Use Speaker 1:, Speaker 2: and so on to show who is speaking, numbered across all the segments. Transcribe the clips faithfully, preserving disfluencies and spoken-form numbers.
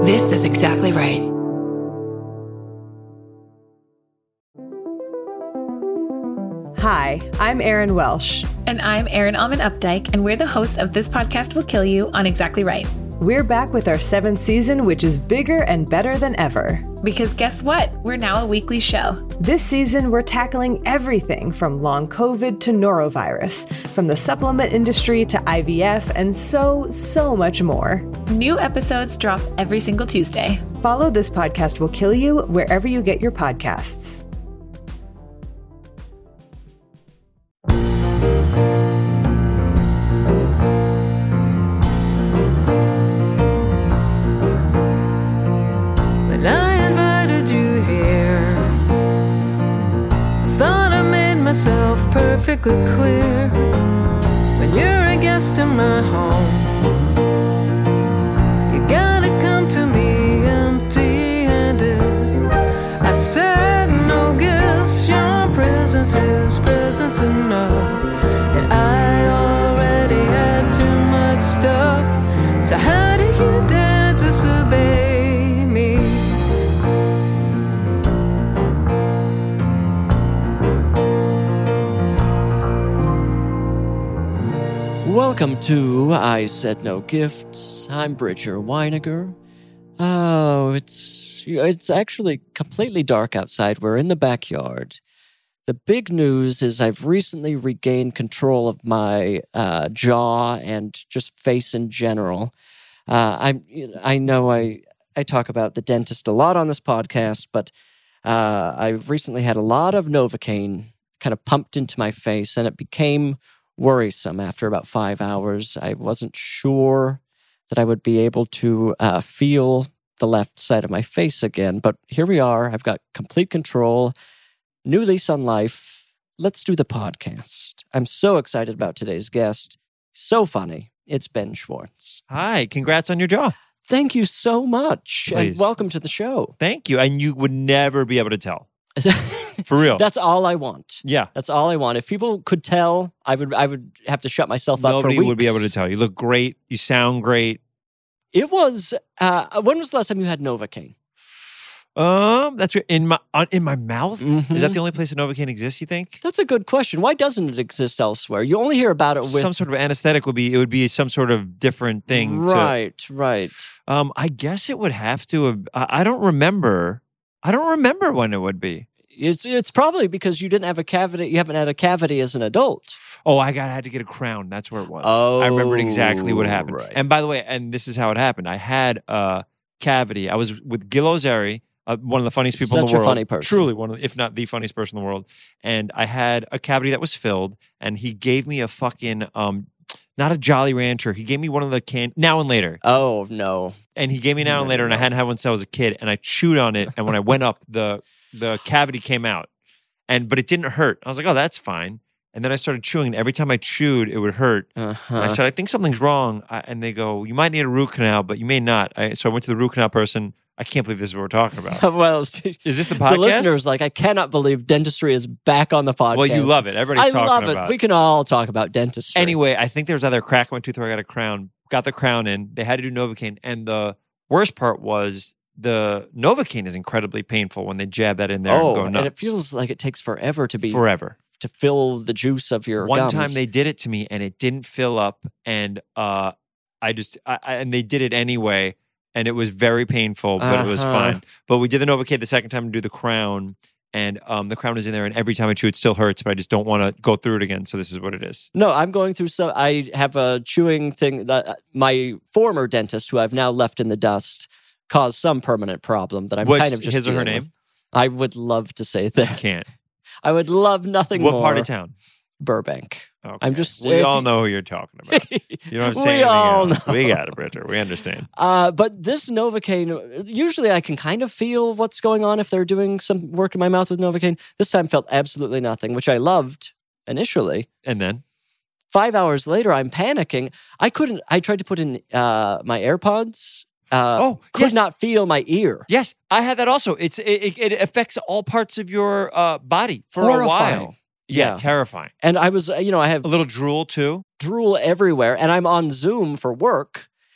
Speaker 1: This is exactly right.
Speaker 2: Hi, I'm Erin Welsh.
Speaker 3: And I'm Erin Alman Updike, and we're the hosts of This Podcast Will Kill You on Exactly Right.
Speaker 2: We're back with our seventh season, which is bigger and better than ever.
Speaker 3: Because guess what? We're now a weekly show.
Speaker 2: This season, we're tackling everything from long COVID to norovirus, from the supplement industry to I V F, and so, so much more.
Speaker 3: New episodes drop every single Tuesday.
Speaker 2: Follow This Podcast Will Kill You wherever you get your podcasts.
Speaker 4: Myself perfectly clear when you're a guest in my home. You gotta come to me empty-handed. I said no gifts, your presence is presence enough. And I already had too much stuff, so how do you dare disobey me?
Speaker 5: Welcome to I Said No Gifts. I'm Bridger Weiniger. Oh, it's it's actually completely dark outside. We're in the backyard. The big news is I've recently regained control of my uh, jaw and just face in general. Uh, I'm I know I I talk about the dentist a lot on this podcast, but uh, I've recently had a lot of Novocaine kind of pumped into my face, and it became worrisome after about five hours. I wasn't sure that I would be able to uh, feel the left side of my face again, but here we are. I've got complete control, new lease on life. Let's do the podcast. I'm so excited about today's guest. So funny. It's Ben Schwartz.
Speaker 6: Hi, congrats on your jaw.
Speaker 5: Thank you so much,
Speaker 6: Please.
Speaker 5: And welcome to the show.
Speaker 6: Thank you, and you would never be able to tell. For real.
Speaker 5: That's all I want.
Speaker 6: Yeah.
Speaker 5: That's all I want. If people could tell, I would I would have to shut myself up
Speaker 6: Nobody
Speaker 5: for weeks.
Speaker 6: would be able to tell. You look great. You sound great.
Speaker 5: It was, uh, when was the last time you had Novocaine?
Speaker 6: Um, that's right. In my on, in my mouth?
Speaker 5: Mm-hmm.
Speaker 6: Is that the only place that Novocaine exists, you think?
Speaker 5: That's a good question. Why doesn't it exist elsewhere? You only hear about it with...
Speaker 6: Some sort of anesthetic would be, it would be some sort of different thing.
Speaker 5: Right,
Speaker 6: to,
Speaker 5: right.
Speaker 6: Um, I guess it would have to have, I, I don't remember. I don't remember when it would be.
Speaker 5: It's it's probably because you didn't have a cavity. You haven't had a cavity as an adult.
Speaker 6: Oh, I got I had to get a crown. That's where it was.
Speaker 5: Oh,
Speaker 6: I remembered exactly what happened.
Speaker 5: right.
Speaker 6: And by the way, and this is how it happened. I had a cavity. I was with Gil Ozeri, uh, one of the funniest people in
Speaker 5: Such
Speaker 6: the
Speaker 5: a
Speaker 6: world.
Speaker 5: funny person.
Speaker 6: Truly one of, the, if not the funniest person in the world. And I had a cavity that was filled, and he gave me a fucking um, not a Jolly Rancher. He gave me one of the can Now and Later.
Speaker 5: Oh no!
Speaker 6: And he gave me Now and Later, and I hadn't had one since I was a kid. And I chewed on it, and when I went up, the the cavity came out. And but it didn't hurt. I was like, oh, that's fine. And then I started chewing, and every time I chewed, it would hurt.
Speaker 5: Uh-huh.
Speaker 6: And I said, I think something's wrong. I, and they go, you might need a root canal, but you may not. I, so I went to the root canal person. I can't believe this is what we're talking about.
Speaker 5: Well,
Speaker 6: Is this the podcast?
Speaker 5: The listeners like, I cannot believe dentistry is back on the podcast.
Speaker 6: Well, you love it. Everybody's
Speaker 5: I
Speaker 6: talking
Speaker 5: love it.
Speaker 6: about it.
Speaker 5: We can all talk about dentistry.
Speaker 6: Anyway, I think there was either a crack in my tooth or I got a crown. Got the crown in. They had to do Novocaine. And the worst part was the Novocaine is incredibly painful when they jab that in there
Speaker 5: oh,
Speaker 6: and go nuts.
Speaker 5: and it feels like it takes forever to be
Speaker 6: forever
Speaker 5: to fill the juice of your
Speaker 6: One
Speaker 5: gums.
Speaker 6: time they did it to me and it didn't fill up, and uh, I just I, I, and they did it anyway, and it was very painful, but
Speaker 5: uh-huh.
Speaker 6: it was fine. But we did the Novocaine the second time to do the crown, and um, the crown is in there, and every time I chew, it still hurts, but I just don't want to go through it again. So this is what it is.
Speaker 5: No, I'm going through some. I have a chewing thing that my former dentist, who I've now left in the dust, caused some permanent problem that I'm
Speaker 6: What's
Speaker 5: kind of just
Speaker 6: his or her
Speaker 5: dealing
Speaker 6: name?
Speaker 5: with. I would love to say that.
Speaker 6: Can't.
Speaker 5: I would love nothing
Speaker 6: What
Speaker 5: more.
Speaker 6: part of town?
Speaker 5: Burbank.
Speaker 6: Okay.
Speaker 5: I'm just.
Speaker 6: We
Speaker 5: if
Speaker 6: all
Speaker 5: you-
Speaker 6: know who you're talking about. You don't have to say
Speaker 5: We
Speaker 6: anything
Speaker 5: all
Speaker 6: else.
Speaker 5: know.
Speaker 6: We got it, Bridger. We understand.
Speaker 5: Uh, but this Novocaine, usually I can kind of feel what's going on if they're doing some work in my mouth with Novocaine. This time felt absolutely nothing, which I loved initially.
Speaker 6: And then?
Speaker 5: Five hours later, I'm panicking. I couldn't, I tried to put in uh, my AirPods. Uh,
Speaker 6: Oh,
Speaker 5: could
Speaker 6: yes.
Speaker 5: not feel my ear.
Speaker 6: Yes, I had that also. It's It, it, it affects all parts of your uh, body for a
Speaker 5: Horrifying.
Speaker 6: while. Yeah,
Speaker 5: Yeah.
Speaker 6: terrifying.
Speaker 5: And I was, uh, you know, I have
Speaker 6: A little drool too.
Speaker 5: drool everywhere, and I'm on Zoom for work,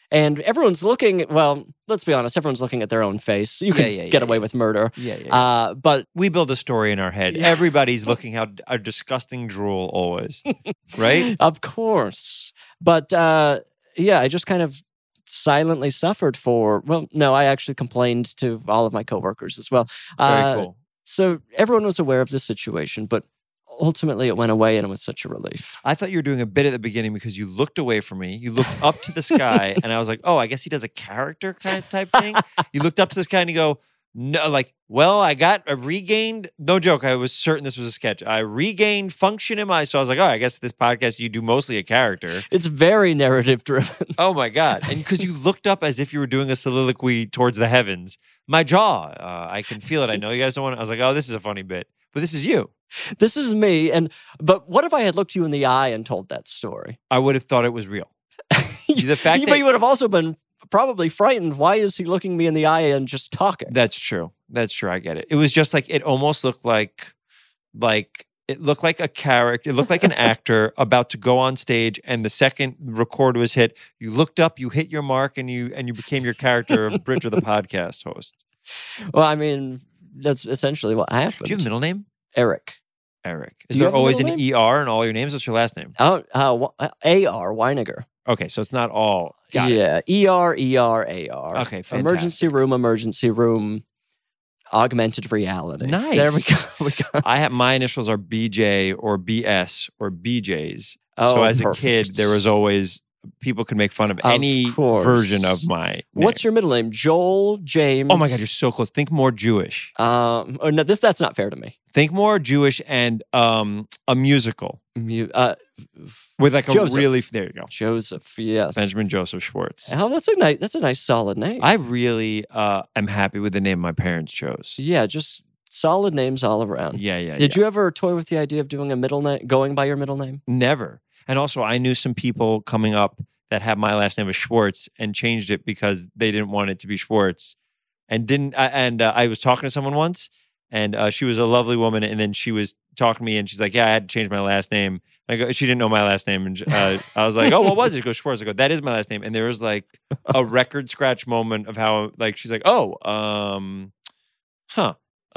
Speaker 5: And everyone's looking, well, let's be honest, everyone's looking at their own face. You can
Speaker 6: Yeah, yeah,
Speaker 5: get
Speaker 6: yeah,
Speaker 5: away
Speaker 6: yeah.
Speaker 5: with murder.
Speaker 6: Yeah, yeah. yeah.
Speaker 5: Uh, but
Speaker 6: we build a story in our head.
Speaker 5: Yeah.
Speaker 6: Everybody's looking how a disgusting drool always, right?
Speaker 5: of course. But uh, yeah, I just kind of silently suffered for, well, no, I actually complained to all of my coworkers as well.
Speaker 6: Very
Speaker 5: Uh,
Speaker 6: cool.
Speaker 5: So everyone was aware of the situation, but ultimately it went away and it was such a relief.
Speaker 6: I thought you were doing a bit at the beginning because you looked away from me. You looked up to the sky, and I was like, "Oh, I guess he does a character kind of type thing." You looked up to the sky and you go, "No, like, well, I got a regained." No joke. I was certain this was a sketch. I regained function in my. So I was like, "Oh, I guess this podcast you do mostly a character."
Speaker 5: It's very narrative driven.
Speaker 6: Oh my god! And because you looked up as if you were doing a soliloquy towards the heavens, my jaw, uh, I can feel it. I know you guys don't want. to. I was like, "Oh, this is a funny bit," but this is you.
Speaker 5: This is me. And but what if I had looked you in the eye and told that story?
Speaker 6: I would have thought it was real. The fact
Speaker 5: but
Speaker 6: that
Speaker 5: you would have also been probably frightened. Why is he looking me in the eye and just talking?
Speaker 6: That's true. That's true. I get it. It was just like it almost looked like, like it looked like a character. It looked like an actor about to go on stage, and the second record was hit, you looked up, you hit your mark, and you and you became your character of Bridger, the podcast host.
Speaker 5: Well, I mean, that's essentially what happened.
Speaker 6: Do you have a middle name?
Speaker 5: Eric.
Speaker 6: Eric. Is
Speaker 5: Do you
Speaker 6: there
Speaker 5: have a
Speaker 6: always an
Speaker 5: middle
Speaker 6: E R in all your names? What's your last name?
Speaker 5: Oh, uh, Wa- uh, A R Weiniger.
Speaker 6: Okay, so it's not all. Got it.
Speaker 5: yeah, E R E R A R.
Speaker 6: Okay, fantastic.
Speaker 5: Emergency room, emergency room, augmented reality.
Speaker 6: Nice.
Speaker 5: There we go. We got
Speaker 6: I have my initials are B J or B S or B J's.
Speaker 5: Oh,
Speaker 6: so as
Speaker 5: perfect.
Speaker 6: a kid, there was always people could make fun of,
Speaker 5: Of
Speaker 6: any
Speaker 5: course.
Speaker 6: version of my name.
Speaker 5: What's your middle name? Joel, James.
Speaker 6: Oh my God, you're so close. Think more Jewish.
Speaker 5: Um, oh, no, this that's not fair to me.
Speaker 6: Think more Jewish and um, a musical
Speaker 5: Mu- uh,
Speaker 6: with like a
Speaker 5: Joseph.
Speaker 6: really. There you go,
Speaker 5: Joseph. Yes.
Speaker 6: Benjamin Joseph Schwartz.
Speaker 5: Oh, that's a nice. That's a nice, solid name.
Speaker 6: I really uh, am happy with the name my parents chose.
Speaker 5: yeah, just solid names all around.
Speaker 6: Yeah, yeah.
Speaker 5: Did
Speaker 6: yeah.
Speaker 5: you ever toy with the idea of doing a middle name, going by your middle name?
Speaker 6: Never. And also, I knew some people coming up that had my last name as Schwartz and changed it because they didn't want it to be Schwartz, and didn't. I- And uh, I was talking to someone once, and uh, she was a lovely woman, and then she was talking to me, and she's like, "Yeah, I had to change my last name." I go, she didn't know my last name, and uh, I was like, "Oh, what was it?" She goes, "Schwartz." I go, "That is my last name." And there was like a record scratch moment of how, like, she's like, "Oh, um, huh."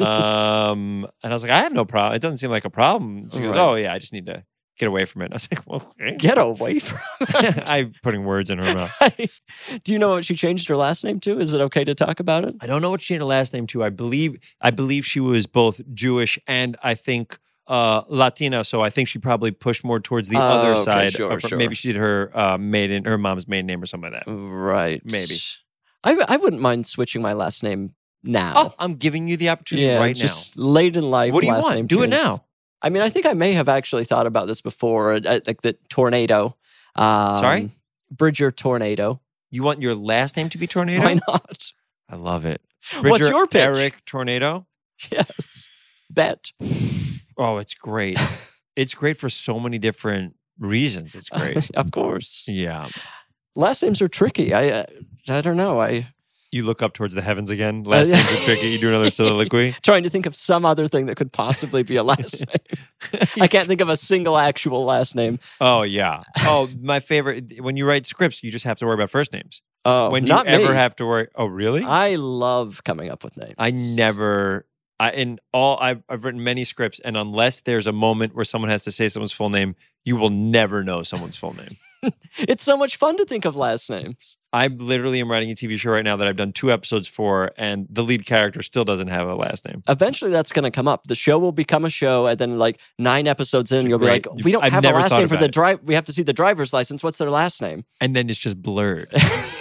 Speaker 6: Um, and I was like, I have no problem. It doesn't seem like a problem. She goes,
Speaker 5: Right.
Speaker 6: "Oh yeah, I just need to get away from it." I was like, "Well, okay."
Speaker 5: Get away from.
Speaker 6: I'm putting words in her mouth.
Speaker 5: Do you know what she changed her last name to? Is it okay to talk about it?
Speaker 6: I don't know what she had her last name to. I believe I believe she was both Jewish and I think uh, Latina. So I think she probably pushed more towards the
Speaker 5: Oh,
Speaker 6: other
Speaker 5: okay,
Speaker 6: side.
Speaker 5: sure,
Speaker 6: of her-
Speaker 5: sure.
Speaker 6: Maybe she did her uh, maiden, her mom's maiden name or something like that.
Speaker 5: Right.
Speaker 6: Maybe.
Speaker 5: I, I wouldn't mind switching my last name now.
Speaker 6: Oh, I'm giving you the opportunity
Speaker 5: yeah,
Speaker 6: right
Speaker 5: just late in
Speaker 6: now.
Speaker 5: life.
Speaker 6: What do you
Speaker 5: last
Speaker 6: want?
Speaker 5: name
Speaker 6: Do it
Speaker 5: change.
Speaker 6: now.
Speaker 5: I mean, I think I may have actually thought about this before, uh, like the tornado. Um,
Speaker 6: Sorry?
Speaker 5: Bridger Tornado.
Speaker 6: You want your last name to be Tornado?
Speaker 5: Why not?
Speaker 6: I love it.
Speaker 5: What's
Speaker 6: Bridger
Speaker 5: your pitch?
Speaker 6: Eric Tornado.
Speaker 5: Yes. Bet.
Speaker 6: Oh, it's great. It's great for so many different reasons. It's great.
Speaker 5: Of course.
Speaker 6: Yeah.
Speaker 5: Last names are tricky. I uh, I don't know. I
Speaker 6: You look up towards the heavens again. Last
Speaker 5: yeah.
Speaker 6: names are tricky. You do another soliloquy.
Speaker 5: trying to think of some other thing that could possibly be a last name. I can't think of a single actual last name.
Speaker 6: Oh yeah. Oh, my favorite. When you write scripts, you just have to worry about first names.
Speaker 5: Oh,
Speaker 6: When do
Speaker 5: not
Speaker 6: you ever
Speaker 5: me.
Speaker 6: have to worry? Oh, really?
Speaker 5: I love coming up with names.
Speaker 6: I never. I in all. I've, I've written many scripts, and unless there's a moment where someone has to say someone's full name, you will never know someone's full name.
Speaker 5: It's so much fun to think of last names.
Speaker 6: I literally am writing a T V show right now that I've done two episodes for, and the lead character still doesn't have a last name.
Speaker 5: Eventually, that's going to come up. The show will become a show, and then like nine episodes in,
Speaker 6: It's
Speaker 5: you'll
Speaker 6: great.
Speaker 5: be like, "We don't
Speaker 6: I've
Speaker 5: have a
Speaker 6: never
Speaker 5: last
Speaker 6: thought
Speaker 5: name for
Speaker 6: about
Speaker 5: the
Speaker 6: it.
Speaker 5: drive. We have to see the driver's license. What's their last name?"
Speaker 6: And then it's just blurred.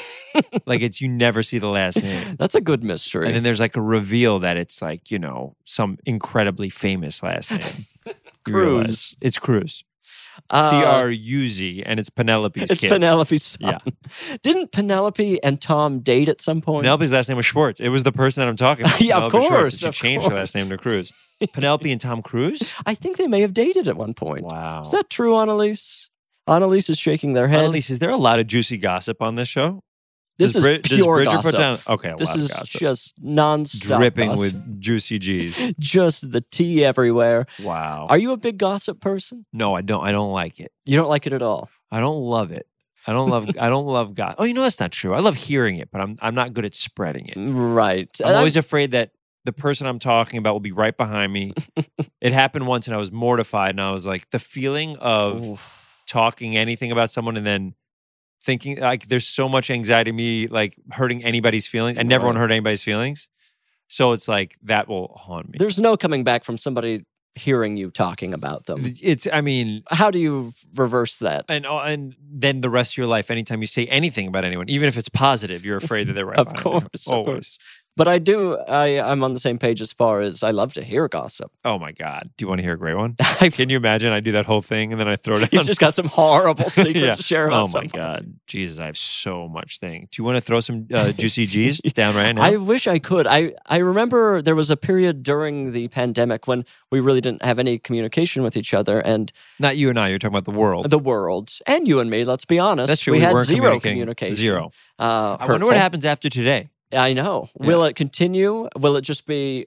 Speaker 6: Like it's you never see the last name.
Speaker 5: That's a good mystery.
Speaker 6: And then there's like a reveal that it's like, you know, some incredibly famous last name. You realize
Speaker 5: Cruz.
Speaker 6: It's Cruz.
Speaker 5: Uh,
Speaker 6: C R U Z, and it's Penelope's
Speaker 5: It's
Speaker 6: kid.
Speaker 5: Penelope's son.
Speaker 6: Yeah.
Speaker 5: Didn't Penelope and Tom date at some point?
Speaker 6: Penelope's last name was Schwartz. It was the person that I'm talking about.
Speaker 5: Yeah, of
Speaker 6: Penelope Schwartz,
Speaker 5: course,
Speaker 6: and She
Speaker 5: of
Speaker 6: changed her
Speaker 5: course.
Speaker 6: last name to Cruz. Penelope and Tom Cruise?
Speaker 5: I think they may have dated at one point.
Speaker 6: Wow.
Speaker 5: Is that true, Annalise? Annalise is shaking their head.
Speaker 6: Annalise, is there a lot of juicy gossip on this show?
Speaker 5: this
Speaker 6: Does
Speaker 5: is
Speaker 6: Brid- does
Speaker 5: pure
Speaker 6: Bridger
Speaker 5: gossip.
Speaker 6: put down- okay, a
Speaker 5: this
Speaker 6: lot of
Speaker 5: is
Speaker 6: gossip.
Speaker 5: just nonstop
Speaker 6: Dripping
Speaker 5: gossip.
Speaker 6: with juicy G's.
Speaker 5: just the tea everywhere.
Speaker 6: Wow.
Speaker 5: Are you a big gossip person?
Speaker 6: no, I don't. I don't like it.
Speaker 5: You don't like it at all.
Speaker 6: I don't love it. I don't love. I don't love God. Oh, you know that's not true. I love hearing it, but I'm I'm not good at spreading it.
Speaker 2: Right.
Speaker 6: I'm always afraid that the person I'm talking about will be right behind me. It happened once, and I was mortified. And I was like, the feeling of
Speaker 2: Oof.
Speaker 6: talking anything about someone and then thinking like there's so much anxiety in me, like hurting anybody's feelings. I never
Speaker 2: Right.
Speaker 6: want to hurt anybody's feelings. So it's like that will haunt me.
Speaker 2: There's no coming back from somebody hearing you talking about them.
Speaker 6: It's. I mean.
Speaker 2: How do you reverse that?
Speaker 6: And uh, and then the rest of your life, anytime you say anything about anyone, even if it's positive, you're afraid that they're right.
Speaker 2: Of
Speaker 6: behind you.
Speaker 2: course, of
Speaker 6: Always.
Speaker 2: course. But I do, I, I'm on the same page as far as I love to hear gossip.
Speaker 6: Oh my God! Do you want to hear a great one?
Speaker 2: I've,
Speaker 6: Can you imagine? I do that whole thing and then I throw it
Speaker 2: you've
Speaker 6: out.
Speaker 2: just got some horrible secrets
Speaker 6: Yeah.
Speaker 2: to share about
Speaker 6: Oh my
Speaker 2: someone.
Speaker 6: God, Jesus! I have so much thing. Do you want to throw some uh, juicy G's down right now?
Speaker 2: I wish I could. I, I remember there was a period during the pandemic when we really didn't have any communication with each other, and
Speaker 6: Not you and I. You're talking about the world.
Speaker 2: the world, and you and me, let's be honest.
Speaker 6: That's true.
Speaker 2: We,
Speaker 6: We
Speaker 2: had
Speaker 6: weren't
Speaker 2: zero
Speaker 6: communicating.
Speaker 2: communication.
Speaker 6: Zero.
Speaker 2: Uh,
Speaker 6: I wonder
Speaker 2: hurtful.
Speaker 6: what happens after today.
Speaker 2: I know.
Speaker 6: Yeah.
Speaker 2: Will it continue? Will it just be...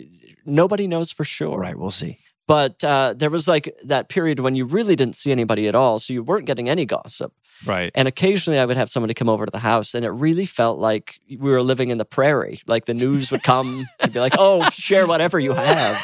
Speaker 2: Nobody knows for sure.
Speaker 6: Right. We'll see.
Speaker 2: But uh, there was like that period when you really didn't see anybody at all, so you weren't getting any gossip.
Speaker 6: Right.
Speaker 2: And occasionally I would have somebody come over to the house, and it really felt like we were living in the prairie. Like the news would come and be like, oh, share whatever you have.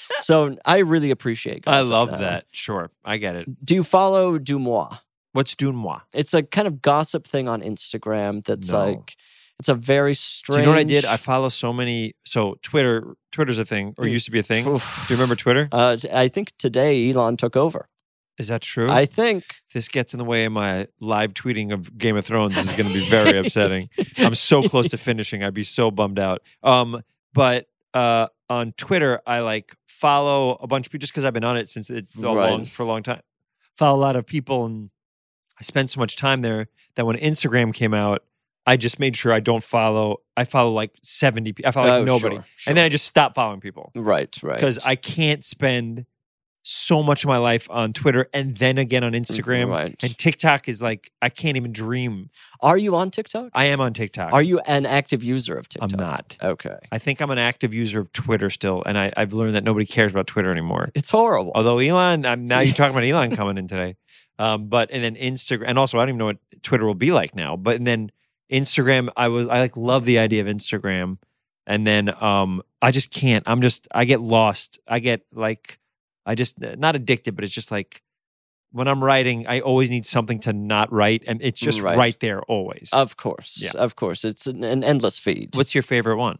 Speaker 2: So I really appreciate
Speaker 6: I
Speaker 2: gossip
Speaker 6: love
Speaker 2: now.
Speaker 6: that. Sure. I get it.
Speaker 2: Do you follow Dumois?
Speaker 6: What's Dunois?
Speaker 2: It's a kind of gossip thing on Instagram that's
Speaker 6: No.
Speaker 2: like, it's a very strange...
Speaker 6: Do you know what I did? I follow so many. So Twitter, Twitter's a thing, or
Speaker 2: Mm.
Speaker 6: used to be a thing.
Speaker 2: Oof.
Speaker 6: Do you remember Twitter?
Speaker 2: Uh, I think today Elon took over.
Speaker 6: Is that true?
Speaker 2: I think.
Speaker 6: If this gets in the way of my live tweeting of Game of Thrones, this is going to be very upsetting. I'm so close to finishing. I'd be so bummed out. Um, but uh, on Twitter, I like follow a bunch of people just because I've been on it since it a
Speaker 2: Right.
Speaker 6: long for a long time. Follow a lot of people, and I spend so much time there that when Instagram came out, I just made sure I don't follow. I follow like seventy people. I follow like
Speaker 2: Oh,
Speaker 6: nobody,
Speaker 2: sure,
Speaker 6: and then I just stop following people
Speaker 2: Right, right.
Speaker 6: because I can't spend so much of my life on Twitter and then again on Instagram.
Speaker 2: Right.
Speaker 6: And TikTok is like, I can't even dream.
Speaker 2: Are you on TikTok?
Speaker 6: I am on TikTok.
Speaker 2: Are you an active user of
Speaker 6: I'm
Speaker 2: TikTok?
Speaker 6: not.
Speaker 2: Okay.
Speaker 6: I think I'm an active user of Twitter still. And I, I've learned that nobody cares about Twitter anymore.
Speaker 2: It's horrible.
Speaker 6: Although Elon, I'm, now you're talking about Elon coming in today. Um, but, and then Instagram, and also I don't even know what Twitter will be like now. But, and then Instagram, I was, I like love the idea of Instagram. And then um, I just can't. I'm just, I get lost. I get like, I just, not addicted, but it's just like when I'm writing, I always need something to not write. And it's just
Speaker 2: Right.
Speaker 6: right, there always.
Speaker 2: Of course.
Speaker 6: Yeah.
Speaker 2: Of course. It's an, an endless feed.
Speaker 6: What's your favorite one?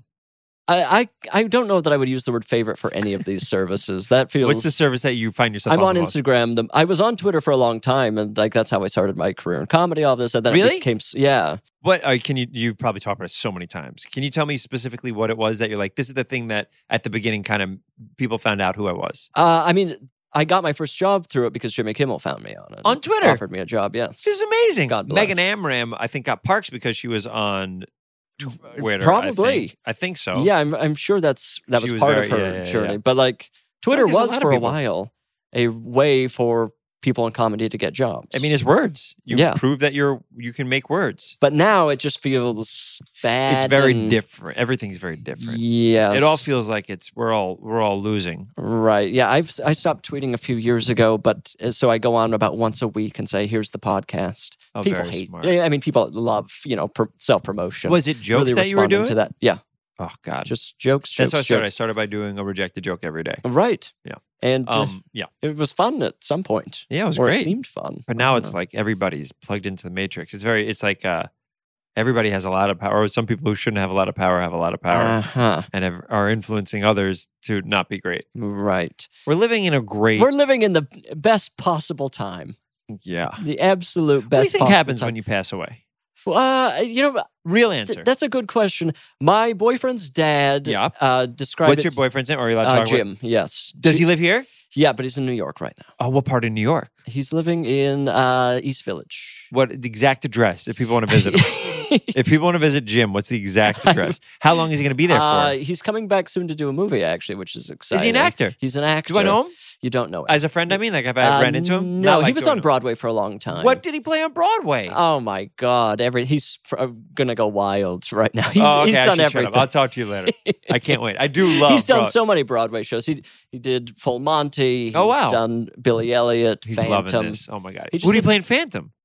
Speaker 2: I, I I don't know that I would use the word favorite for any of these services. That feels.
Speaker 6: What's the service that you find yourself
Speaker 2: I'm
Speaker 6: on
Speaker 2: on
Speaker 6: the most?
Speaker 2: Instagram. The, I was on Twitter for a long time, and like that's how I started my career in comedy. All this, and then
Speaker 6: Really?
Speaker 2: it became yeah.
Speaker 6: What uh, can you? You've probably talked about it so many times. Can you tell me specifically what it was that you're like? This is the thing that at the beginning, kind of people found out who I was
Speaker 2: Uh, I mean, I got my first job through it because Jimmy Kimmel found me on it.
Speaker 6: On Twitter?
Speaker 2: offered me a job. Yes,
Speaker 6: This is amazing.
Speaker 2: God bless.
Speaker 6: Megan Amram, I think, got Parks because she was on Twitter.
Speaker 2: Probably.
Speaker 6: I think, I think so.
Speaker 2: Yeah, I'm I'm sure that's that
Speaker 6: She
Speaker 2: was,
Speaker 6: was
Speaker 2: part
Speaker 6: very-
Speaker 2: of her
Speaker 6: yeah, yeah,
Speaker 2: journey.
Speaker 6: yeah.
Speaker 2: But like Twitter
Speaker 6: like there's a
Speaker 2: was
Speaker 6: lot of
Speaker 2: for a
Speaker 6: people.
Speaker 2: while a way for people in comedy to get jobs.
Speaker 6: I mean, it's words. You
Speaker 2: Yeah.
Speaker 6: prove that you're you can make words.
Speaker 2: but now it just feels bad.
Speaker 6: It's very
Speaker 2: and-
Speaker 6: different. Everything's very different.
Speaker 2: Yes.
Speaker 6: It all feels like it's we're all we're all losing.
Speaker 2: Right. Yeah. I've I stopped tweeting a few years ago, but uh, so I go on about once a week and say, "Here's the podcast."
Speaker 6: Oh,
Speaker 2: people
Speaker 6: very
Speaker 2: hate.
Speaker 6: smart.
Speaker 2: Yeah, I mean, people love you know pr- self promotion.
Speaker 6: Was it jokes
Speaker 2: really
Speaker 6: that you were
Speaker 2: responding
Speaker 6: doing?
Speaker 2: to that? Yeah.
Speaker 6: Oh God,
Speaker 2: Just jokes.
Speaker 6: that's
Speaker 2: Jokes.
Speaker 6: how I started. I
Speaker 2: jokes.
Speaker 6: started by doing a rejected joke every day.
Speaker 2: Right.
Speaker 6: Yeah.
Speaker 2: And uh,
Speaker 6: Um, yeah,
Speaker 2: it was fun at some point.
Speaker 6: yeah, it was
Speaker 2: or
Speaker 6: great.
Speaker 2: it seemed fun.
Speaker 6: But
Speaker 2: I
Speaker 6: now
Speaker 2: don't
Speaker 6: it's
Speaker 2: know.
Speaker 6: like everybody's plugged into the matrix. It's very, it's like uh, everybody has a lot of power. Or some people who shouldn't have a lot of power have a lot of power
Speaker 2: Uh-huh.
Speaker 6: and have, are influencing others to not be great.
Speaker 2: Right.
Speaker 6: We're living in a great,
Speaker 2: We're living in the best possible time.
Speaker 6: yeah.
Speaker 2: The absolute best
Speaker 6: What do you think
Speaker 2: possible
Speaker 6: happens
Speaker 2: time.
Speaker 6: when you pass away?
Speaker 2: Uh, you know,
Speaker 6: Real
Speaker 2: th-
Speaker 6: answer.
Speaker 2: that's a good question. My boyfriend's dad
Speaker 6: Yeah.
Speaker 2: uh, described
Speaker 6: What's
Speaker 2: it-
Speaker 6: your boyfriend's name? Are you allowed to
Speaker 2: Uh,
Speaker 6: talk about?
Speaker 2: Jim, yes.
Speaker 6: Does he live here?
Speaker 2: Yeah, but he's in New York right now.
Speaker 6: Oh, what part of New York?
Speaker 2: He's living in uh, East Village.
Speaker 6: What the exact address? If people want to visit him, if people want to visit Jim, what's the exact address? How long is he going to be there
Speaker 2: Uh,
Speaker 6: for?
Speaker 2: he's coming back soon to do a movie, actually, which is
Speaker 6: Is
Speaker 2: exciting.
Speaker 6: he an actor?
Speaker 2: He's an actor.
Speaker 6: Do I know him
Speaker 2: You don't know him.
Speaker 6: as a friend? I mean, like have I
Speaker 2: Uh,
Speaker 6: ran into him?
Speaker 2: No,
Speaker 6: Not
Speaker 2: he
Speaker 6: like
Speaker 2: was
Speaker 6: do I
Speaker 2: on
Speaker 6: know-
Speaker 2: Broadway for a long time.
Speaker 6: What did he play on Broadway?
Speaker 2: Oh my God! Every he's uh, gonna go wild right now. He's,
Speaker 6: oh, okay.
Speaker 2: he's
Speaker 6: I
Speaker 2: done
Speaker 6: should shut up.
Speaker 2: everything.
Speaker 6: I'll talk to you later. I can't wait. I do love.
Speaker 2: He's done
Speaker 6: Broad-
Speaker 2: so many Broadway shows. He he did Full Monty. He's
Speaker 6: Oh, wow.
Speaker 2: done Billy Elliot.
Speaker 6: He's
Speaker 2: Phantom.
Speaker 6: loving this. Oh my god.
Speaker 2: He
Speaker 6: Who do you
Speaker 2: just
Speaker 6: play in Phantom?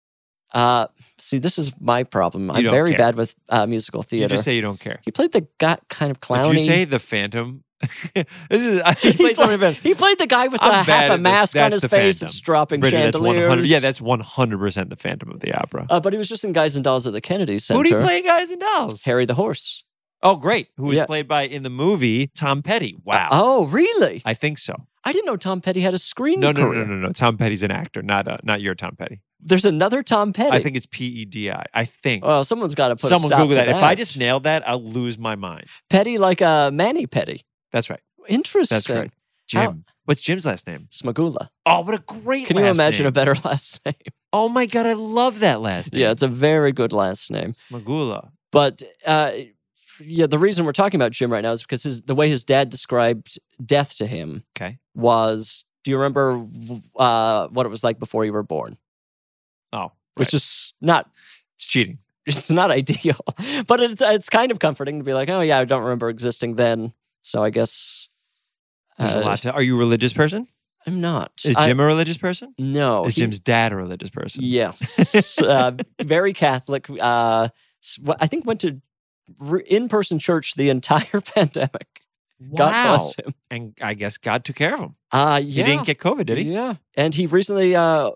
Speaker 2: Uh, see, this is my problem. I'm
Speaker 6: don't
Speaker 2: very
Speaker 6: care.
Speaker 2: bad with uh, musical theater.
Speaker 6: You just say you don't care.
Speaker 2: he played the guy, kind of clowny.
Speaker 6: If you say the Phantom, this is he played so many
Speaker 2: he played the guy with the
Speaker 6: I'm bad
Speaker 2: half
Speaker 6: at
Speaker 2: a
Speaker 6: this.
Speaker 2: mask on
Speaker 6: That's
Speaker 2: his
Speaker 6: the
Speaker 2: face
Speaker 6: Phantom.
Speaker 2: that's dropping
Speaker 6: Bridget, that's one
Speaker 2: chandeliers.
Speaker 6: hundred. Yeah, that's one hundred percent the Phantom of the Opera.
Speaker 2: Uh, but he was just in Guys and Dolls at the Kennedy Center.
Speaker 6: Who do you play, Guys and Dolls?
Speaker 2: Harry the Horse.
Speaker 6: Oh, great. Who was
Speaker 2: Yeah.
Speaker 6: played by in the movie Tom Petty? Wow.
Speaker 2: Oh, really?
Speaker 6: I think so.
Speaker 2: I didn't know Tom Petty had a screen
Speaker 6: No, no,
Speaker 2: career.
Speaker 6: no, no, no, no. Tom Petty's an actor, not uh, not your Tom Petty.
Speaker 2: There's another Tom Petty.
Speaker 6: I think it's P E D I. I think.
Speaker 2: Well, someone's got to put
Speaker 6: Someone
Speaker 2: a stop
Speaker 6: Google
Speaker 2: to
Speaker 6: that. If I just nailed that, I'll lose my mind.
Speaker 2: Petty like uh, Manny Petty.
Speaker 6: That's right.
Speaker 2: Interesting.
Speaker 6: That's correct. Jim.
Speaker 2: How-
Speaker 6: What's Jim's last name?
Speaker 2: Smagula.
Speaker 6: Oh, what a great
Speaker 2: Can you
Speaker 6: last
Speaker 2: imagine
Speaker 6: name.
Speaker 2: a better last name?
Speaker 6: Oh my God, I love that last name.
Speaker 2: Yeah, it's a very good last name.
Speaker 6: Magula.
Speaker 2: But uh, yeah, the reason we're talking about Jim right now is because his the way his dad described death to him
Speaker 6: Okay.
Speaker 2: was. Do you remember uh, what it was like before you were born?
Speaker 6: Oh,
Speaker 2: Which
Speaker 6: right.
Speaker 2: is not.
Speaker 6: It's cheating.
Speaker 2: It's not ideal, but it's it's kind of comforting to be like, oh yeah, I don't remember existing then, so I guess
Speaker 6: There's
Speaker 2: uh,
Speaker 6: a lot to. Are you a religious person?
Speaker 2: I'm not.
Speaker 6: Is
Speaker 2: I-
Speaker 6: Jim a religious person?
Speaker 2: no,
Speaker 6: Is
Speaker 2: he-
Speaker 6: Jim's dad a religious person?
Speaker 2: Yes, uh, very Catholic. Uh, s- I think went to re- in-person church the entire pandemic. God
Speaker 6: Wow.
Speaker 2: bless him.
Speaker 6: And I guess God took care of him.
Speaker 2: Uh,
Speaker 6: He
Speaker 2: yeah.
Speaker 6: didn't get COVID, did he?
Speaker 2: Yeah, and he recently uh,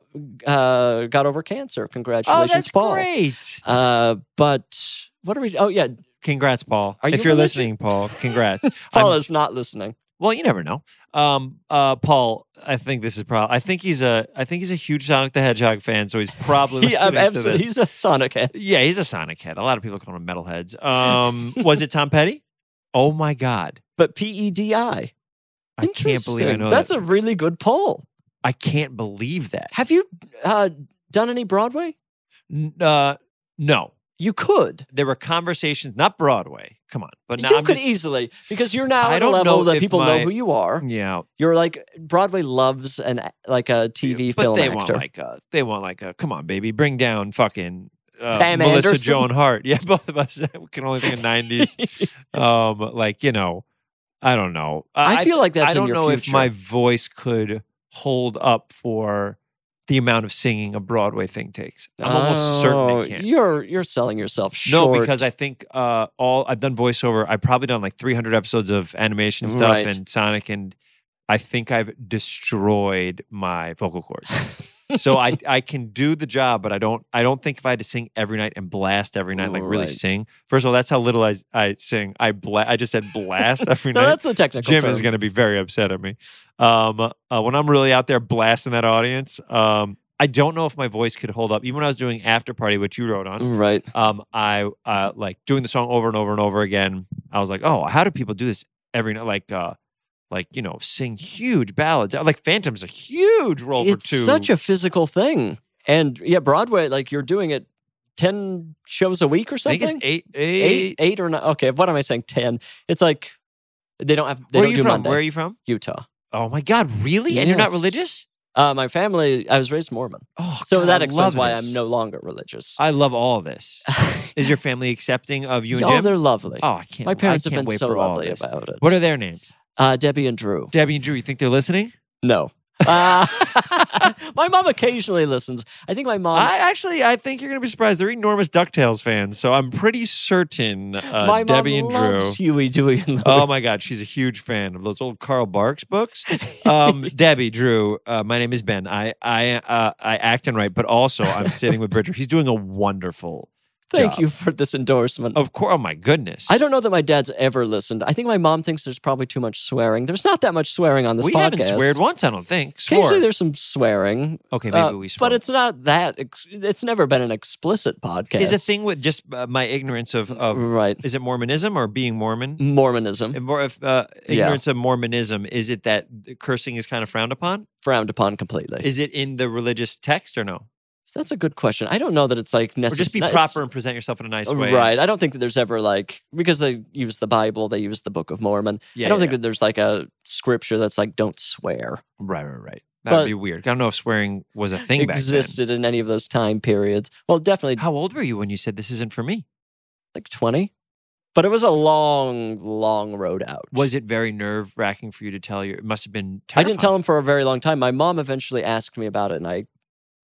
Speaker 2: uh, got over cancer.
Speaker 6: Oh,
Speaker 2: Congratulations,
Speaker 6: that's
Speaker 2: Paul.
Speaker 6: great.
Speaker 2: Uh, but what are we? Oh yeah,
Speaker 6: Congrats, Paul.
Speaker 2: Are you
Speaker 6: if you're
Speaker 2: religious?
Speaker 6: listening, Paul, congrats.
Speaker 2: Paul
Speaker 6: I'm-
Speaker 2: is not listening.
Speaker 6: Well, you never know. Um, uh, Paul, I think this is probably. I think he's a. I think he's a huge Sonic the Hedgehog fan, so he's probably
Speaker 2: He,
Speaker 6: listening
Speaker 2: I'm
Speaker 6: to
Speaker 2: absolutely,
Speaker 6: this.
Speaker 2: he's a Sonic head.
Speaker 6: Yeah, he's a Sonic head. A lot of people call him metalheads. Um, was it Tom Petty? Oh my God,
Speaker 2: But P E D I.
Speaker 6: I can't believe I
Speaker 2: Interesting.
Speaker 6: know
Speaker 2: That's
Speaker 6: that.
Speaker 2: a really good poll.
Speaker 6: I can't believe that.
Speaker 2: Have you uh, done any Broadway?
Speaker 6: N- Uh, no,
Speaker 2: You could.
Speaker 6: there were conversations. Not Broadway. Come on, but now
Speaker 2: you
Speaker 6: I'm
Speaker 2: could
Speaker 6: just-
Speaker 2: easily, because you're now
Speaker 6: I
Speaker 2: at a
Speaker 6: don't
Speaker 2: level
Speaker 6: know
Speaker 2: that
Speaker 6: if
Speaker 2: people
Speaker 6: my-
Speaker 2: know who you are.
Speaker 6: Yeah,
Speaker 2: You're like, Broadway loves an like a T V
Speaker 6: but
Speaker 2: film
Speaker 6: they
Speaker 2: actor.
Speaker 6: want like a. They want like a. Come on, baby, bring down fucking. Uh,
Speaker 2: Pam
Speaker 6: Melissa
Speaker 2: Anderson?
Speaker 6: Joan Hart. Yeah, both of us we can only think of nineties. um, like you know, I don't know.
Speaker 2: I feel like that's
Speaker 6: I
Speaker 2: in
Speaker 6: don't
Speaker 2: your
Speaker 6: know if
Speaker 2: future.
Speaker 6: my voice could hold up for the amount of singing a Broadway thing takes. I'm almost certain
Speaker 2: Oh,
Speaker 6: it can't.
Speaker 2: You're you're selling yourself
Speaker 6: No,
Speaker 2: short.
Speaker 6: because I think uh, all I've done voiceover. I've probably done like three hundred episodes of animation stuff
Speaker 2: Right.
Speaker 6: and Sonic, and I think I've destroyed my vocal cords. So I I can do the job, but I don't I don't think if I had to sing every night and blast every night, like really
Speaker 2: Right.
Speaker 6: sing. First of all, that's how little I I sing. I bla- I just said blast every
Speaker 2: no,
Speaker 6: night.
Speaker 2: that's the technical
Speaker 6: Jim
Speaker 2: term.
Speaker 6: is going to be very upset at me. Um, uh, when I'm really out there blasting that audience, um, I don't know if my voice could hold up. Even when I was doing After Party, which you wrote on,
Speaker 2: Right.
Speaker 6: um, I uh, like doing the song over and over and over again. I was like, oh, how do people do this every night? Like, uh, like you know, sing huge ballads. Like Phantom's a huge role
Speaker 2: It's
Speaker 6: for two.
Speaker 2: such a physical thing. And yeah, Broadway, like you're doing it ten shows a week or
Speaker 6: I
Speaker 2: something?
Speaker 6: think it's eight.
Speaker 2: eight,
Speaker 6: eight.
Speaker 2: eight or nine. Okay, what am I saying? Ten. It's like they don't have. They
Speaker 6: Where are
Speaker 2: don't
Speaker 6: you
Speaker 2: do
Speaker 6: from?
Speaker 2: Monday.
Speaker 6: Where are you from?
Speaker 2: Utah.
Speaker 6: Oh my God, really? And you're not
Speaker 2: Yes.
Speaker 6: religious?
Speaker 2: Uh, my family. I was raised Mormon,
Speaker 6: Oh,
Speaker 2: so
Speaker 6: God,
Speaker 2: that
Speaker 6: I
Speaker 2: explains
Speaker 6: love
Speaker 2: why
Speaker 6: this.
Speaker 2: I'm no longer religious.
Speaker 6: I love all of this. Is your family accepting of you and
Speaker 2: oh,
Speaker 6: Jim?
Speaker 2: they're lovely.
Speaker 6: Oh, I can't.
Speaker 2: my parents
Speaker 6: I
Speaker 2: have
Speaker 6: can't
Speaker 2: been
Speaker 6: wait
Speaker 2: so
Speaker 6: for all
Speaker 2: lovely
Speaker 6: this.
Speaker 2: about it.
Speaker 6: What are their names?
Speaker 2: uh, Debbie and Drew?
Speaker 6: Debbie and Drew. You think they're listening?
Speaker 2: No. Uh, my mom occasionally listens. I think my mom.
Speaker 6: I actually, I think you're going to be surprised. They're enormous DuckTales fans, so I'm pretty certain uh,
Speaker 2: my
Speaker 6: Debbie
Speaker 2: mom
Speaker 6: and Drew.
Speaker 2: loves Huey, Dewey, and Louie.
Speaker 6: Oh my God, she's a huge fan of those old Carl Barks books. Um, Debbie, Drew, uh, my name is Ben. I I uh, I act and write, but also I'm sitting with Bridger. He's doing a wonderful
Speaker 2: Thank
Speaker 6: job.
Speaker 2: you for this endorsement.
Speaker 6: Of course. Oh my goodness.
Speaker 2: I don't know that my dad's ever listened. I think my mom thinks there's probably too much swearing. There's not that much swearing on this
Speaker 6: we
Speaker 2: podcast.
Speaker 6: haven't sweared once. I don't think.
Speaker 2: Occasionally
Speaker 6: Swore.
Speaker 2: there's some swearing.
Speaker 6: Okay, maybe
Speaker 2: uh,
Speaker 6: we swore.
Speaker 2: But it's not that. ex- It's never been an explicit podcast.
Speaker 6: is a thing with just uh, my ignorance of, of
Speaker 2: Right.
Speaker 6: is it Mormonism or being Mormon?
Speaker 2: Mormonism.
Speaker 6: And more if uh, ignorance of Mormonism, is it that cursing is kind of frowned upon?
Speaker 2: Frowned upon completely.
Speaker 6: Is it in the religious text or no?
Speaker 2: That's a good question. I don't know that it's like
Speaker 6: Or
Speaker 2: necessary.
Speaker 6: just be proper and present yourself in a nice way?
Speaker 2: Right. I don't think that there's ever like, because they use the Bible, they use the Book of Mormon.
Speaker 6: Yeah,
Speaker 2: I don't
Speaker 6: yeah,
Speaker 2: think that there's like a scripture that's like, don't swear.
Speaker 6: Right, right, right. That
Speaker 2: But-
Speaker 6: would be weird. I don't know if swearing was a thing back
Speaker 2: Existed in any of those time periods. Well, definitely
Speaker 6: then. How old were you when you said this isn't for me?
Speaker 2: like twenty. But it was a long, long road out.
Speaker 6: Was it very nerve wracking for you to tell your? It must have been.
Speaker 2: I
Speaker 6: Terrifying.
Speaker 2: didn't tell him for a very long time. My mom eventually asked me about it, and I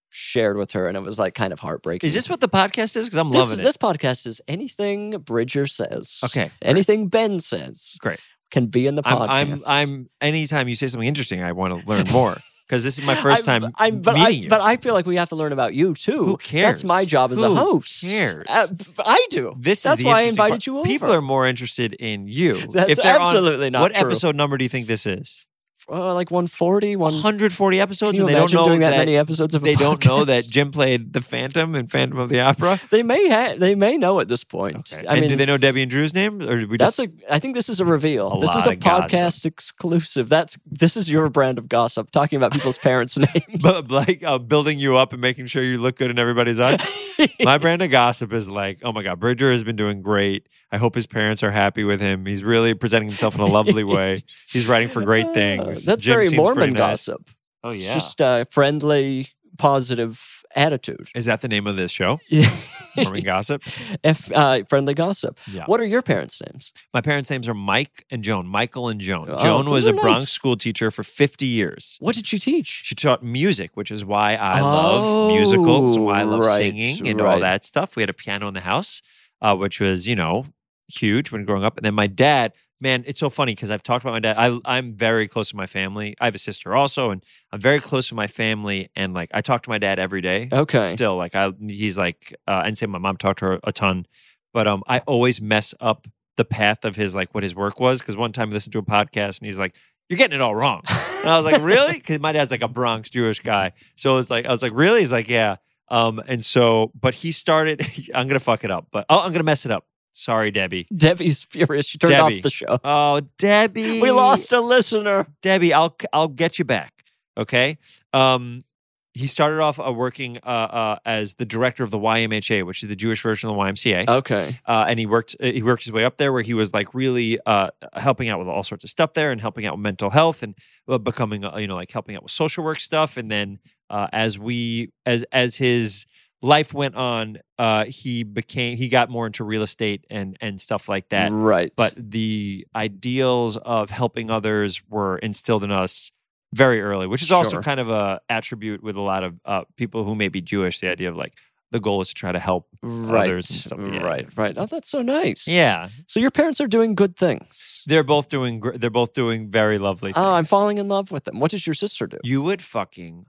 Speaker 2: shared with her, and it was like kind of heartbreaking.
Speaker 6: Is this what the podcast is? Because I'm
Speaker 2: this,
Speaker 6: loving it.
Speaker 2: This podcast is anything Bridger says.
Speaker 6: Okay, great.
Speaker 2: Anything Ben says.
Speaker 6: Great.
Speaker 2: Can be in the podcast.
Speaker 6: I'm, I'm, I'm, anytime you say something interesting, I want to learn more. Because this is my first
Speaker 2: I'm-
Speaker 6: time
Speaker 2: I'm, but
Speaker 6: meeting
Speaker 2: I,
Speaker 6: you.
Speaker 2: But I feel like we have to learn about you too.
Speaker 6: Who cares?
Speaker 2: That's my job as a
Speaker 6: Who
Speaker 2: host.
Speaker 6: cares?
Speaker 2: Uh, but I do.
Speaker 6: This
Speaker 2: That's
Speaker 6: is the
Speaker 2: why I
Speaker 6: interesting
Speaker 2: invited
Speaker 6: part.
Speaker 2: you over.
Speaker 6: People are more interested in you.
Speaker 2: That's
Speaker 6: if they're
Speaker 2: absolutely
Speaker 6: on,
Speaker 2: not
Speaker 6: What
Speaker 2: true.
Speaker 6: episode number do you think this is?
Speaker 2: Uh, like one forty, one.
Speaker 6: one hundred forty episodes,
Speaker 2: Can you
Speaker 6: and they don't
Speaker 2: imagine
Speaker 6: know
Speaker 2: doing that,
Speaker 6: that
Speaker 2: many episodes of a
Speaker 6: they don't know
Speaker 2: podcast?
Speaker 6: that Jim played the Phantom in Phantom of the Opera.
Speaker 2: They may ha- they may know at this point.
Speaker 6: Okay.
Speaker 2: I
Speaker 6: and
Speaker 2: mean,
Speaker 6: do they know Debbie and Drew's name, or did we
Speaker 2: that's
Speaker 6: just?
Speaker 2: a. I think this is a reveal.
Speaker 6: A
Speaker 2: this is
Speaker 6: lot
Speaker 2: a
Speaker 6: of gossip.
Speaker 2: podcast exclusive. That's this is your brand of gossip. Talking about people's parents' names.
Speaker 6: But like uh, building you up and making sure you look good in everybody's eyes. My brand of gossip is like, oh my God, Bridger has been doing great. I hope his parents are happy with him. He's really presenting himself in a lovely way. He's writing for great things.
Speaker 2: That's
Speaker 6: Jim
Speaker 2: very
Speaker 6: seems
Speaker 2: Mormon
Speaker 6: pretty nice.
Speaker 2: gossip.
Speaker 6: Oh
Speaker 2: It's
Speaker 6: yeah,
Speaker 2: just a friendly, positive attitude.
Speaker 6: is that the name of this show?
Speaker 2: Yeah.
Speaker 6: Mormon gossip.
Speaker 2: F, uh, friendly gossip.
Speaker 6: Yeah.
Speaker 2: What are your parents' names?
Speaker 6: My parents' names are Mike and Joan. Michael and Joan.
Speaker 2: Oh,
Speaker 6: Joan
Speaker 2: those
Speaker 6: was
Speaker 2: are
Speaker 6: a Bronx
Speaker 2: nice.
Speaker 6: school teacher for fifty years.
Speaker 2: What did you teach?
Speaker 6: She taught music, which is why I love musicals, why I love
Speaker 2: Oh, right,
Speaker 6: singing and all
Speaker 2: right.
Speaker 6: that stuff. We had a piano in the house, uh, which was, you know, huge when growing up. And then my dad, man, it's so funny because I've talked about my dad. I, I'm very close to my family. I have a sister also, and I'm very close to my family. And like, I talk to my dad every day.
Speaker 2: Okay.
Speaker 6: Still, like, I he's like, uh, and say my mom talked to her a ton, but um, I always mess up the path of his like what his work was because one time I listened to a podcast and he's like, "You're getting it all wrong." And I was like, "Really?" Because my dad's like a Bronx Jewish guy, so it was like, I was like, "Really?" He's like, "Yeah." Um, and so, but he started. I'm gonna fuck it up, but oh, I'm gonna mess it up. Sorry, Debbie.
Speaker 2: Debbie's furious. She turned
Speaker 6: Debbie.
Speaker 2: off the show.
Speaker 6: Oh, Debbie.
Speaker 2: We lost a listener.
Speaker 6: Debbie, I'll I'll get you back. Okay. Um, he started off uh, working uh, uh, as the director of the Y M H A, which is the Jewish version of the Y M C A.
Speaker 2: Okay.
Speaker 6: Uh, and he worked uh, he worked his way up there, where he was like really uh, helping out with all sorts of stuff there, and helping out with mental health, and uh, becoming uh, you know like helping out with social work stuff. And then uh, as we as as his life went on, uh, he became he got more into real estate and and stuff like that.
Speaker 2: Right.
Speaker 6: But the ideals of helping others were instilled in us very early, which is also
Speaker 2: Sure.
Speaker 6: kind of a attribute with a lot of uh, people who may be Jewish. The idea of like the goal is to try to help
Speaker 2: right.
Speaker 6: others and stuff. Yeah.
Speaker 2: Right. Right. Oh, that's so nice.
Speaker 6: Yeah,
Speaker 2: So your parents are doing good things.
Speaker 6: they're both doing. gr- They're both doing very lovely things.
Speaker 2: Oh, I'm falling in love with them. What does your sister do?
Speaker 6: You would fucking.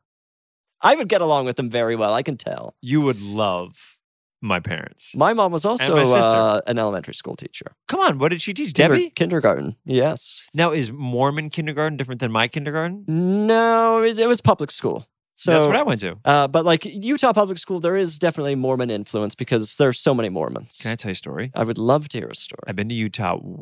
Speaker 2: I would get along with them very well. I can tell.
Speaker 6: You would love my parents.
Speaker 2: My mom was also
Speaker 6: my sister.
Speaker 2: uh, an elementary school teacher.
Speaker 6: Come on, what did she teach?
Speaker 2: Kinder-
Speaker 6: Debbie.
Speaker 2: Kindergarten. Yes.
Speaker 6: Now, is Mormon kindergarten different than my kindergarten?
Speaker 2: No, it, it was public school. So
Speaker 6: That's what I went to.
Speaker 2: Uh, but like Utah public school, there is definitely Mormon influence because there's so many Mormons.
Speaker 6: Can I tell you a story?
Speaker 2: I would love to hear a story.
Speaker 6: I've been to Utah w-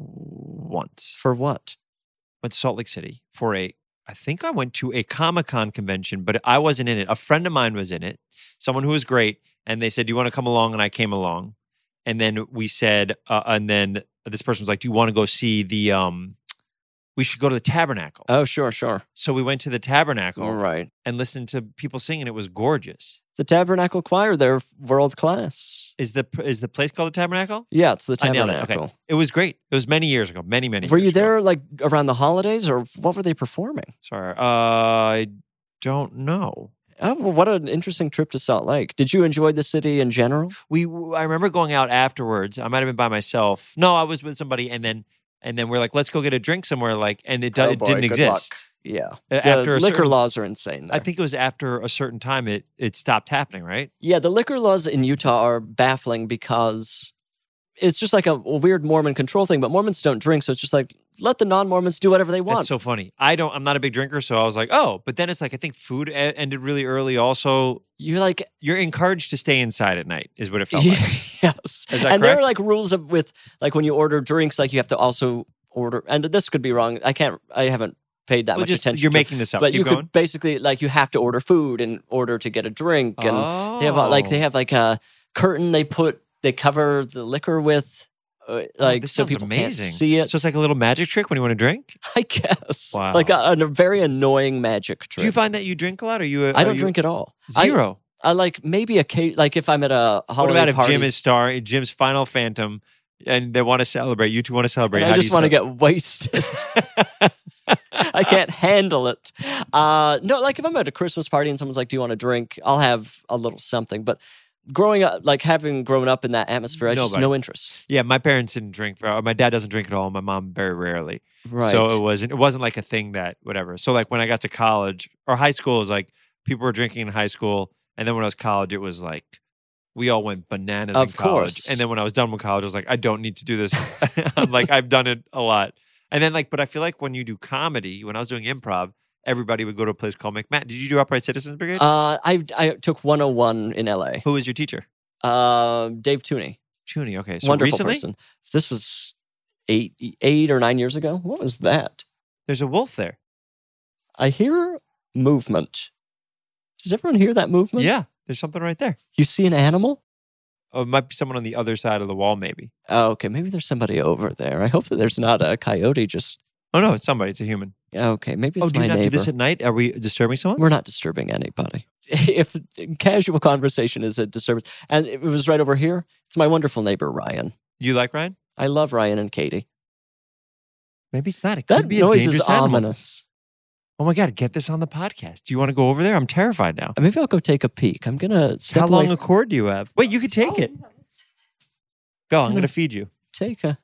Speaker 6: once.
Speaker 2: For what?
Speaker 6: Went to Salt Lake City for a, I think I went to a Comic-Con convention, but I wasn't in it. A friend of mine was in it, someone who was great. And they said, "Do you want to come along?" And I came along. And then we said, uh, and then this person was like, "Do you want to go see the, um, we should go to the Tabernacle."
Speaker 2: Oh, sure, sure.
Speaker 6: So we went to the Tabernacle
Speaker 2: All right.
Speaker 6: and listened to people singing. It was gorgeous.
Speaker 2: The Tabernacle Choir, they're world class.
Speaker 6: Is the is the place called the Tabernacle?
Speaker 2: Yeah, it's the
Speaker 6: I nailed it.
Speaker 2: Tabernacle.
Speaker 6: Okay. It was great. It was many years ago. Many, many
Speaker 2: Were
Speaker 6: years
Speaker 2: you
Speaker 6: ago.
Speaker 2: there like around the holidays or what were they performing?
Speaker 6: Sorry. Uh, I don't know.
Speaker 2: Oh, well, what an interesting trip to Salt Lake. Did you enjoy the city in general?
Speaker 6: We I remember going out afterwards. I might have been by myself. No, I was with somebody, and then and then we're like, let's go get a drink somewhere. Like, and it, do-
Speaker 2: Oh,
Speaker 6: it
Speaker 2: boy,
Speaker 6: didn't
Speaker 2: good
Speaker 6: exist.
Speaker 2: luck. Yeah.
Speaker 6: Uh,
Speaker 2: The
Speaker 6: After a
Speaker 2: liquor
Speaker 6: certain-
Speaker 2: laws are insane there.
Speaker 6: I think it was after a certain time it it stopped happening. Right?
Speaker 2: Yeah, the liquor laws in Utah are baffling because it's just like a, a weird Mormon control thing, but Mormons don't drink, so it's just like let the non-Mormons do whatever they want.
Speaker 6: That's so funny. I don't. I'm not a big drinker, so I was like, oh. But then it's like I think food e- ended really early. Also,
Speaker 2: You're like,
Speaker 6: you're encouraged to stay inside at night. Is what it felt like.
Speaker 2: yes.
Speaker 6: Is that
Speaker 2: and there are
Speaker 6: correct?
Speaker 2: like rules of, with like when you order drinks, like you have to also order. And this could be wrong. I can't. I haven't paid that
Speaker 6: Well,
Speaker 2: much
Speaker 6: just
Speaker 2: attention.
Speaker 6: you're
Speaker 2: to it.
Speaker 6: making this up.
Speaker 2: But
Speaker 6: Keep
Speaker 2: you
Speaker 6: going.
Speaker 2: could basically like you have to order food in order to get a drink, and
Speaker 6: oh.
Speaker 2: they have a, like they have like a curtain they put they cover the liquor with, uh, like
Speaker 6: Oh, this
Speaker 2: so
Speaker 6: sounds
Speaker 2: people
Speaker 6: amazing.
Speaker 2: can't see it.
Speaker 6: So it's like a little magic trick when you want to drink.
Speaker 2: I guess.
Speaker 6: Wow.
Speaker 2: Like a, a very annoying magic trick.
Speaker 6: Do you find that you drink a lot? Or you?
Speaker 2: I
Speaker 6: are
Speaker 2: don't
Speaker 6: you-
Speaker 2: drink at all. I-
Speaker 6: Zero.
Speaker 2: I like maybe a ca- like if I'm at a holiday
Speaker 6: What about if
Speaker 2: party,
Speaker 6: Jim is star Jim's final Phantom, and they want to celebrate? You two want to celebrate?
Speaker 2: and
Speaker 6: How
Speaker 2: I
Speaker 6: do
Speaker 2: just
Speaker 6: you
Speaker 2: want to
Speaker 6: ce-
Speaker 2: get wasted. I can't handle it. Uh, no, like if I'm at a Christmas party and someone's like, "Do you want a drink?" I'll have a little something. But growing up, like having grown up in that atmosphere, I just
Speaker 6: Nobody.
Speaker 2: no interest.
Speaker 6: Yeah, my parents didn't drink. Or my dad doesn't drink at all. My mom very rarely.
Speaker 2: Right.
Speaker 6: So it wasn't. It wasn't like a thing that whatever. So like when I got to college or high school, it was like people were drinking in high school, and then when I was college, it was like we all went bananas
Speaker 2: Of
Speaker 6: in college.
Speaker 2: course.
Speaker 6: And then when I was done with college, I was like, I don't need to do this. I'm like, I've done it a lot. And then like, but I feel like when you do comedy, when I was doing improv, everybody would go to a place called McMahon. Did you do Upright Citizens Brigade?
Speaker 2: Uh, I I took one oh one in L A.
Speaker 6: Who was your teacher?
Speaker 2: Uh, Dave Tooney,
Speaker 6: Chuny. Okay, so
Speaker 2: wonderful
Speaker 6: recently
Speaker 2: person. This was eight eight or nine years ago. What was that?
Speaker 6: there's a wolf there.
Speaker 2: I hear movement. Does everyone hear that movement?
Speaker 6: Yeah, there's something right there.
Speaker 2: You see an animal?
Speaker 6: Oh, it might be someone on the other side of the wall, maybe.
Speaker 2: Oh, okay. Maybe there's somebody over there. I hope that there's not a coyote just.
Speaker 6: Oh no, it's somebody. It's a human.
Speaker 2: Okay, maybe
Speaker 6: Oh,
Speaker 2: it's
Speaker 6: do
Speaker 2: my
Speaker 6: you not
Speaker 2: neighbor.
Speaker 6: do this at night? Are we disturbing someone?
Speaker 2: We're not disturbing anybody. If casual conversation is a disturbance, and it was right over here, it's my wonderful neighbor Ryan.
Speaker 6: You like Ryan?
Speaker 2: I love Ryan and Katie.
Speaker 6: Maybe it's not. It
Speaker 2: That
Speaker 6: could be a
Speaker 2: noise
Speaker 6: dangerous
Speaker 2: is
Speaker 6: animal.
Speaker 2: ominous.
Speaker 6: Oh my god, get this on the podcast. Do you want to go over there? I'm terrified now.
Speaker 2: Maybe I'll go take a peek. I'm gonna step
Speaker 6: How long
Speaker 2: away
Speaker 6: a cord do you have? Wait, you could take it. Go, I'm
Speaker 2: Mm.
Speaker 6: going to feed you.
Speaker 2: Take a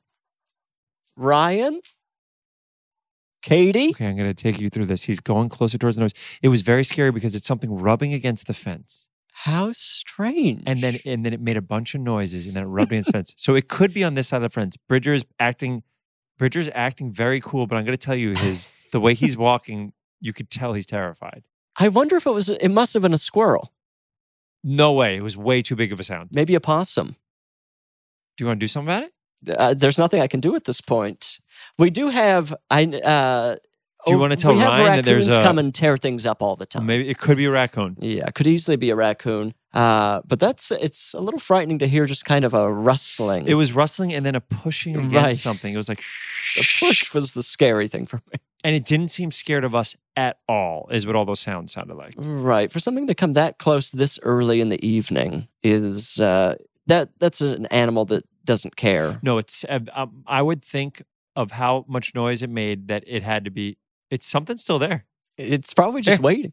Speaker 2: Ryan, Katie.
Speaker 6: Okay, I'm going to take you through this. He's going closer towards the nose. It was very scary because it's something rubbing against the fence.
Speaker 2: How strange.
Speaker 6: And then and then it made a bunch of noises and then it rubbed against the fence. So it could be on this side of the fence. Bridger's acting Bridger's acting very cool, but I'm going to tell you his the way he's walking, you could tell he's terrified.
Speaker 2: I wonder if it was. It must have been a squirrel,
Speaker 6: No way. It was way too big of a sound.
Speaker 2: maybe a possum.
Speaker 6: Do you want to do something about it?
Speaker 2: Uh, there's nothing I can do at this point. We do have. I. Uh,
Speaker 6: Do you
Speaker 2: ov-
Speaker 6: wanna tell
Speaker 2: we have
Speaker 6: Ryan that there's
Speaker 2: raccoons
Speaker 6: a-
Speaker 2: come and tear things up all the time?
Speaker 6: Maybe it could be a raccoon.
Speaker 2: Yeah, could easily be a raccoon. Uh, but that's it's a little frightening to hear just kind of a rustling.
Speaker 6: It was rustling and then a pushing against
Speaker 2: Right.
Speaker 6: something. It was like
Speaker 2: the
Speaker 6: shh.
Speaker 2: push was the scary thing for me.
Speaker 6: And it didn't seem scared of us at all, is what all those sounds sounded like.
Speaker 2: Right, for something to come that close this early in the evening is uh, that that's an animal that doesn't care.
Speaker 6: No, it's. uh, Um, I would think of how much noise it made that it had to be. It's something still there.
Speaker 2: It's probably just
Speaker 6: There.
Speaker 2: waiting.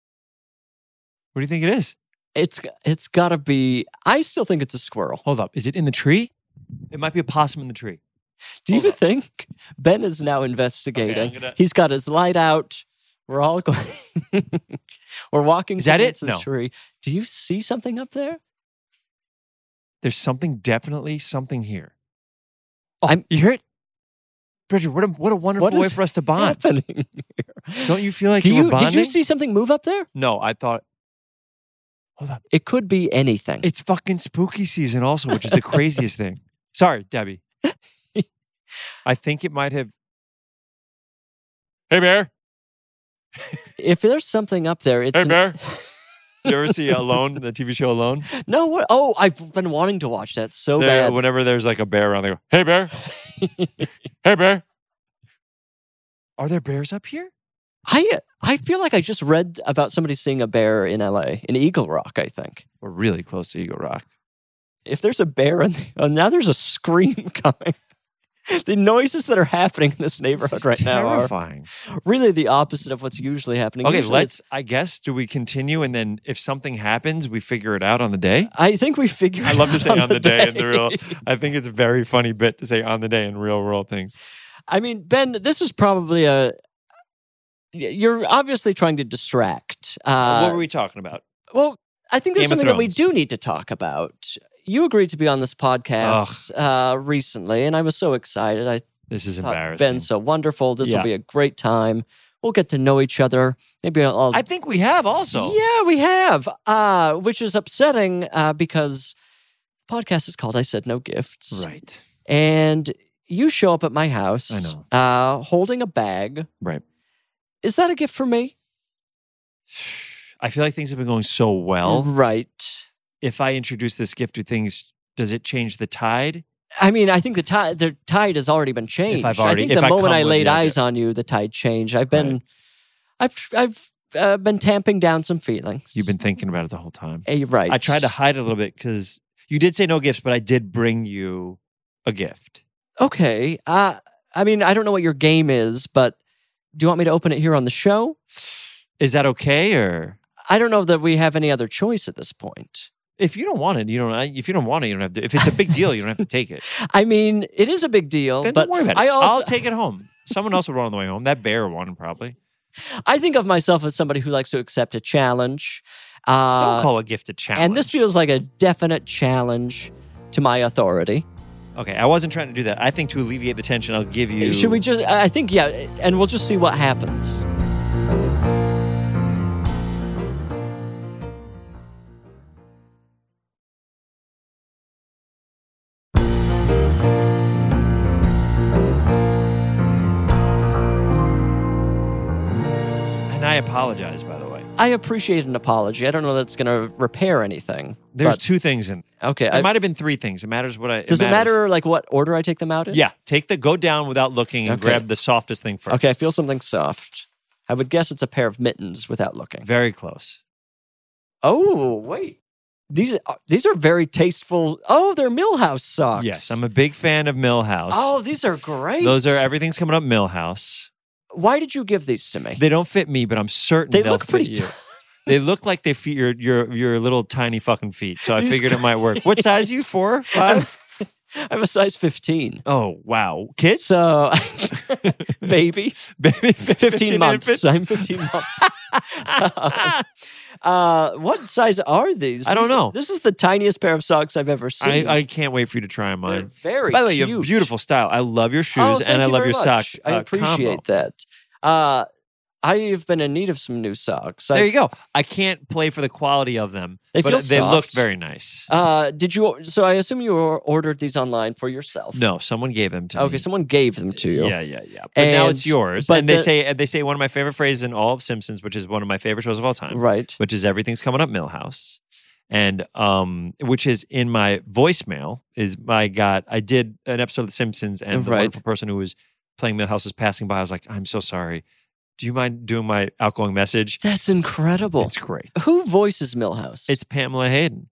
Speaker 6: What do you think it is?
Speaker 2: It's it's got to be. I still think it's a squirrel.
Speaker 6: Hold up. Is it in the tree? It might be a possum in the tree.
Speaker 2: Do you
Speaker 6: Hold
Speaker 2: even think Ben is now investigating?
Speaker 6: Okay, I'm gonna-
Speaker 2: He's got his light out. We're all going. We're walking.
Speaker 6: Is that it?
Speaker 2: towards the
Speaker 6: No.
Speaker 2: tree. Do you see something up there?
Speaker 6: There's something, definitely something here. Oh,
Speaker 2: I'm-
Speaker 6: you hear it? Bridget, what a, what a wonderful
Speaker 2: What
Speaker 6: way
Speaker 2: is
Speaker 6: for us to bond.
Speaker 2: Happening here?
Speaker 6: Don't you feel like
Speaker 2: Do
Speaker 6: you were
Speaker 2: you
Speaker 6: bonding?
Speaker 2: did you see something move up there?
Speaker 6: No, I thought, hold up.
Speaker 2: It could be anything.
Speaker 6: It's fucking spooky season also, which is the craziest thing. Sorry, Debbie. I think it might have. Hey, Bear.
Speaker 2: If there's something up there, it's
Speaker 6: Hey,
Speaker 2: an-
Speaker 6: Bear. You ever see Alone, the T V show Alone?
Speaker 2: no. What? Oh, I've been wanting to watch that so
Speaker 6: There-
Speaker 2: bad.
Speaker 6: whenever there's like a bear around, they go, hey, Bear. Hey, Bear. Are there bears up here?
Speaker 2: I I feel like I just read about somebody seeing a bear in L A in Eagle Rock. I think
Speaker 6: We're really close to Eagle Rock.
Speaker 2: if there's a bear in, oh, now there's a scream coming. The noises that are happening in this
Speaker 6: This
Speaker 2: neighborhood
Speaker 6: is
Speaker 2: right now are
Speaker 6: terrifying.
Speaker 2: really the opposite of what's usually happening.
Speaker 6: Okay,
Speaker 2: Usually
Speaker 6: let's, I guess, do we continue? And then if something happens, we figure it out on the day?
Speaker 2: I think we figured.
Speaker 6: I love to
Speaker 2: it
Speaker 6: say
Speaker 2: out
Speaker 6: on the day in the real. I think it's a very funny bit to say on the day in real world things.
Speaker 2: I mean, Ben, this is probably a. You're obviously trying to distract. Uh,
Speaker 6: what were we talking about?
Speaker 2: well, I think there's
Speaker 6: Game of
Speaker 2: something that we
Speaker 6: Thrones.
Speaker 2: do need to talk about. You agreed to be on this podcast uh, recently, and I was so excited. I
Speaker 6: This is
Speaker 2: thought
Speaker 6: embarrassing.
Speaker 2: Ben's so wonderful. This will
Speaker 6: Yeah.
Speaker 2: be a great time. We'll get to know each other. Maybe I'll.
Speaker 6: I think we have also.
Speaker 2: Yeah, we have, uh, which is upsetting uh, because the podcast is called "I Said No Gifts,"
Speaker 6: Right.
Speaker 2: and you show up at my house.
Speaker 6: I know.
Speaker 2: uh, holding a bag.
Speaker 6: Right.
Speaker 2: Is that a gift for me?
Speaker 6: I feel like things have been going so well.
Speaker 2: Right.
Speaker 6: If I introduce this gift to things, does it change the tide?
Speaker 2: I mean, I think the tide the tide has already been changed.
Speaker 6: I've already-
Speaker 2: I think
Speaker 6: if
Speaker 2: the
Speaker 6: I
Speaker 2: moment
Speaker 6: come
Speaker 2: I
Speaker 6: with
Speaker 2: laid
Speaker 6: the
Speaker 2: eyes
Speaker 6: idea.
Speaker 2: on you, the tide changed. I've been,
Speaker 6: Right.
Speaker 2: I've, I've uh, been tamping down some feelings.
Speaker 6: You've been thinking about it the whole time.
Speaker 2: Eh, right.
Speaker 6: I tried to hide it a little bit because you did say no gifts, but I did bring you a gift.
Speaker 2: Okay. Uh, I mean, I don't know what your game is, but Do you want me to open it here on the show?
Speaker 6: Is that okay, or
Speaker 2: I don't know that we have any other choice at this point.
Speaker 6: if you don't want it, you don't. If you don't want it, you don't have to. If it's a big deal, you don't have to take it.
Speaker 2: I mean, it is a big deal,
Speaker 6: Then
Speaker 2: but
Speaker 6: don't worry about it.
Speaker 2: I also
Speaker 6: I'll take it home. Someone else will run on the way home. That bear won probably.
Speaker 2: I think of myself as somebody who likes to accept a challenge. Uh,
Speaker 6: Don't call a gift a challenge.
Speaker 2: and this feels like a definite challenge to my authority.
Speaker 6: Okay, I wasn't trying to do that. I think to alleviate the tension, I'll give you.
Speaker 2: Should we just, I think, yeah, and we'll just see what happens.
Speaker 6: And I apologize, by the way.
Speaker 2: I appreciate an apology. I don't know that's going to repair anything.
Speaker 6: There's
Speaker 2: but-
Speaker 6: two things in.
Speaker 2: okay.
Speaker 6: It
Speaker 2: I-
Speaker 6: might have been three things. It matters what I.
Speaker 2: does it
Speaker 6: matters.
Speaker 2: matter like what order I take them out in?
Speaker 6: Yeah, take the go down without looking and
Speaker 2: Okay.
Speaker 6: grab the softest thing first.
Speaker 2: Okay, I feel something soft. I would guess it's a pair of mittens without looking.
Speaker 6: Very close.
Speaker 2: Oh, wait. These are, these are very tasteful. Oh, they're Millhouse socks.
Speaker 6: Yes, I'm a big fan of Millhouse.
Speaker 2: Oh, these are great.
Speaker 6: Those are everything's coming up Millhouse.
Speaker 2: Why did you give these to me?
Speaker 6: They don't fit me, but I'm certain
Speaker 2: They
Speaker 6: they'll
Speaker 2: look
Speaker 6: fit
Speaker 2: pretty
Speaker 6: you.
Speaker 2: t-
Speaker 6: They look like they fit your your your little tiny fucking feet. So I
Speaker 2: These
Speaker 6: figured it might work. What size are you? Four, five?
Speaker 2: I'm a size fifteen.
Speaker 6: Oh wow, kids.
Speaker 2: So, baby,
Speaker 6: Baby,
Speaker 2: fifteen
Speaker 6: and
Speaker 2: months.
Speaker 6: fifteen.
Speaker 2: I'm fifteen months. uh, what size are these?
Speaker 6: I don't
Speaker 2: These-
Speaker 6: know.
Speaker 2: This is the tiniest pair of socks I've ever seen.
Speaker 6: I, I can't wait for you to try 'em
Speaker 2: They're
Speaker 6: on.
Speaker 2: very
Speaker 6: By the way, you
Speaker 2: cute.
Speaker 6: have beautiful style. I love your shoes
Speaker 2: Oh,
Speaker 6: and
Speaker 2: thank
Speaker 6: I
Speaker 2: you
Speaker 6: love
Speaker 2: very
Speaker 6: your sock.
Speaker 2: much. I
Speaker 6: uh,
Speaker 2: appreciate
Speaker 6: combo.
Speaker 2: that. Uh, I've been in need of some new socks.
Speaker 6: There
Speaker 2: I've-
Speaker 6: you go. I can't play for the quality of them,
Speaker 2: They
Speaker 6: but
Speaker 2: feel
Speaker 6: they
Speaker 2: soft.
Speaker 6: looked very nice.
Speaker 2: Uh, did you? So I assume you or- ordered these online for yourself.
Speaker 6: No, someone gave them to me.
Speaker 2: Okay, someone gave them to you.
Speaker 6: Yeah, yeah, yeah. But now it's
Speaker 2: And-
Speaker 6: yours.
Speaker 2: but
Speaker 6: And they
Speaker 2: the-
Speaker 6: say they say one of my favorite phrases in all of Simpsons, which is one of my favorite shows of all time,
Speaker 2: Right.
Speaker 6: which is everything's coming up Millhouse. And um, which is in my voicemail is my God. I did an episode of The Simpsons, and the
Speaker 2: Right.
Speaker 6: wonderful person who was playing Millhouse is passing by. I was like, I'm so sorry. Do you mind doing my outgoing message?
Speaker 2: That's incredible.
Speaker 6: It's great.
Speaker 2: Who voices Millhouse?
Speaker 6: It's Pamela Hayden.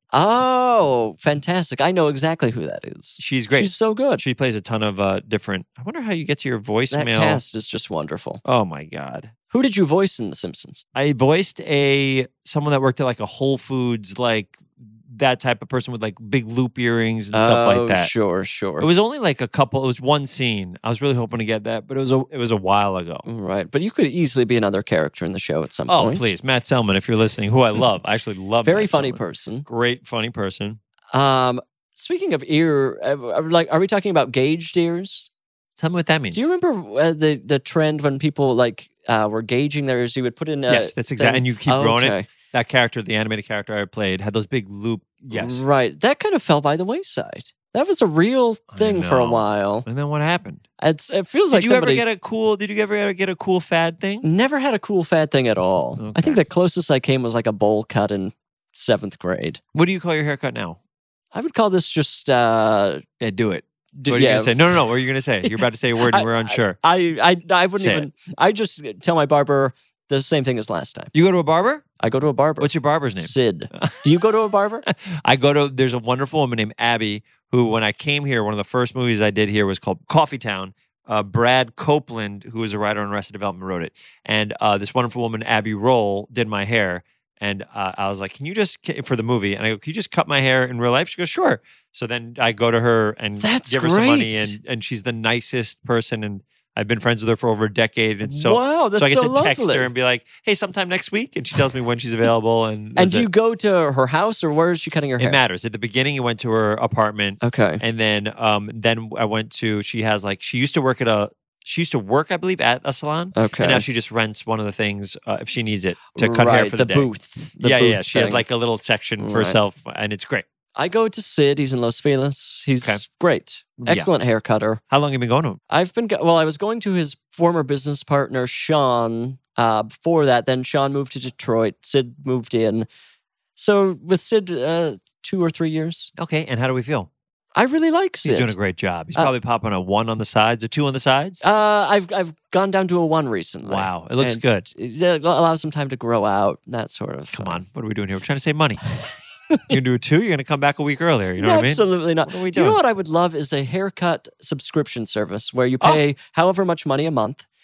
Speaker 2: oh, fantastic! I know exactly who that is.
Speaker 6: She's great.
Speaker 2: She's so good.
Speaker 6: She plays a ton of uh, different. I wonder how you get to your
Speaker 2: That
Speaker 6: voicemail.
Speaker 2: cast is just wonderful.
Speaker 6: Oh my God.
Speaker 2: Who did you voice in The Simpsons?
Speaker 6: I voiced a someone that worked at like a Whole Foods, like that type of person with like big loop earrings and stuff
Speaker 2: oh,
Speaker 6: like that.
Speaker 2: Sure, sure.
Speaker 6: It was only like a couple. It was one scene. I was really hoping to get that, but it was a it was a while ago.
Speaker 2: Right, but you could easily be another character in the show at some
Speaker 6: Oh
Speaker 2: point.
Speaker 6: please, Matt Selman, if you're listening, who I love, I actually love.
Speaker 2: Very
Speaker 6: Matt
Speaker 2: funny
Speaker 6: Selman.
Speaker 2: person.
Speaker 6: Great funny person.
Speaker 2: Um, speaking of ear, uh, are- like, are we talking about gauged ears?
Speaker 6: Tell me what that means.
Speaker 2: Do you remember uh, the the trend when people like uh, were gauging their ears? You would put in a
Speaker 6: Yes, that's exact-
Speaker 2: thing-
Speaker 6: and you keep
Speaker 2: Oh,
Speaker 6: growing it.
Speaker 2: okay.
Speaker 6: That character, the animated character I played, had those big loop. Yes.
Speaker 2: Right. That kind of fell by the wayside. That was a real
Speaker 6: I
Speaker 2: thing for a
Speaker 6: know.
Speaker 2: while.
Speaker 6: And then what happened?
Speaker 2: It's, it feels
Speaker 6: Did
Speaker 2: like
Speaker 6: you
Speaker 2: somebody
Speaker 6: ever get a cool? Did you ever get a cool fad thing?
Speaker 2: never had a cool fad thing at all. I
Speaker 6: Okay.
Speaker 2: think the closest I came was like a bowl cut in seventh grade.
Speaker 6: What do you call your haircut now?
Speaker 2: I would call this just uh,
Speaker 6: Yeah, do it.
Speaker 2: d-
Speaker 6: What are you
Speaker 2: yeah.
Speaker 6: gonna say? No, no, no. What are you gonna say? You're about to say a word and
Speaker 2: I-
Speaker 6: we're unsure.
Speaker 2: I I I wouldn't
Speaker 6: Say
Speaker 2: even. I just tell my barber the same thing as last time.
Speaker 6: You go to a barber?
Speaker 2: I go to a barber.
Speaker 6: What's your barber's name?
Speaker 2: Sid. Do you go to a barber?
Speaker 6: I go to, there's a wonderful woman named Abby who, when I came here, one of the first movies I did here was called Coffee Town. Uh, Brad Copeland, who was a writer on Arrested Development, wrote it. And uh, this wonderful woman, Abby Roll, did my hair. And uh, I was like, can you just, for the movie, and I go, can you just cut my hair in real life? She goes, sure. So then I go to her and
Speaker 2: That's
Speaker 6: give her some money.
Speaker 2: great.
Speaker 6: And, and she's the nicest person. And I've been friends with her for over a decade. And so,
Speaker 2: wow, that's
Speaker 6: so I get
Speaker 2: so
Speaker 6: to text
Speaker 2: lovely.
Speaker 6: her and be like, hey, sometime next week. And she tells me when she's available. And,
Speaker 2: And
Speaker 6: that's
Speaker 2: do you
Speaker 6: it.
Speaker 2: go to her house or where is she cutting her
Speaker 6: It
Speaker 2: hair?
Speaker 6: matters. At the beginning, you went to her apartment.
Speaker 2: Okay.
Speaker 6: And then um then I went to she has like she used to work at a she used to work I believe at a salon.
Speaker 2: Okay.
Speaker 6: And now she just rents one of the things uh, if she needs it to cut
Speaker 2: right,
Speaker 6: hair for the,
Speaker 2: the
Speaker 6: day.
Speaker 2: booth. The
Speaker 6: yeah,
Speaker 2: booth
Speaker 6: yeah. She has
Speaker 2: thing.
Speaker 6: like a little section for
Speaker 2: Right.
Speaker 6: herself and it's great.
Speaker 2: I go to Sid. He's in Los Feliz. He's
Speaker 6: Okay.
Speaker 2: great.
Speaker 6: Yeah.
Speaker 2: Excellent hair cutter.
Speaker 6: How long have you been going to him?
Speaker 2: I've been, go- well, I was going to his former business partner, Sean, uh, before that. Then Sean moved to Detroit. Sid moved in. So with Sid, uh, two or three years.
Speaker 6: Okay. And how do we feel?
Speaker 2: I really like Sid.
Speaker 6: He's doing a great job. He's
Speaker 2: Uh,
Speaker 6: probably popping a one on the sides, a two on the sides.
Speaker 2: Uh, I've I've gone down to a one recently.
Speaker 6: wow. It looks
Speaker 2: and
Speaker 6: good.
Speaker 2: It allows some time to grow out, that sort of
Speaker 6: Come
Speaker 2: thing.
Speaker 6: on. What are we doing here? We're trying to save money. You're gonna do a two, you're gonna come back a week earlier. You know what I mean?
Speaker 2: Absolutely not.
Speaker 6: What are we
Speaker 2: Do you know
Speaker 6: doing?
Speaker 2: what I would love is a haircut subscription service where you
Speaker 6: Oh.
Speaker 2: pay however much money a month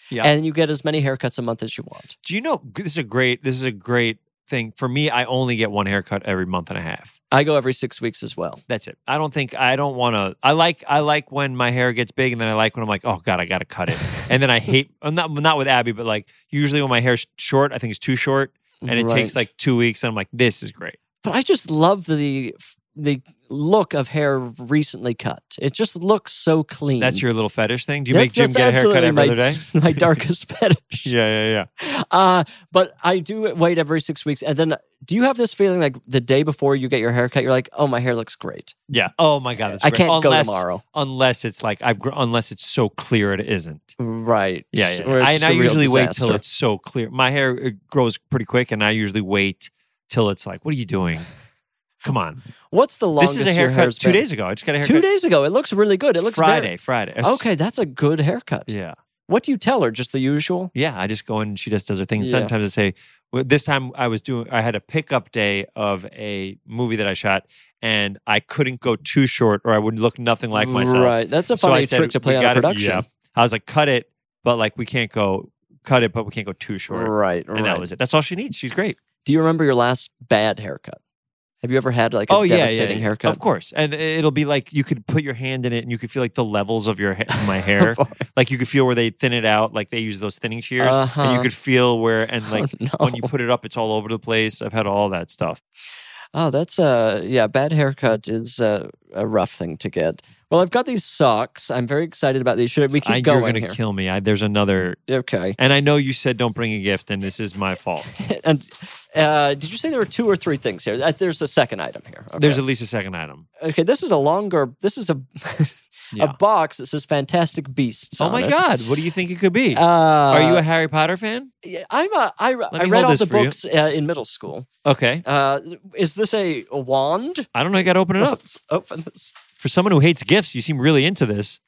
Speaker 6: Yeah.
Speaker 2: and you get as many haircuts a month as you want.
Speaker 6: Do you know this is a great this is a great thing for me? I only get one haircut every month and a half.
Speaker 2: I go every six weeks as well.
Speaker 6: That's it. I don't think I don't want to. I like I like when my hair gets big, and then I like when I'm like, oh god, I got to cut it. And then I hate. I'm not not with Abby, but like usually when my hair's short, I think it's too short, and it
Speaker 2: Right.
Speaker 6: takes like two weeks, and I'm like, this is great.
Speaker 2: But I just love the the look of hair recently cut. It just looks so clean.
Speaker 6: That's your little fetish thing. Do you
Speaker 2: That's-
Speaker 6: make Jim
Speaker 2: that's
Speaker 6: get a haircut
Speaker 2: absolutely
Speaker 6: every
Speaker 2: my,
Speaker 6: other day?
Speaker 2: my darkest fetish.
Speaker 6: Yeah, yeah, yeah.
Speaker 2: Uh, but I do wait every six weeks. And then do you have this feeling like the day before you get your haircut, you're like, oh, my hair looks great.
Speaker 6: Yeah. Oh my god, that's
Speaker 2: I
Speaker 6: great.
Speaker 2: can't
Speaker 6: unless,
Speaker 2: go tomorrow.
Speaker 6: unless it's like I've gr- unless it's so clear it isn't.
Speaker 2: Right.
Speaker 6: Yeah, yeah.
Speaker 2: Or it's
Speaker 6: I,
Speaker 2: just
Speaker 6: and I
Speaker 2: a real
Speaker 6: usually wait till
Speaker 2: disaster.
Speaker 6: it's so clear. My hair it grows pretty quick, and I usually wait till it's like, what are you doing? Come on.
Speaker 2: What's the longest
Speaker 6: This is a
Speaker 2: your
Speaker 6: haircut
Speaker 2: hair's
Speaker 6: two
Speaker 2: been?
Speaker 6: days ago. I just got a haircut
Speaker 2: Two days ago. It looks really good. It looks
Speaker 6: Friday.
Speaker 2: very-
Speaker 6: Friday.
Speaker 2: Okay, that's a good haircut.
Speaker 6: Yeah.
Speaker 2: What do you tell her? Just the usual?
Speaker 6: Yeah, I just go in and she just does her thing.
Speaker 2: Yeah.
Speaker 6: Sometimes I say, well, this time I was doing, I had a pickup day of a movie that I shot, and I couldn't go too short or I would look nothing like myself.
Speaker 2: Right. That's a
Speaker 6: So I
Speaker 2: funny
Speaker 6: said,
Speaker 2: trick to
Speaker 6: "We
Speaker 2: play on a
Speaker 6: gotta-"
Speaker 2: production.
Speaker 6: Yeah. I was like, cut it, but like we can't go, cut it, but we can't go too short.
Speaker 2: Right.
Speaker 6: And
Speaker 2: right.
Speaker 6: that was it. That's all she needs. She's great.
Speaker 2: Do you remember your last bad haircut? Have you ever had like a
Speaker 6: Oh yeah, yeah,
Speaker 2: devastating
Speaker 6: yeah,
Speaker 2: haircut?
Speaker 6: of course. And it'll be like you could put your hand in it, and you could feel like the levels of your ha- my hair. Like you could feel where they thin it out, like they use those thinning shears, and
Speaker 2: Uh-huh.
Speaker 6: you could feel where, and like
Speaker 2: oh, no.
Speaker 6: when you put it up, it's all over the place. I've had all that stuff.
Speaker 2: Oh, that's uh yeah, bad haircut is uh, a rough thing to get. Well, I've got these socks. I'm very excited about these. Should we keep
Speaker 6: I,
Speaker 2: going
Speaker 6: you're gonna
Speaker 2: here?
Speaker 6: kill me. I, there's another,
Speaker 2: Okay.
Speaker 6: and I know you said don't bring a gift, and this is my fault.
Speaker 2: And uh, did you say there were two or three things here? Uh, There's a second item here. Okay.
Speaker 6: There's at least a second item.
Speaker 2: okay. This is a longer. This is a
Speaker 6: Yeah.
Speaker 2: a box that says "Fantastic Beasts."
Speaker 6: Oh
Speaker 2: on
Speaker 6: my
Speaker 2: it.
Speaker 6: God! What do you think it could be?
Speaker 2: Uh,
Speaker 6: Are you a Harry Potter fan?
Speaker 2: Yeah, I'm a. I, I
Speaker 6: me
Speaker 2: read
Speaker 6: hold
Speaker 2: all
Speaker 6: this
Speaker 2: the
Speaker 6: for you.
Speaker 2: books uh, in middle school.
Speaker 6: Okay.
Speaker 2: Uh, is this a, a wand?
Speaker 6: I don't know. I got to open it up.
Speaker 2: Let's open this.
Speaker 6: For someone who hates gifts, you seem really into this.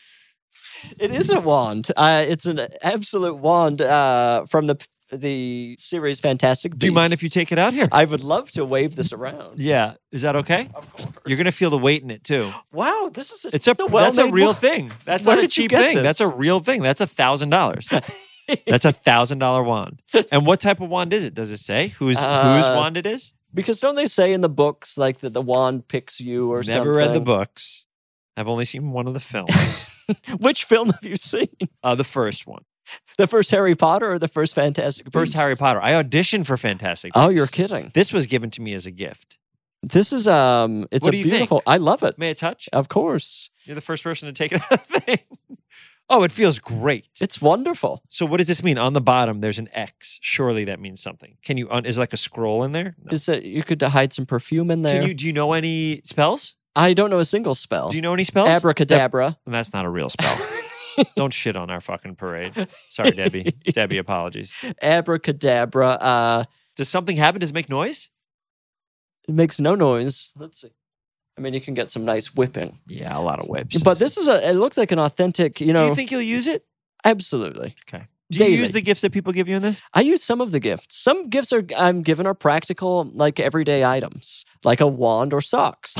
Speaker 2: It is a wand. Uh, it's an absolute wand uh, from the the series Fantastic Beasts.
Speaker 6: Do you mind if you take it out here?
Speaker 2: I would love to wave this around.
Speaker 6: Yeah. Is that okay?
Speaker 2: Of course.
Speaker 6: You're gonna feel the weight in it too.
Speaker 2: Wow, this is a,
Speaker 6: It's a
Speaker 2: it's
Speaker 6: that's a
Speaker 2: well-made
Speaker 6: real
Speaker 2: wand.
Speaker 6: thing. That's
Speaker 2: Where
Speaker 6: not a
Speaker 2: did you
Speaker 6: cheap
Speaker 2: get
Speaker 6: thing.
Speaker 2: this?
Speaker 6: That's a real thing. That's a thousand dollars. That's a thousand dollar wand. And what type of wand is it? Does it say whose whose
Speaker 2: Uh,
Speaker 6: wand it is?
Speaker 2: Because don't they say in the books like that the wand picks you or
Speaker 6: Never
Speaker 2: something?
Speaker 6: read the books. I've only seen one of the films.
Speaker 2: Which film have you seen?
Speaker 6: uh, the first one,
Speaker 2: The first Harry Potter or the first Fantastic
Speaker 6: first
Speaker 2: Beasts?
Speaker 6: Harry Potter. I auditioned for Fantastic
Speaker 2: Oh,
Speaker 6: Beasts.
Speaker 2: you're kidding.
Speaker 6: This was given to me as a gift.
Speaker 2: This is um it's
Speaker 6: What
Speaker 2: a
Speaker 6: do you think?
Speaker 2: beautiful I love it.
Speaker 6: May I touch?
Speaker 2: Of course.
Speaker 6: You're the first person to take it out of the thing. Oh, it feels great.
Speaker 2: It's wonderful.
Speaker 6: So what does this mean? On the bottom, there's an X. Surely that means something. Can you? Un- is there like a scroll in there? No.
Speaker 2: Is that you could hide some perfume in there?
Speaker 6: Can you? Do you know any spells?
Speaker 2: I don't know a single spell.
Speaker 6: Do you know any spells?
Speaker 2: Abracadabra.
Speaker 6: That- that's not a real spell. Don't shit on our fucking parade. Sorry, Debbie. Debbie, apologies.
Speaker 2: Abracadabra. Uh,
Speaker 6: Does something happen? Does it make noise?
Speaker 2: it makes no noise. Let's see. I mean, you can get some nice whipping.
Speaker 6: Yeah, a lot of whips.
Speaker 2: But this is a. It looks like an authentic. You know.
Speaker 6: do you think you'll use it?
Speaker 2: Absolutely.
Speaker 6: Okay. Do you
Speaker 2: Daily.
Speaker 6: use the gifts that people give you in this?
Speaker 2: I use some of the gifts. Some gifts are I'm given are practical, like everyday items, like a wand or socks.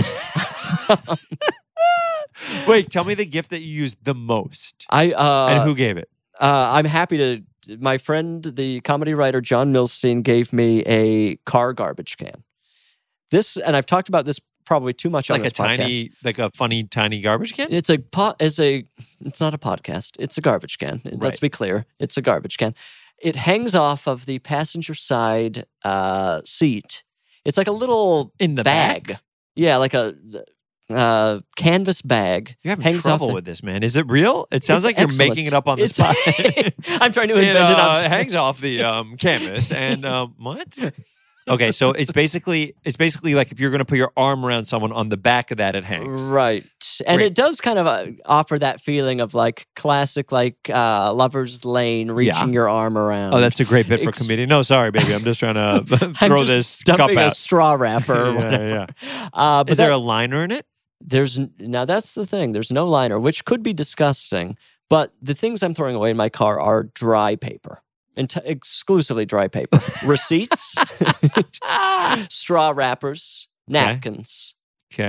Speaker 6: Wait, tell me the gift that you used the most.
Speaker 2: I uh,
Speaker 6: and who gave it?
Speaker 2: uh, I'm happy to. My friend, the comedy writer John Milstein, gave me a car garbage can. This, and I've talked about this probably too much on
Speaker 6: Like a
Speaker 2: this podcast.
Speaker 6: tiny, like a funny tiny garbage can?
Speaker 2: It's a pot. It's a. It's not a podcast. It's a garbage can. Let's
Speaker 6: Right.
Speaker 2: be clear. It's a garbage can. It hangs off of the passenger side uh, seat. It's like a little
Speaker 6: In the
Speaker 2: bag.
Speaker 6: back?
Speaker 2: Yeah, like a uh, canvas bag.
Speaker 6: You're having
Speaker 2: hangs
Speaker 6: trouble
Speaker 2: off the-
Speaker 6: with this, man. Is it real? It sounds
Speaker 2: It's
Speaker 6: like you're
Speaker 2: excellent.
Speaker 6: making it up on the
Speaker 2: It's-
Speaker 6: spot.
Speaker 2: I'm trying to
Speaker 6: it
Speaker 2: invent it.
Speaker 6: uh,
Speaker 2: on
Speaker 6: hangs off the um, canvas and um, what? Okay, so it's basically it's basically like if you're going to put your arm around someone, on the back of that it hangs.
Speaker 2: Right. And
Speaker 6: Great.
Speaker 2: it does kind of uh, offer that feeling of like classic, like uh, Lover's Lane, reaching
Speaker 6: Yeah.
Speaker 2: your arm around.
Speaker 6: Oh, that's a great bit for
Speaker 2: Ex-
Speaker 6: comedian. No, sorry, baby. I'm just trying to
Speaker 2: I'm
Speaker 6: throw
Speaker 2: just
Speaker 6: this
Speaker 2: dumping
Speaker 6: cup
Speaker 2: a
Speaker 6: out.
Speaker 2: straw wrapper or
Speaker 6: Yeah,
Speaker 2: whatever.
Speaker 6: yeah.
Speaker 2: Uh, but
Speaker 6: Is there
Speaker 2: that-
Speaker 6: a liner in it?
Speaker 2: There's n- now that's the thing. There's no liner, which could be disgusting. But the things I'm throwing away in my car are dry paper, Ent- exclusively dry paper, receipts, straw wrappers, napkins.
Speaker 6: Okay.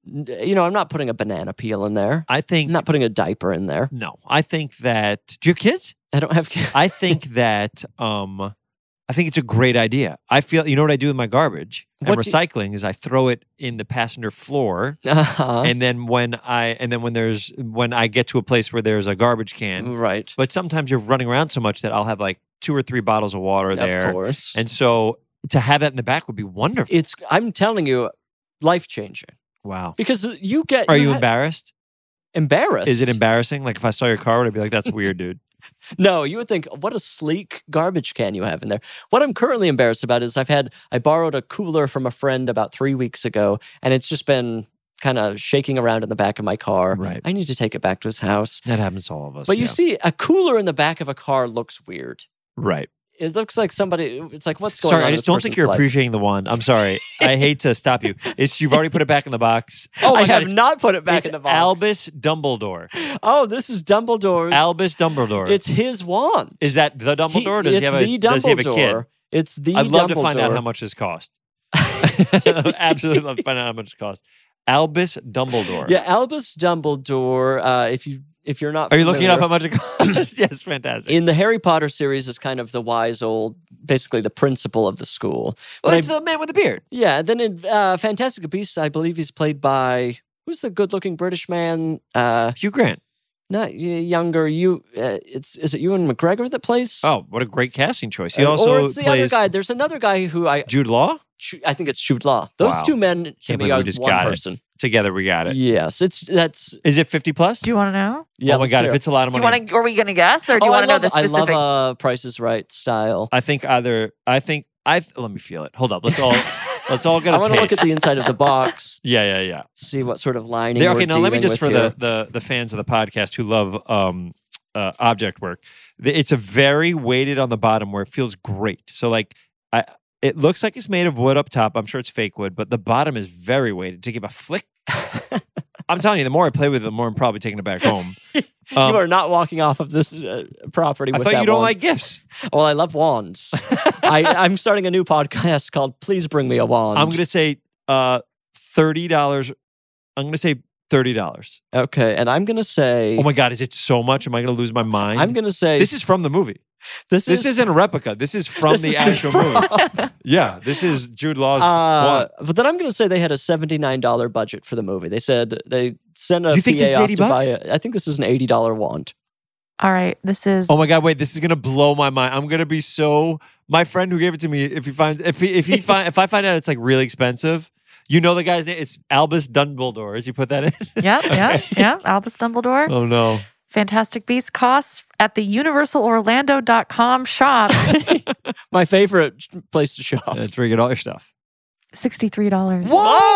Speaker 2: You know, I'm not putting a banana peel in there.
Speaker 6: I think
Speaker 2: I'm not putting a diaper in there.
Speaker 6: no. I think that. Do you have kids?
Speaker 2: I don't have.
Speaker 6: I think that. Um, I think it's a great idea. I feel. You know what I do with my garbage and
Speaker 2: What do you-
Speaker 6: recycling is I throw it in the passenger floor,
Speaker 2: Uh-huh.
Speaker 6: and then when I and then when there's when I get to a place where there's a garbage can.
Speaker 2: Right.
Speaker 6: But sometimes you're running around so much that I'll have like two or three bottles of water there,
Speaker 2: Of course.
Speaker 6: and so to have that in the back would be wonderful.
Speaker 2: it's. I'm telling you, life changing
Speaker 6: Wow.
Speaker 2: because you get.
Speaker 6: Are you
Speaker 2: ha-
Speaker 6: embarrassed?
Speaker 2: embarrassed?
Speaker 6: Is it embarrassing? Like if I saw your car, would I be like, "That's weird, dude"?
Speaker 2: No, you would think, what a sleek garbage can you have in there. What I'm currently embarrassed about is I've had, I borrowed a cooler from a friend about three weeks ago, and it's just been kind of shaking around in the back of my car.
Speaker 6: Right.
Speaker 2: I need to take it back to his house.
Speaker 6: That happens to all of us.
Speaker 2: But you
Speaker 6: yeah.
Speaker 2: see, a cooler in the back of a car looks weird.
Speaker 6: right?
Speaker 2: It looks like somebody, it's like, what's going
Speaker 6: Sorry,
Speaker 2: on?
Speaker 6: I
Speaker 2: in
Speaker 6: just
Speaker 2: this
Speaker 6: don't think
Speaker 2: person's
Speaker 6: you're
Speaker 2: life?
Speaker 6: appreciating the wand. I'm sorry. I hate to stop you. It's you've already put it back in the box. Oh
Speaker 2: I
Speaker 6: my god,
Speaker 2: have
Speaker 6: it's,
Speaker 2: not put it back
Speaker 6: it's
Speaker 2: in the box.
Speaker 6: Albus Dumbledore.
Speaker 2: Oh, this is Dumbledore's.
Speaker 6: Albus Dumbledore.
Speaker 2: It's his wand.
Speaker 6: Is that the Dumbledore? or does
Speaker 2: it's
Speaker 6: he have a
Speaker 2: the
Speaker 6: Does he have a kid?
Speaker 2: Dumbledore. It's the
Speaker 6: I'd love to
Speaker 2: Dumbledore.
Speaker 6: find out how much this cost. Absolutely love to find out how much it costs. Albus Dumbledore.
Speaker 2: Yeah, Albus Dumbledore. Uh, if you if you're not,
Speaker 6: Are you looking up how
Speaker 2: familiar,
Speaker 6: much it costs? Yes, fantastic.
Speaker 2: in the Harry Potter series is kind of the wise old, basically the principal of the school.
Speaker 6: well,
Speaker 2: But
Speaker 6: it's
Speaker 2: I-
Speaker 6: the man with the beard.
Speaker 2: yeah, then in uh, Fantastic Beasts, I believe he's played by who's the good-looking British man? Uh,
Speaker 6: Hugh Grant.
Speaker 2: not y- younger. You, uh, it's is it Ewan McGregor that plays?
Speaker 6: Oh, what a great casting choice. He
Speaker 2: Uh,
Speaker 6: also
Speaker 2: or it's the
Speaker 6: plays
Speaker 2: other guy. There's another guy who I,
Speaker 6: Jude Law.
Speaker 2: I think it's Jude Law. Those
Speaker 6: Wow.
Speaker 2: two men to
Speaker 6: Can't
Speaker 2: me
Speaker 6: believe
Speaker 2: are
Speaker 6: we just
Speaker 2: one
Speaker 6: got it.
Speaker 2: person.
Speaker 6: Together, we got it.
Speaker 2: Yes, it's that's.
Speaker 6: Is it fifty plus?
Speaker 1: Do you want to know?
Speaker 2: Yeah,
Speaker 6: oh my
Speaker 2: let's
Speaker 6: god,
Speaker 2: hear
Speaker 6: if
Speaker 2: it.
Speaker 6: it's a lot of
Speaker 1: Do you
Speaker 6: money,
Speaker 1: want to? Are we going to guess, or do
Speaker 2: Oh,
Speaker 1: you
Speaker 2: I
Speaker 1: want to know
Speaker 2: love,
Speaker 1: the
Speaker 2: I
Speaker 1: specific?
Speaker 2: love uh, Price is Right style.
Speaker 6: I think either. I think I. Let me feel it. Hold up. Let's all. let's all get a
Speaker 2: I want to look
Speaker 6: taste.
Speaker 2: at the inside of the box,
Speaker 6: Yeah, yeah, yeah.
Speaker 2: see what sort of lining.
Speaker 6: There-
Speaker 2: we're
Speaker 6: okay, now let me
Speaker 2: dealing
Speaker 6: just
Speaker 2: with
Speaker 6: for
Speaker 2: here.
Speaker 6: the, the the fans of the podcast who love um uh, object work. the- It's a very weighted on the bottom where it feels great. So like I. It looks like it's made of wood up top. I'm sure it's fake wood, but the bottom is very weighted to give a flick. I'm telling you, the more I play with it, the more I'm probably taking it back home. Um,
Speaker 2: you are not walking off of this uh, property.
Speaker 6: I
Speaker 2: with
Speaker 6: thought
Speaker 2: that
Speaker 6: you don't
Speaker 2: wand.
Speaker 6: like gifts.
Speaker 2: Well, I love wands. I, I'm starting a new podcast called "Please Bring Me a Wand."
Speaker 6: I'm going to say uh, thirty dollars. I'm going to say thirty dollars.
Speaker 2: okay, and I'm gonna say.
Speaker 6: Oh my God, is it so much? Am I going to lose my mind?
Speaker 2: I'm gonna say
Speaker 6: This is from the movie.
Speaker 2: this,
Speaker 6: This
Speaker 2: is
Speaker 6: isn't a replica. This is from
Speaker 2: this
Speaker 6: the
Speaker 2: is
Speaker 6: actual
Speaker 2: from-
Speaker 6: movie. Yeah, this is Jude Law's
Speaker 2: Uh,
Speaker 6: one.
Speaker 2: but then I'm going to say they had a seventy-nine dollars budget for the movie. They said they sent a
Speaker 6: You think
Speaker 2: P A
Speaker 6: this is
Speaker 2: off
Speaker 6: eighty
Speaker 2: to buy
Speaker 6: bucks?
Speaker 2: it. I think this is an eighty dollars wand.
Speaker 1: All right, this is.
Speaker 6: Oh my God, wait, this is going to blow my mind. I'm going to be so. My friend who gave it to me, if he finds, if he, if he find, if I find out it's like really expensive, you know the guy's name? It's Albus Dumbledore. As you put that in?
Speaker 1: Yep, yep, yep. Albus Dumbledore.
Speaker 6: Oh no.
Speaker 1: Fantastic Beasts costs at the universal orlando dot com shop
Speaker 2: My favorite place to shop.
Speaker 6: That's where you get all your stuff.
Speaker 1: sixty-three dollars.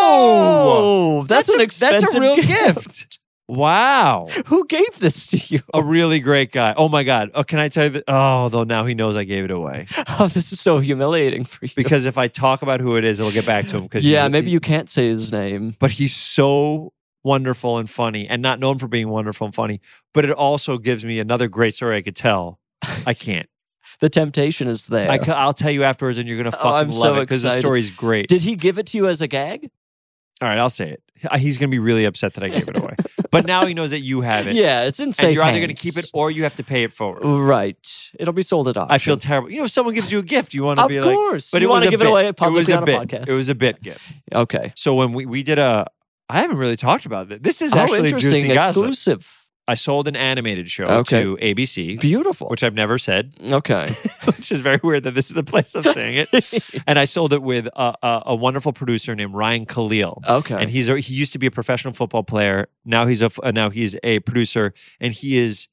Speaker 2: Whoa, that's, an
Speaker 6: a,
Speaker 2: expensive
Speaker 6: That's a real
Speaker 2: gift.
Speaker 6: gift. Wow.
Speaker 2: Who gave this to you?
Speaker 6: A really great guy. Oh my God. Oh, can I tell you that? Oh, though now he knows I gave it away.
Speaker 2: Oh, this is so humiliating for you.
Speaker 6: Because if I talk about who it is, it'll get back to him. Because
Speaker 2: yeah, maybe you can't say his name.
Speaker 6: But he's so wonderful and funny, and not known for being wonderful and funny. But it also gives me another great story I could tell. I can't.
Speaker 2: The temptation is there.
Speaker 6: I, cu- I'll tell you afterwards, and you're gonna
Speaker 2: Oh,
Speaker 6: fucking
Speaker 2: I'm
Speaker 6: love
Speaker 2: so
Speaker 6: it because the
Speaker 2: excited.
Speaker 6: story's great.
Speaker 2: Did he give it to you as a gag?
Speaker 6: All right, I'll say it. He's gonna be really upset that I gave it away. But now he knows that you have it.
Speaker 2: Yeah, it's in safe
Speaker 6: And you're either going to
Speaker 2: hands.
Speaker 6: keep it or you have to pay it forward.
Speaker 2: Right. It'll be sold at auction.
Speaker 6: I feel terrible. You know, if someone gives you a gift, you want to
Speaker 2: Of
Speaker 6: be like,
Speaker 2: course.
Speaker 6: but
Speaker 2: You
Speaker 6: it was
Speaker 2: wanna
Speaker 6: a
Speaker 2: give it
Speaker 6: bit.
Speaker 2: away
Speaker 6: It was
Speaker 2: publicly
Speaker 6: a
Speaker 2: on a
Speaker 6: bit.
Speaker 2: podcast.
Speaker 6: It was a bit gift.
Speaker 2: Okay.
Speaker 6: So when we, we did a, I haven't really talked about it. This is
Speaker 2: Oh,
Speaker 6: actually
Speaker 2: interesting.
Speaker 6: juicy gossip.
Speaker 2: Exclusive.
Speaker 6: I sold an animated show
Speaker 2: Okay.
Speaker 6: to A B C,
Speaker 2: Beautiful.
Speaker 6: which I've never said,
Speaker 2: Okay.
Speaker 6: which is very weird that this is the place I'm saying it. And I sold it with a, a, a wonderful producer named Ryan Khalil.
Speaker 2: Okay.
Speaker 6: And he's a, he used to be a professional football player. Now he's a f- uh, now he's a producer, and he is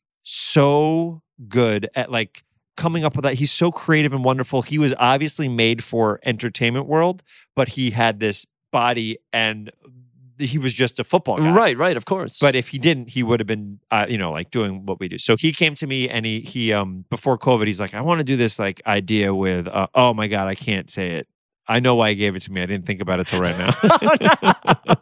Speaker 6: so good at like coming up with that. He's so creative and wonderful. He was obviously made for entertainment world, but he had this body, and he was just a football guy.
Speaker 2: Right, right, of course.
Speaker 6: But if he didn't, he would have been, uh, you know, like doing what we do. So he came to me, and he he um before COVID, he's like, I want to do this like idea with. Uh, oh my God, I can't say it. I know why he gave it to me. I didn't think about it till right now.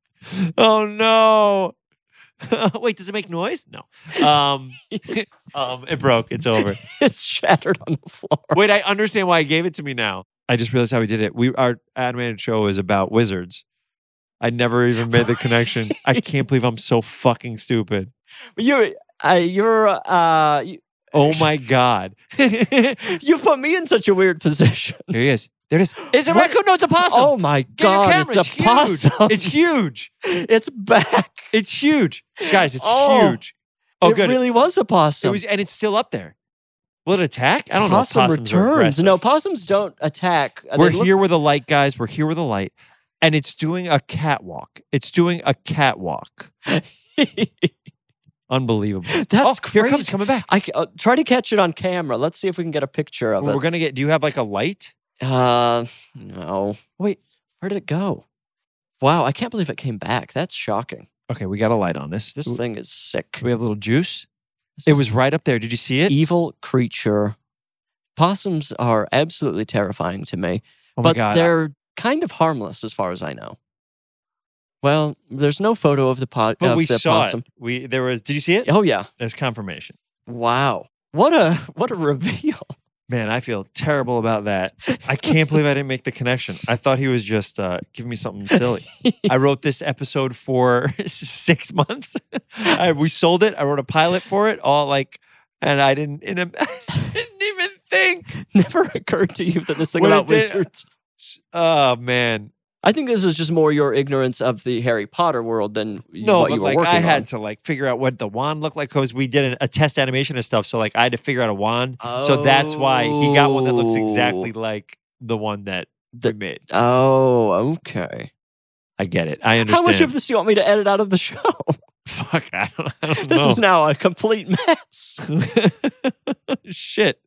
Speaker 6: Oh no! Wait, does it make noise? No. Um, um, it broke. It's over.
Speaker 2: it's shattered on the floor.
Speaker 6: Wait, I understand why he gave it to me now. I just realized how he did it. We our animated show is about wizards. I never even made the connection. I can't believe I'm so fucking stupid.
Speaker 2: You're, uh, you're, uh, you,
Speaker 6: Oh my God.
Speaker 2: you put me in such a weird position.
Speaker 6: Here he is. There it is. It's a
Speaker 2: What?
Speaker 6: raccoon. No, it's a possum.
Speaker 2: Oh my
Speaker 6: Get your
Speaker 2: God,
Speaker 6: camera.
Speaker 2: it's a possum.
Speaker 6: Huge. It's huge.
Speaker 2: It's back.
Speaker 6: It's huge. Guys, it's
Speaker 2: Oh,
Speaker 6: huge. Oh,
Speaker 2: it
Speaker 6: good.
Speaker 2: really was a possum.
Speaker 6: It was, and it's still up there. Will it attack? I don't
Speaker 2: Possum
Speaker 6: know. If possums are
Speaker 2: returns.
Speaker 6: aggressive.
Speaker 2: No, possums don't attack. Uh,
Speaker 6: We're
Speaker 2: they look-
Speaker 6: here with a light, guys. We're here with a light. And it's doing a catwalk. It's doing a catwalk. Unbelievable.
Speaker 2: That's
Speaker 6: oh, here it comes.
Speaker 2: crazy.
Speaker 6: It's coming back.
Speaker 2: I c- uh, try to catch it on camera. Let's see if we can get a picture of
Speaker 6: We're
Speaker 2: it.
Speaker 6: going to get, do you have like a light?
Speaker 2: Uh, no. Wait, where did it go? Wow, I can't believe it came back. That's shocking.
Speaker 6: Okay, we got a light on this.
Speaker 2: This
Speaker 6: Do
Speaker 2: thing is sick.
Speaker 6: we have a little juice?
Speaker 2: This
Speaker 6: It
Speaker 2: is
Speaker 6: was right up there. Did you see it?
Speaker 2: evil creature. Possums are absolutely terrifying to me,
Speaker 6: Oh my
Speaker 2: but
Speaker 6: God.
Speaker 2: they're kind of harmless as far as I know. Well, there's no photo of the pot
Speaker 6: But
Speaker 2: of
Speaker 6: we
Speaker 2: the
Speaker 6: saw
Speaker 2: possum.
Speaker 6: it. We, there was, did you see it?
Speaker 2: Oh yeah.
Speaker 6: There's confirmation.
Speaker 2: Wow. What a what a reveal.
Speaker 6: Man, I feel terrible about that. I can't believe I didn't make the connection. I thought he was just uh, giving me something silly. I wrote this episode for six months. I, we sold it. I wrote a pilot for it, all like, and I didn't, in a, I didn't even think.
Speaker 2: Never occurred to you that this thing
Speaker 6: When it
Speaker 2: about
Speaker 6: did-
Speaker 2: wizards.
Speaker 6: Oh man,
Speaker 2: I think this is just more your ignorance of the Harry Potter world than
Speaker 6: no,
Speaker 2: what
Speaker 6: but
Speaker 2: you were
Speaker 6: like
Speaker 2: working
Speaker 6: I had
Speaker 2: on.
Speaker 6: to like figure out what the wand looked like because we did an, a test animation and stuff. So like I had to figure out a wand. So that's why he got one that looks exactly like the one that we
Speaker 2: The-
Speaker 6: made.
Speaker 2: Oh, okay.
Speaker 6: I get it. I
Speaker 2: How
Speaker 6: understand.
Speaker 2: much of this do you want me to edit out of the show?
Speaker 6: Fuck, I don't, I don't
Speaker 2: This
Speaker 6: know.
Speaker 2: is now a complete mess.
Speaker 6: Shit.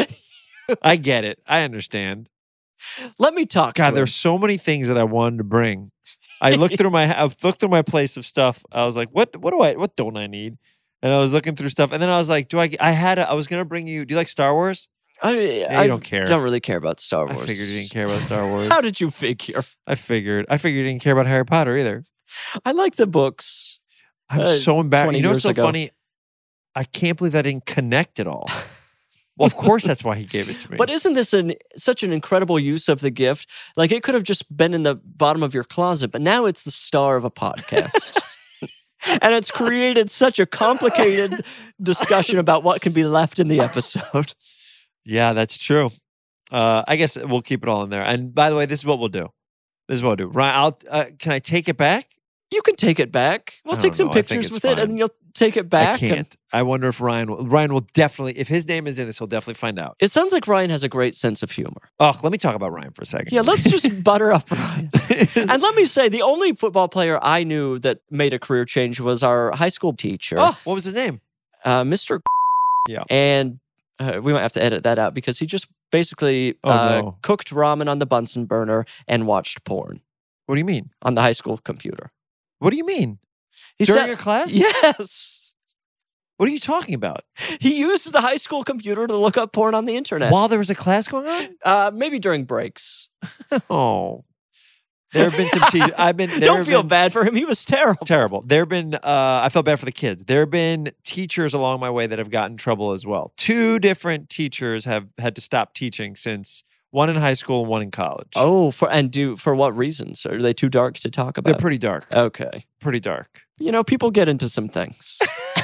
Speaker 6: I get it. I understand.
Speaker 2: Let me talk.
Speaker 6: God,
Speaker 2: to
Speaker 6: there's
Speaker 2: him.
Speaker 6: so many things that I wanted to bring. I looked through my I've looked through my place of stuff. I was like, what what do I what don't I need? And I was looking through stuff, and then I was like, do I I had a, I was gonna bring you. Do you like Star Wars?
Speaker 2: I,
Speaker 6: Yeah,
Speaker 2: I
Speaker 6: you don't care.
Speaker 2: Don't really care about Star
Speaker 6: I
Speaker 2: Wars.
Speaker 6: figured you didn't care about Star Wars.
Speaker 2: How did you figure?
Speaker 6: I figured. I figured you didn't care about Harry Potter either.
Speaker 2: I like the books.
Speaker 6: I'm
Speaker 2: Uh,
Speaker 6: so embarrassed.
Speaker 2: twenty
Speaker 6: You know what's
Speaker 2: years
Speaker 6: so
Speaker 2: ago.
Speaker 6: funny? I can't believe I didn't connect at all. Well, of course that's why he gave it to me.
Speaker 2: But isn't this an such an incredible use of the gift? Like it could have just been in the bottom of your closet, but now it's the star of a podcast. And it's created such a complicated discussion about what can be left in the episode.
Speaker 6: Yeah, that's true. Uh, I guess we'll keep it all in there. And by the way, this is what we'll do. This is what we'll do. Ryan, I'll, uh, can I take it back?
Speaker 2: You can take it back. We'll
Speaker 6: I
Speaker 2: take
Speaker 6: don't
Speaker 2: some
Speaker 6: know. I think
Speaker 2: pictures
Speaker 6: it's
Speaker 2: with it,
Speaker 6: fine.
Speaker 2: and then you'll take it back.
Speaker 6: I
Speaker 2: and-
Speaker 6: can't. I wonder if Ryan will, Ryan will definitely, if his name is in this, he'll definitely find out.
Speaker 2: It sounds like Ryan has a great sense of humor.
Speaker 6: Oh, let me talk about Ryan for a second.
Speaker 2: Yeah, let's just butter up Ryan. And let me say, the only football player I knew that made a career change was our high school teacher,
Speaker 6: Oh, what was his name?
Speaker 2: uh, Mister
Speaker 6: Yeah.
Speaker 2: And uh, we might have to edit that out because he just basically
Speaker 6: Oh,
Speaker 2: uh,
Speaker 6: no.
Speaker 2: cooked ramen on the Bunsen burner and watched porn
Speaker 6: What do you mean?
Speaker 2: on the high school computer.
Speaker 6: What do you mean?
Speaker 2: He
Speaker 6: During
Speaker 2: said,
Speaker 6: your class?
Speaker 2: yes.
Speaker 6: What are you talking about?
Speaker 2: He used the high school computer to look up porn on the internet.
Speaker 6: While there was a class going on?
Speaker 2: Uh, maybe during breaks.
Speaker 6: Oh. There have been some teachers. I've been. There
Speaker 2: Don't
Speaker 6: have
Speaker 2: feel
Speaker 6: been,
Speaker 2: bad for him. He was terrible.
Speaker 6: Terrible. There have been, uh, I felt bad for the kids. There have been teachers along my way that have gotten in trouble as well. Two different teachers have had to stop teaching since one in high school and one in college.
Speaker 2: Oh, for and do for what reasons? Are they too dark to talk about?
Speaker 6: They're pretty dark.
Speaker 2: Okay.
Speaker 6: Pretty dark.
Speaker 2: You know, people get into some things.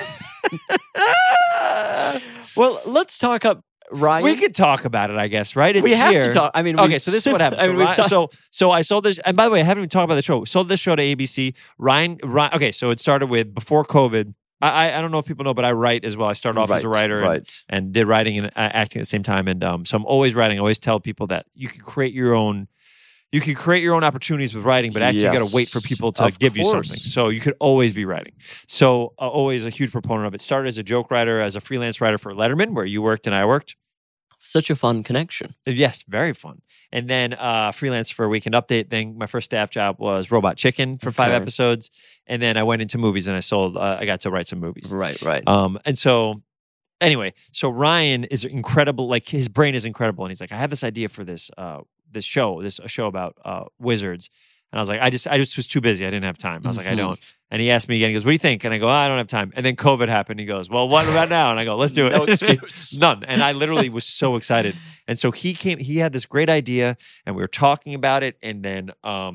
Speaker 2: Well, let's talk up Ryan.
Speaker 6: We could talk about it, I guess, right? It's
Speaker 2: we have
Speaker 6: here.
Speaker 2: to talk. I mean,
Speaker 6: Okay,
Speaker 2: we've-
Speaker 6: so this is what happened.
Speaker 2: I
Speaker 6: So,
Speaker 2: mean, we've
Speaker 6: Ryan-
Speaker 2: talked-
Speaker 6: so, so I sold this, and by the way, I haven't even talked about the show. Sold this show to A B C. Ryan, Ryan. Okay, so it started with before COVID. I, I, I don't know if people know, but I write as well. I started off as a
Speaker 2: Right,
Speaker 6: writer and,
Speaker 2: right.
Speaker 6: and did writing and uh, acting at the same time. And um, so I'm always writing. I always tell people that you can create your own. You can create your own opportunities with writing, but actually you got to wait for
Speaker 2: Yes,
Speaker 6: people to
Speaker 2: of
Speaker 6: give you
Speaker 2: course.
Speaker 6: something. So you could always be writing. So uh, always a huge proponent of it. Started as a joke writer, as a freelance writer for Letterman, where you worked and I worked.
Speaker 2: Such a fun connection.
Speaker 6: Yes, very fun. And then uh, freelance for a Weekend Update thing. My first staff job was Robot Chicken for five
Speaker 2: Okay.
Speaker 6: episodes, and then I went into movies and I sold. Uh, I got to write some movies.
Speaker 2: Right, right.
Speaker 6: Um, and so, anyway, so Ryan is incredible. Like his brain is incredible, and he's like, I have this idea for this uh, this show, this a show about uh, wizards. And I was like, I just I just was too busy. I didn't have time. I was like, I
Speaker 2: Mhm.
Speaker 6: don't. And he asked me again. He goes, what do you think? And I go, oh, I don't have time. And then COVID happened. He goes, well, what about now? And I go, let's do it.
Speaker 2: No excuse.
Speaker 6: None. And I literally was so excited. And so he came, he had this great idea and we were talking about it. And then um,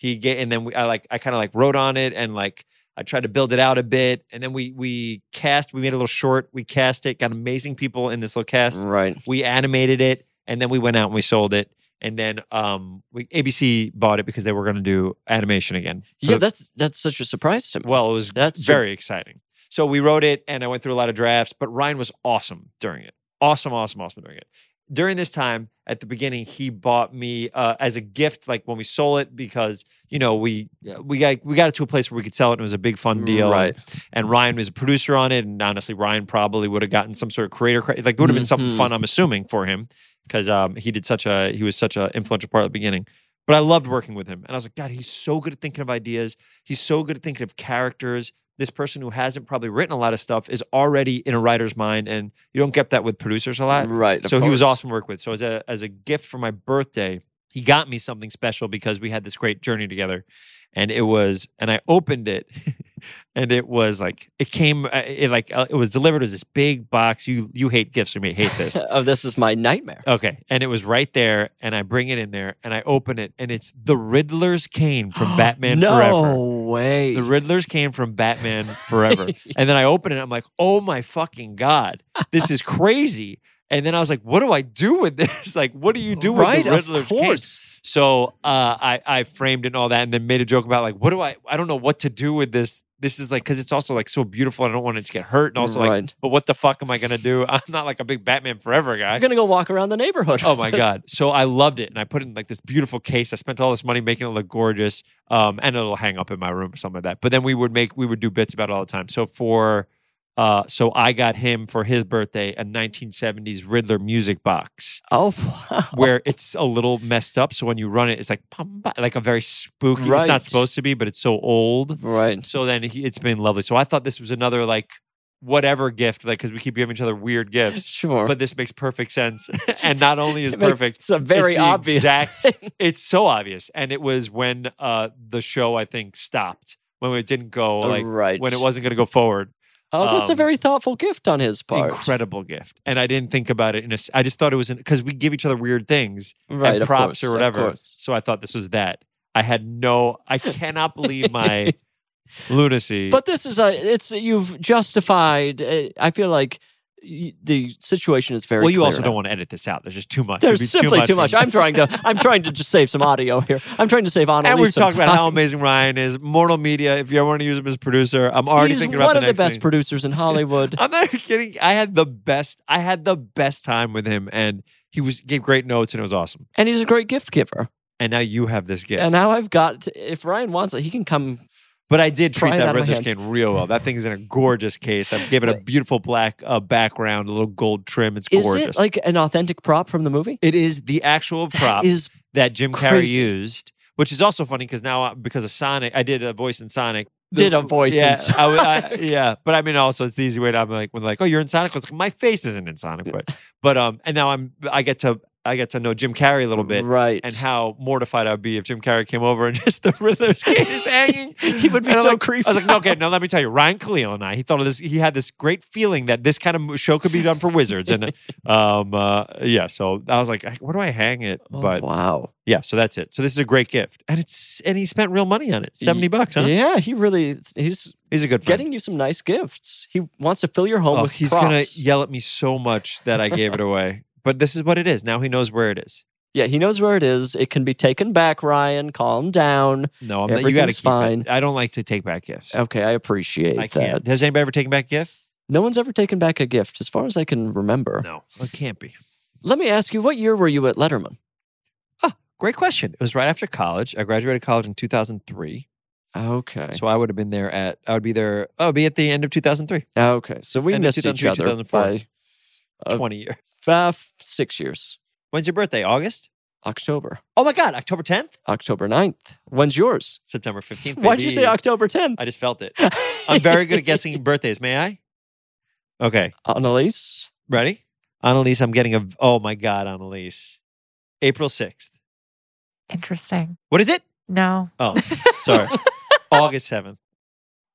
Speaker 6: He gave, and then we, I like, I kind of like wrote on it and like, I tried to build it out a bit. And then we, we cast, we made a little short. We cast it, got amazing people in this little cast.
Speaker 2: Right.
Speaker 6: We animated it. And then we went out and we sold it. And then um, we, A B C bought it because they were going to do animation again.
Speaker 2: Yeah,
Speaker 6: So-
Speaker 2: that's that's such a surprise to me.
Speaker 6: well, it was
Speaker 2: That's
Speaker 6: very exciting. So we wrote it and I went through a lot of drafts, but Ryan was awesome during it. Awesome, awesome, awesome during it. During this time, at the beginning, he bought me uh, as a gift, like when we sold it, because you know we we got we got it to a place where we could sell it. And it was a big fun deal,
Speaker 2: Right.
Speaker 6: And, and Ryan was a producer on it, and honestly, Ryan probably would have gotten some sort of creator credit. Like it would have been something
Speaker 2: Mhm.
Speaker 6: fun, I'm assuming, for him because um, he did such a he was such an influential part at the beginning. But I loved working with him, and I was like, God, he's so good at thinking of ideas. He's so good at thinking of characters. This person who hasn't probably written a lot of stuff is already in a writer's mind, and you don't get that with producers a lot.
Speaker 2: Right. of
Speaker 6: So he was
Speaker 2: course.
Speaker 6: awesome to work with. So as a as a gift for my birthday, he got me something special because we had this great journey together, and it was, and I opened it, and it was like it came, uh, it like uh, it was delivered as this big box. You you hate gifts, or me hate this.
Speaker 2: Oh, this is my nightmare.
Speaker 6: Okay, and it was right there, and I bring it in there, and I open it, and it's the Riddler's cane from Batman
Speaker 2: no
Speaker 6: Forever.
Speaker 2: way.
Speaker 6: The Riddler's cane from Batman Forever. And then I open it, I'm like, oh my fucking God, this is crazy. And then I was like, what do I do with this? Like, what do you do with
Speaker 2: right,
Speaker 6: the Riddler's
Speaker 2: of
Speaker 6: cane?
Speaker 2: course.
Speaker 6: So uh, I, I framed it and all that, and then made a joke about like, what do I, I don't know what to do with this. This is like, because it's also like so beautiful. I don't want it to get hurt. And also like,
Speaker 2: Right.
Speaker 6: but what the fuck am I going to do? I'm not like a big Batman Forever guy.
Speaker 2: I'm gonna go walk around the neighborhood.
Speaker 6: Oh my God. So I loved it. And I put it in like this beautiful case. I spent all this money making it look gorgeous. Um, and it'll hang up in my room or something like that. But then we would make, we would do bits about it all the time. So for, uh, so I got him for his birthday a nineteen seventies Riddler music box
Speaker 2: Oh, wow.
Speaker 6: where it's a little messed up. So when you run it, it's like, pum, ba- like a very spooky, it's
Speaker 2: Right.
Speaker 6: not supposed to be, but it's so old.
Speaker 2: Right.
Speaker 6: So then he, it's been lovely. So I thought this was another like, whatever gift, like, cause we keep giving each other weird gifts.
Speaker 2: Sure.
Speaker 6: But this makes perfect sense. And not only is
Speaker 2: It makes-
Speaker 6: perfect,
Speaker 2: It's a very
Speaker 6: it's the
Speaker 2: obvious.
Speaker 6: exact-
Speaker 2: thing.
Speaker 6: it's so obvious. And it was when uh, the show, I think, stopped, when it didn't go, like,
Speaker 2: right.
Speaker 6: when it wasn't going to go forward.
Speaker 2: Oh, that's a
Speaker 6: um,
Speaker 2: very thoughtful gift on his part.
Speaker 6: Incredible gift. And I didn't think about it in a, s- I just thought it was, because we give each other weird things
Speaker 2: Right.
Speaker 6: and
Speaker 2: of
Speaker 6: props
Speaker 2: course,
Speaker 6: or
Speaker 2: of
Speaker 6: whatever.
Speaker 2: course.
Speaker 6: So I thought this was that. I had no, I cannot believe my lunacy.
Speaker 2: But this is a. It's you've justified. Uh, I feel like y- the situation is very.
Speaker 6: well, you
Speaker 2: clear
Speaker 6: also
Speaker 2: now.
Speaker 6: don't want to edit this out. There's just too much. It'd
Speaker 2: There's
Speaker 6: be
Speaker 2: simply too
Speaker 6: from
Speaker 2: much. I'm
Speaker 6: this.
Speaker 2: trying to. I'm trying to just save some audio here. I'm trying to save on.
Speaker 6: And we've talked about how amazing Ryan is. Mortal Media, if you ever want to use him as producer, I'm already
Speaker 2: He's
Speaker 6: thinking about
Speaker 2: one
Speaker 6: the
Speaker 2: of the
Speaker 6: next
Speaker 2: best
Speaker 6: thing.
Speaker 2: producers in Hollywood.
Speaker 6: I'm not even kidding. I had the best. I had the best time with him, and he was gave great notes, and it was awesome.
Speaker 2: And he's a great gift giver.
Speaker 6: And now you have this gift.
Speaker 2: And now I've got. If Ryan wants it, he can come.
Speaker 6: but I did treat
Speaker 2: Try it
Speaker 6: that
Speaker 2: out of my
Speaker 6: Riddler's
Speaker 2: hands.
Speaker 6: cane real well. That thing's in a gorgeous case. I've given it a beautiful black uh, background, a little gold trim. It's
Speaker 2: Is
Speaker 6: gorgeous.
Speaker 2: it like an authentic prop from the movie?
Speaker 6: it is the actual prop
Speaker 2: That is
Speaker 6: that Jim Carrey
Speaker 2: crazy.
Speaker 6: used, which is also funny because now uh, because of Sonic, I did a voice in Sonic.
Speaker 2: Did a voice in
Speaker 6: yeah,
Speaker 2: Sonic.
Speaker 6: I, w- I- yeah, but I mean, also it's the easy way to. I'm like, when they're like, oh, you're in Sonic. I was like, my face isn't in Sonic, but but um, and now I'm I get to I get to know Jim Carrey a little bit,
Speaker 2: right.
Speaker 6: and how mortified I'd be if Jim Carrey came over and just the Riddler's cane is hanging.
Speaker 2: He would be
Speaker 6: And I'm
Speaker 2: so
Speaker 6: like-
Speaker 2: creepy.
Speaker 6: I was like, no, okay, now let me tell you, Ryan Khalil and I, he thought of this. He had this great feeling that this kind of show could be done for wizards, and um, uh, yeah. So I was like, where do I hang it?
Speaker 2: Oh,
Speaker 6: But
Speaker 2: wow.
Speaker 6: yeah, so that's it. So this is a great gift, and it's and he spent real money on it, seventy bucks, huh?
Speaker 2: Yeah, he really. He's
Speaker 6: He's a good friend.
Speaker 2: getting you some nice gifts. He wants to fill your home
Speaker 6: Oh,
Speaker 2: with
Speaker 6: he's
Speaker 2: props.
Speaker 6: gonna yell at me so much that I gave it away. But this is what it is. Now he knows where it is.
Speaker 2: Yeah, he knows where it is. It can be taken back, Ryan. Calm down.
Speaker 6: No, I'm not, you got to
Speaker 2: Everything's
Speaker 6: keep
Speaker 2: fine.
Speaker 6: it. I don't like to take back gifts.
Speaker 2: Okay, I appreciate
Speaker 6: I can't.
Speaker 2: that.
Speaker 6: Has anybody ever taken back a gift?
Speaker 2: No one's ever taken back a gift, as far as I can remember.
Speaker 6: No, it can't be.
Speaker 2: Let me ask you, what year were you at Letterman?
Speaker 6: Great question. It was right after college. I graduated college in two thousand three.
Speaker 2: Okay.
Speaker 6: So I would have been there at, I would be there, oh, I'd be at the end of two thousand three.
Speaker 2: Okay, so we
Speaker 6: End of
Speaker 2: missed each
Speaker 6: two thousand three,
Speaker 2: other
Speaker 6: two thousand four.
Speaker 2: by Uh,
Speaker 6: twenty years.
Speaker 2: uh, six years.
Speaker 6: When's your birthday? August?
Speaker 2: October.
Speaker 6: Oh my God, October tenth?
Speaker 2: October ninth. When's yours?
Speaker 6: September fifteenth.
Speaker 2: Why'd you say
Speaker 6: baby.
Speaker 2: October tenth?
Speaker 6: I just felt it. I'm very good at guessing birthdays. May I? Okay.
Speaker 2: Annalise?
Speaker 6: Ready? Annalise, I'm getting a, oh my God, Annalise. April sixth.
Speaker 1: Interesting.
Speaker 6: What is it?
Speaker 1: No.
Speaker 6: Oh, sorry. August seventh.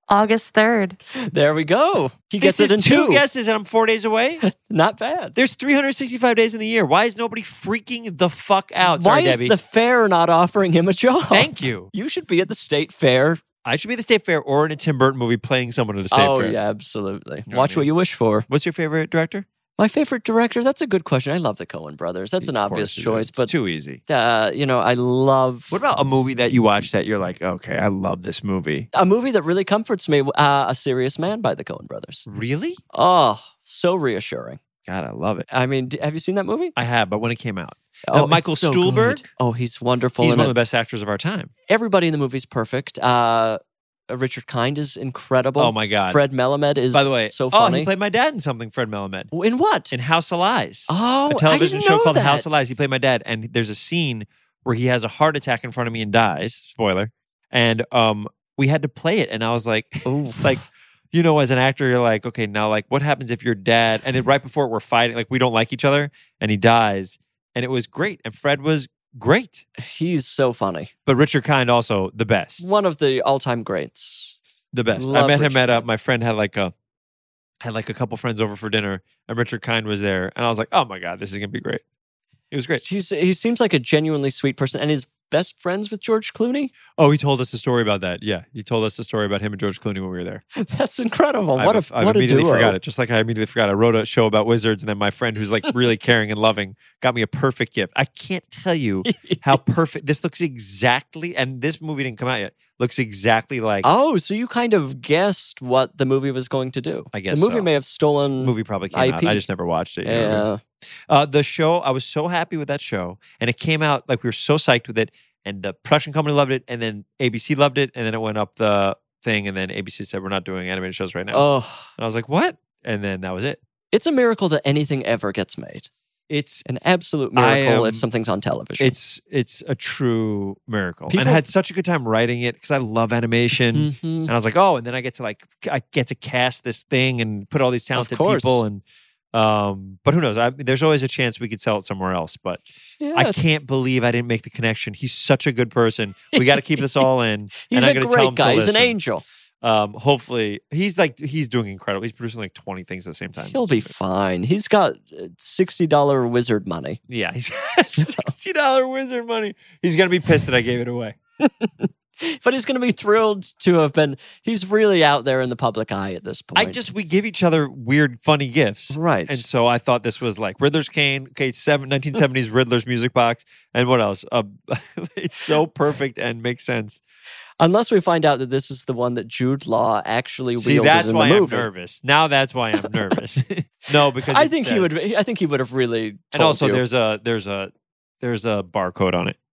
Speaker 1: August third.
Speaker 2: There we go. He gets
Speaker 6: This
Speaker 2: it in
Speaker 6: is two
Speaker 2: two.
Speaker 6: guesses, and I'm four days away.
Speaker 2: Not bad.
Speaker 6: There's three hundred sixty-five days in the year. Why is nobody freaking the fuck out?
Speaker 2: Why
Speaker 6: Sorry,
Speaker 2: is
Speaker 6: Debbie.
Speaker 2: the fair not offering him a job?
Speaker 6: Thank you.
Speaker 2: You should be at the state fair.
Speaker 6: I should be at the state fair or in a Tim Burton movie playing someone at a state
Speaker 2: oh,
Speaker 6: fair.
Speaker 2: yeah, absolutely.
Speaker 6: know
Speaker 2: Watch
Speaker 6: what I
Speaker 2: what
Speaker 6: mean?
Speaker 2: you wish for.
Speaker 6: What's your favorite director?
Speaker 2: My favorite director? That's a good question. I love the Coen brothers. That's an
Speaker 6: Of
Speaker 2: obvious
Speaker 6: course you do.
Speaker 2: choice.
Speaker 6: It's
Speaker 2: But,
Speaker 6: too easy.
Speaker 2: uh, you know, I love
Speaker 6: What about a movie that you watch that you're like, okay, I love this movie?
Speaker 2: a movie that really comforts me, uh, A Serious Man by the Coen brothers.
Speaker 6: Really?
Speaker 2: Oh, so reassuring.
Speaker 6: God, I love it.
Speaker 2: I mean, d- have you seen that movie?
Speaker 6: I have, but when it came out.
Speaker 2: Oh,
Speaker 6: Uh, Michael
Speaker 2: it's so
Speaker 6: Stuhlbarg?
Speaker 2: good. Oh, he's wonderful.
Speaker 6: He's
Speaker 2: in
Speaker 6: one
Speaker 2: it.
Speaker 6: of the best actors of our time.
Speaker 2: Everybody in the movie's perfect. Uh, Richard Kind is incredible.
Speaker 6: Oh my God.
Speaker 2: Fred Melamed is
Speaker 6: By the way,
Speaker 2: so
Speaker 6: oh,
Speaker 2: funny.
Speaker 6: he played my dad in something, Fred Melamed.
Speaker 2: in what?
Speaker 6: In House of Lies.
Speaker 2: oh,
Speaker 6: a television
Speaker 2: I didn't
Speaker 6: show
Speaker 2: know
Speaker 6: called
Speaker 2: that.
Speaker 6: House of Lies. He played my dad, and there's a scene where he has a heart attack in front of me and dies. Spoiler. And um, we had to play it, and I was like, it's like, you know, as an actor, you're like, okay, now, like, what happens if your dad? And then right before we're fighting, like, we don't like each other, and he dies, and it was great, and Fred was great,
Speaker 2: He's so funny.
Speaker 6: but Richard Kind also the best,
Speaker 2: One of the all-time greats.
Speaker 6: the best. I
Speaker 2: Love
Speaker 6: met him
Speaker 2: Richard
Speaker 6: at a,
Speaker 2: Kind.
Speaker 6: my friend had like a had like a couple friends over for dinner, and Richard Kind was there, and I was like, oh my God, this is gonna be great. It was great.
Speaker 2: He's he seems like a genuinely sweet person, and his best friends with George Clooney.
Speaker 6: Oh, he told us a story about that. Yeah, he told us a story about him and George Clooney when we were there.
Speaker 2: That's incredible.
Speaker 6: I've,
Speaker 2: What a
Speaker 6: I've
Speaker 2: what a
Speaker 6: immediately
Speaker 2: duo.
Speaker 6: forgot it. Just like I immediately forgot. I wrote a show about wizards, and then my friend, who's like really caring and loving, got me a perfect gift. I can't tell you how perfect this looks. Exactly, and this movie didn't come out yet. Looks exactly like
Speaker 2: Oh, so you kind of guessed what the movie was going to do.
Speaker 6: I guess
Speaker 2: the movie
Speaker 6: so.
Speaker 2: may have stolen.
Speaker 6: the movie probably came
Speaker 2: I
Speaker 6: out.
Speaker 2: P.
Speaker 6: I just never watched it. You know what I mean?
Speaker 2: Yeah.
Speaker 6: Uh, the show, I was so happy with that show, and it came out like we were so psyched with it, and the production company loved it, and then A B C loved it, and then it went up the thing, and then A B C said we're not doing animated shows right now,
Speaker 2: Oh,
Speaker 6: and I was like, what? And then that was it.
Speaker 2: it's a miracle that anything ever gets made.
Speaker 6: It's
Speaker 2: An absolute
Speaker 6: I
Speaker 2: miracle
Speaker 6: am-
Speaker 2: if something's on television.
Speaker 6: it's it's a true miracle, and
Speaker 2: People-
Speaker 6: I had such a good time writing it because I love animation.
Speaker 2: Mhm.
Speaker 6: And I was like, oh, and then I get to like I get to cast this thing and put all these talented
Speaker 2: course.
Speaker 6: people, and um, but who knows? I, there's always a chance we could sell it somewhere else. But
Speaker 2: Yeah,
Speaker 6: I can't believe I didn't make the connection. He's such a good person. We got to keep this all in.
Speaker 2: he's
Speaker 6: and I'm
Speaker 2: a
Speaker 6: gonna tell
Speaker 2: great
Speaker 6: him to
Speaker 2: guy. He's an
Speaker 6: listen.
Speaker 2: angel.
Speaker 6: Um, hopefully, he's like he's doing incredible. He's producing like twenty things at the same time.
Speaker 2: He'll be fine. He's got uh, sixty dollar wizard money.
Speaker 6: Yeah, he's sixty dollar wizard money. He's gonna be pissed that I gave it away.
Speaker 2: But he's going to be thrilled to have been. He's really out there in the public eye at this point.
Speaker 6: I just we give each other weird, funny gifts.
Speaker 2: right.
Speaker 6: And so I thought this was like Riddler's Cane, okay, seven, nineteen seventies Riddler's music box, and what else? Uh, it's so perfect and makes sense.
Speaker 2: Unless we find out that this is the one that Jude Law actually
Speaker 6: See,
Speaker 2: wielded
Speaker 6: that's
Speaker 2: in
Speaker 6: why
Speaker 2: the
Speaker 6: I'm
Speaker 2: movie.
Speaker 6: nervous. Now that's why I'm nervous. No, because
Speaker 2: I
Speaker 6: it
Speaker 2: think he
Speaker 6: says-
Speaker 2: would. I think he would have really. Told
Speaker 6: And also,
Speaker 2: you.
Speaker 6: there's a there's a there's a barcode on it.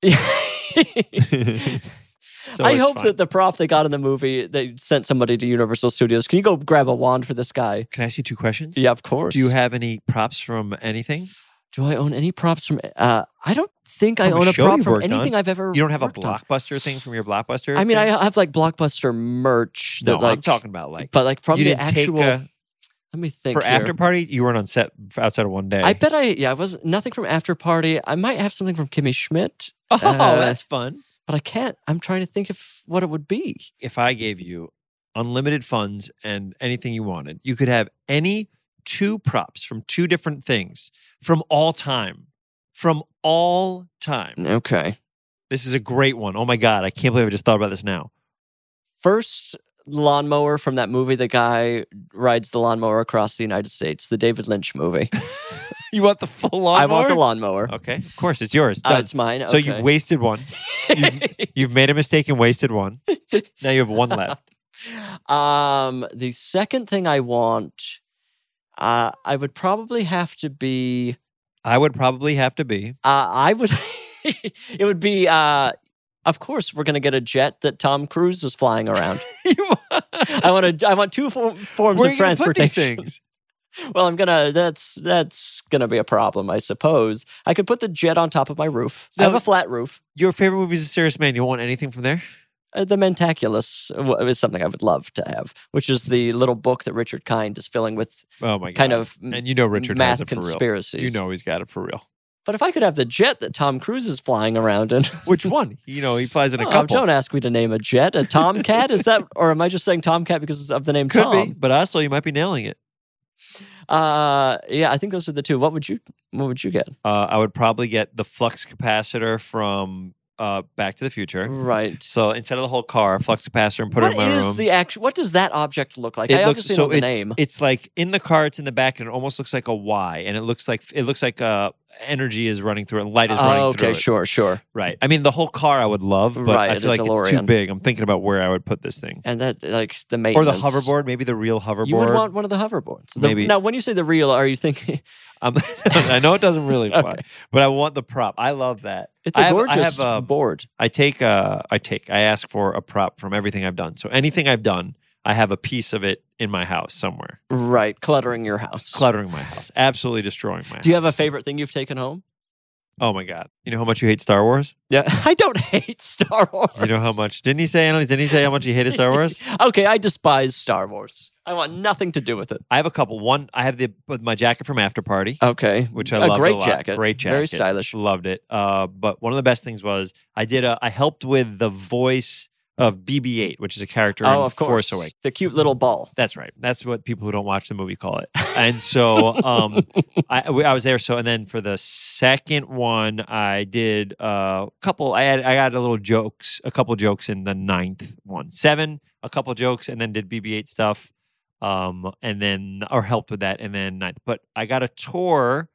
Speaker 6: So
Speaker 2: I
Speaker 6: it's
Speaker 2: hope
Speaker 6: fine.
Speaker 2: that the prop they got in the movie, they sent somebody to Universal Studios. Can you go grab a wand for this guy?
Speaker 6: Can I ask you two questions?
Speaker 2: Yeah, of course.
Speaker 6: Do you have any props from anything?
Speaker 2: Do I own any props from? Uh, I don't think I
Speaker 6: From a
Speaker 2: own a
Speaker 6: show
Speaker 2: prop
Speaker 6: you've
Speaker 2: from
Speaker 6: worked on?
Speaker 2: anything I've ever.
Speaker 6: You don't have a
Speaker 2: worked on.
Speaker 6: Blockbuster thing from your Blockbuster?
Speaker 2: I mean, I
Speaker 6: thing?
Speaker 2: have like Blockbuster merch. That
Speaker 6: no,
Speaker 2: like,
Speaker 6: I'm talking about like
Speaker 2: but like from
Speaker 6: you
Speaker 2: the
Speaker 6: didn't
Speaker 2: actual.
Speaker 6: take a,
Speaker 2: let me think.
Speaker 6: for
Speaker 2: here.
Speaker 6: After Party. You weren't on set outside of one day.
Speaker 2: I bet I. Yeah, I was nothing from After Party. I might have something from Kimmy Schmidt.
Speaker 6: Oh,
Speaker 2: Uh,
Speaker 6: that's fun.
Speaker 2: But I can't. I'm trying to think of what it would be.
Speaker 6: If I gave you unlimited funds and anything you wanted, you could have any two props from two different things from all time. From all time.
Speaker 2: Okay.
Speaker 6: This is a great one. Oh my God. I can't believe I just thought about this now.
Speaker 2: First lawnmower from that movie. The guy rides the lawnmower across the United States. The David Lynch movie.
Speaker 6: You want the full lawnmower?
Speaker 2: I want the lawnmower.
Speaker 6: Okay. Of course. It's yours.
Speaker 2: Uh,
Speaker 6: Done.
Speaker 2: it's mine.
Speaker 6: So
Speaker 2: okay.
Speaker 6: you've wasted one. You've, you've made a mistake and wasted one. Now you have one left.
Speaker 2: um, the second thing I want, uh, I would probably have to be.
Speaker 6: I would probably have to be.
Speaker 2: Uh, I would. It would be. Uh, of course, we're going to get a jet that Tom Cruise was flying around. I want to. I want two fo- forms
Speaker 6: Where are
Speaker 2: of
Speaker 6: you gonna put these
Speaker 2: transportation.
Speaker 6: things?
Speaker 2: Well, I'm gonna. That's that's gonna be a problem, I suppose. I could put the jet on top of my roof. I have
Speaker 6: No.
Speaker 2: a flat roof.
Speaker 6: Your favorite movie is A Serious Man. You want anything from there?
Speaker 2: Uh, the Mentaculus w- is something I would love to have, which is the little book that Richard Kind is filling with
Speaker 6: Oh my God.
Speaker 2: kind of
Speaker 6: And you know Richard
Speaker 2: math
Speaker 6: has it for real.
Speaker 2: conspiracies.
Speaker 6: You know he's got it for real.
Speaker 2: But if I could have the jet that Tom Cruise is flying around in.
Speaker 6: Which one? You know, he flies in a
Speaker 2: Oh,
Speaker 6: couple.
Speaker 2: don't ask me to name a jet. A Tomcat? Is that, or am I just saying Tomcat because of the name
Speaker 6: Could
Speaker 2: Tom?
Speaker 6: be, but also you might be nailing it.
Speaker 2: Uh, yeah, I think those are the two. What would you, what would you get?
Speaker 6: Uh, I would probably get the flux capacitor from uh, Back to the Future.
Speaker 2: Right.
Speaker 6: So instead of the whole car, flux capacitor and put
Speaker 2: What
Speaker 6: it in my
Speaker 2: is
Speaker 6: room.
Speaker 2: the act? What does that object look like?
Speaker 6: It
Speaker 2: I
Speaker 6: looks
Speaker 2: obviously
Speaker 6: so
Speaker 2: know the
Speaker 6: it's
Speaker 2: name.
Speaker 6: it's like in the car, it's in the back, and it almost looks like a Y, and it looks like it looks like uh, energy is running through it, and light is running
Speaker 2: Oh,
Speaker 6: through
Speaker 2: okay,
Speaker 6: it.
Speaker 2: sure, sure.
Speaker 6: Right. I mean, the whole car I would love, but
Speaker 2: Right,
Speaker 6: I
Speaker 2: the
Speaker 6: feel like it's too
Speaker 2: DeLorean.
Speaker 6: big. I'm thinking about where I would put this thing,
Speaker 2: And that, like, the
Speaker 6: or
Speaker 2: maintenance.
Speaker 6: the hoverboard, maybe the real hoverboard.
Speaker 2: You would want one of the hoverboards. The-
Speaker 6: Maybe.
Speaker 2: Now, when you say the real, are you thinking
Speaker 6: I'm, I know it doesn't really fly,
Speaker 2: Okay.
Speaker 6: but I want the prop. I love that.
Speaker 2: it's
Speaker 6: I
Speaker 2: a
Speaker 6: have- I
Speaker 2: gorgeous
Speaker 6: have, uh,
Speaker 2: board?
Speaker 6: I take, uh, I take, I ask for a prop from everything I've done. So anything I've done, I have a piece of it in my house somewhere,
Speaker 2: Right, cluttering your house.
Speaker 6: cluttering my house, absolutely destroying my house.
Speaker 2: Do you have a favorite thing you've taken home?
Speaker 6: Oh my God. You know how much you hate Star Wars?
Speaker 2: Yeah, I don't hate Star Wars.
Speaker 6: You know how much, didn't he say, Annalise, didn't he say how much he hated Star Wars?
Speaker 2: Okay, I despise Star Wars. I want nothing to do with it.
Speaker 6: I have a couple. One, I have the with my jacket from After Party,
Speaker 2: Okay,
Speaker 6: which I
Speaker 2: a
Speaker 6: loved
Speaker 2: great
Speaker 6: a lot.
Speaker 2: jacket,
Speaker 6: Great jacket.
Speaker 2: very stylish.
Speaker 6: Loved it. Uh, but one of the best things was I did a, I helped with the voice of B B eight, which is a character
Speaker 2: Oh,
Speaker 6: in
Speaker 2: of course,
Speaker 6: Force Awakens.
Speaker 2: the cute little ball.
Speaker 6: That's right. That's what people who don't watch the movie call it. And so um, I, we- I was there. So and then for the second one, I did a couple. I had I got a little jokes, a couple jokes in the ninth one, seven, a couple jokes, and then did B B eight stuff, um, and then or helped with that, and then ninth. But I got a tour,